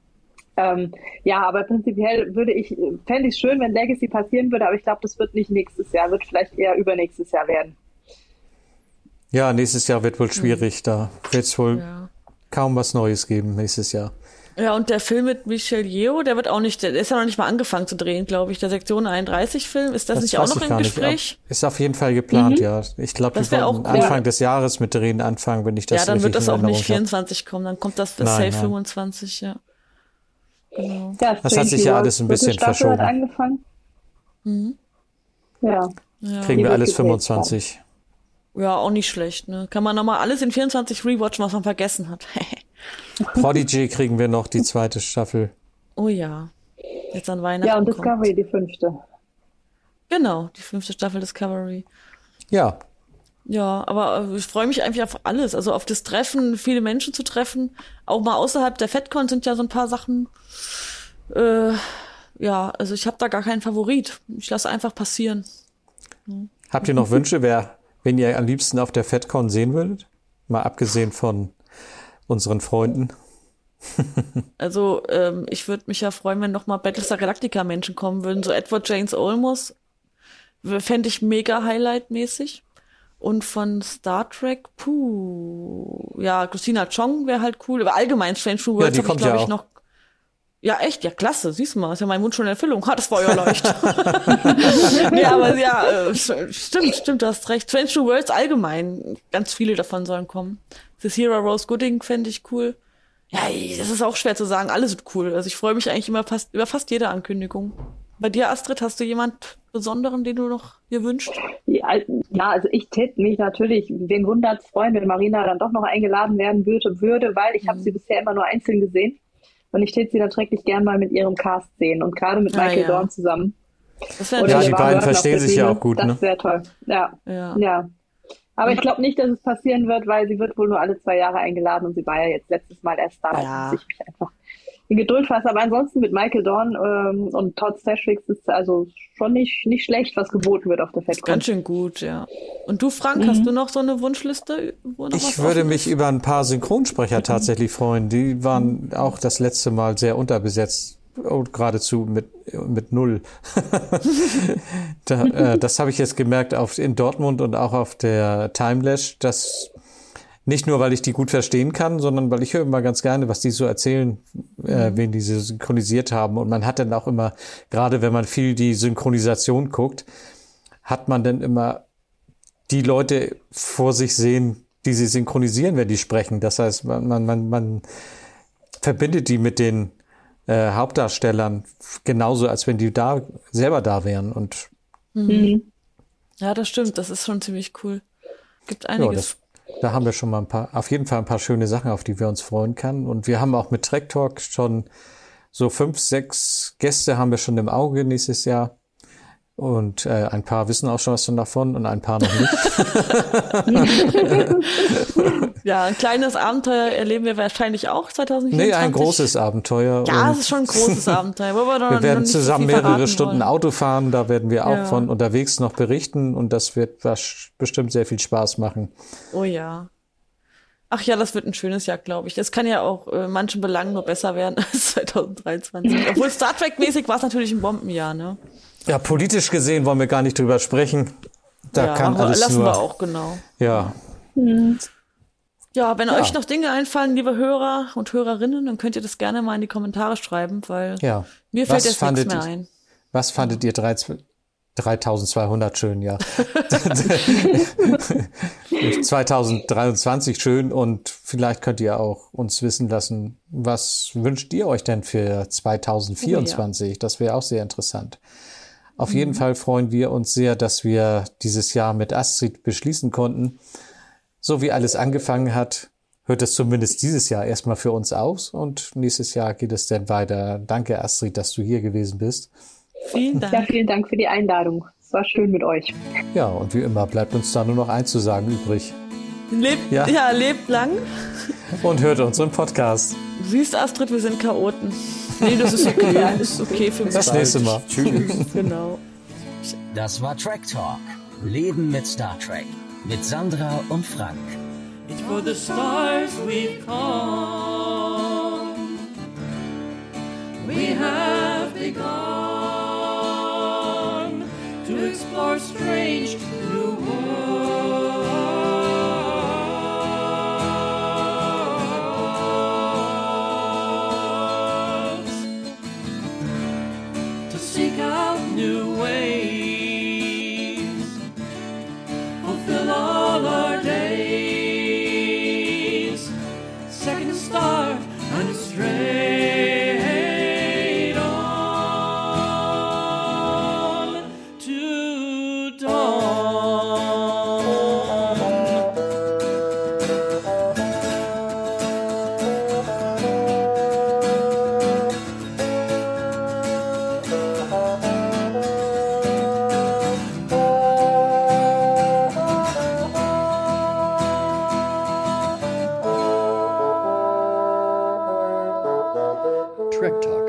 Speaker 6: Aber prinzipiell fände ich es schön, wenn Legacy passieren würde, aber ich glaube, das wird nicht nächstes Jahr, wird vielleicht eher übernächstes Jahr werden.
Speaker 2: Ja, nächstes Jahr wird wohl schwierig, da wird es wohl kaum was Neues geben nächstes Jahr.
Speaker 3: Ja, und der Film mit Michelle Yeoh, der ist ja noch nicht mal angefangen zu drehen, glaube ich. Der Sektion 31 Film, ist das nicht auch noch im Gespräch?
Speaker 2: Ist auf jeden Fall geplant, ja. Ich glaube, die wollen Anfang des Jahres mit Drehen anfangen, wenn ich das richtig in Erinnerung habe. Ja, dann wird das auch nicht 24
Speaker 3: kommen, dann kommt das Safe 25, ja.
Speaker 6: Genau. Ja,
Speaker 2: das hat sich ja alles ein bisschen verschoben.
Speaker 6: Hat angefangen. Ja.
Speaker 2: Kriegen wir alles 25.
Speaker 3: Ja, auch nicht schlecht, ne? Kann man nochmal alles in 24 rewatchen, was man vergessen hat.
Speaker 2: Prodigy kriegen wir noch die 2. Staffel.
Speaker 3: Oh ja. Jetzt an Weihnachten.
Speaker 6: Ja, und Discovery die 5.
Speaker 3: Genau, die 5. Staffel Discovery.
Speaker 2: Ja.
Speaker 3: Ja, aber ich freue mich eigentlich auf alles. Also auf das Treffen, viele Menschen zu treffen. Auch mal außerhalb der FedCon sind ja so ein paar Sachen. Also ich habe da gar keinen Favorit. Ich lasse einfach passieren.
Speaker 2: Habt ihr noch Wünsche, wen ihr am liebsten auf der FedCon sehen würdet? Mal abgesehen von unseren Freunden.
Speaker 3: Also ich würde mich ja freuen, wenn noch mal Battlestar Galactica Menschen kommen würden. So Edward James Olmos fände ich mega Highlight-mäßig. Und von Star Trek, Christina Chong wäre halt cool. Aber allgemein Strange New Worlds habe ich, glaube ich, noch. Ja, echt? Ja, klasse. Siehst du mal, ist ja mein Wunsch schon in Erfüllung. Das war ja leicht. Nee, aber stimmt, du hast recht. Strange New Worlds allgemein, ganz viele davon sollen kommen. Cecilia Rose Gooding fände ich cool. Ja, das ist auch schwer zu sagen. Alle sind cool. Also ich freue mich eigentlich immer über fast jede Ankündigung. Bei dir, Astrid, hast du jemand Besonderen, den du noch dir wünschst?
Speaker 6: Ja, also ich täte mich natürlich, wen wundert's freuen, wenn Marina dann doch noch eingeladen werden würde, weil ich habe sie bisher immer nur einzeln gesehen. Und ich täte sie dann schrecklich gern mal mit ihrem Cast sehen und gerade mit Michael Dorn zusammen.
Speaker 2: Ja, die beiden verstehen sich ja auch gut.
Speaker 6: Das wäre toll. Ja. Aber ich glaube nicht, dass es passieren wird, weil sie wird wohl nur alle 2 Jahre eingeladen und sie war ja jetzt letztes Mal erst da. Da muss ich mich einfach in Geduld fassen. Aber ansonsten mit Michael Dorn und Todd Stashwick ist also schon nicht schlecht, was geboten wird auf der FedCon.
Speaker 3: Ganz schön gut, ja. Und du, Frank, hast du noch so eine Wunschliste?
Speaker 2: Ich würde mich über ein paar Synchronsprecher tatsächlich freuen. Die waren auch das letzte Mal sehr unterbesetzt. Geradezu mit 0. Das habe ich jetzt gemerkt in Dortmund und auch auf der Timelash, dass nicht nur, weil ich die gut verstehen kann, sondern weil ich höre immer ganz gerne, was die so erzählen, wen die synchronisiert haben. Und man hat dann auch immer, gerade wenn man viel die Synchronisation guckt, hat man dann immer die Leute vor sich sehen, die sie synchronisieren, wenn die sprechen. Das heißt, man verbindet die mit den Hauptdarstellern genauso, als wenn die selber da wären. Und
Speaker 3: ja, das stimmt. Das ist schon ziemlich cool. Gibt einiges.
Speaker 2: Da haben wir schon mal auf jeden Fall ein paar schöne Sachen, auf die wir uns freuen können. Und wir haben auch mit Trek Talk schon so 5, 6 Gäste haben wir schon im Auge nächstes Jahr. Und ein paar wissen auch schon was davon und ein paar noch nicht.
Speaker 3: Ja, ein kleines Abenteuer erleben wir wahrscheinlich auch 2024.
Speaker 2: Nee, ein großes Abenteuer.
Speaker 3: Ja, es ist schon ein großes Abenteuer.
Speaker 2: Wir werden zusammen mehrere Stunden Auto fahren, da werden wir auch von unterwegs noch berichten und das wird bestimmt sehr viel Spaß machen.
Speaker 3: Oh ja. Ach ja, das wird ein schönes Jahr, glaube ich. Das kann ja auch manchen Belangen nur besser werden als 2023. Obwohl Star Trek-mäßig war es natürlich ein Bombenjahr, ne?
Speaker 2: Ja, politisch gesehen wollen wir gar nicht drüber sprechen. Da kann alles
Speaker 3: lassen
Speaker 2: nur...
Speaker 3: wir auch, genau.
Speaker 2: Ja.
Speaker 3: Ja, wenn euch noch Dinge einfallen, liebe Hörer und Hörerinnen, dann könnt ihr das gerne mal in die Kommentare schreiben, weil mir fällt jetzt nichts mehr ein.
Speaker 2: Was fandet ihr 3200 schön, ja. 2023 schön, und vielleicht könnt ihr auch uns wissen lassen, was wünscht ihr euch denn für 2024? Ja. Das wäre auch sehr interessant. Auf jeden Fall freuen wir uns sehr, dass wir dieses Jahr mit Astrid beschließen konnten. So wie alles angefangen hat, hört es zumindest dieses Jahr erstmal für uns aus, und nächstes Jahr geht es dann weiter. Danke, Astrid, dass du hier gewesen bist.
Speaker 3: Vielen Dank.
Speaker 6: Ja, vielen Dank für die Einladung. Es war schön mit euch.
Speaker 2: Ja, und wie immer bleibt uns da nur noch eins zu sagen übrig.
Speaker 3: Lebt lang.
Speaker 2: Und hört unseren Podcast.
Speaker 3: Du siehst, Astrid, wir sind Chaoten. Nee, das ist okay. Das ist okay für mich.
Speaker 2: Das nächste Mal.
Speaker 3: Tschüss. Genau.
Speaker 5: Das war Trek Talk. Leben mit Star Trek. Mit Sandra und Frank.
Speaker 7: It's for the stars we've come. We have begun to explore strange new worlds, to seek out new ways, fulfill all our days, second star and straight on to dawn.
Speaker 24: Trek Talk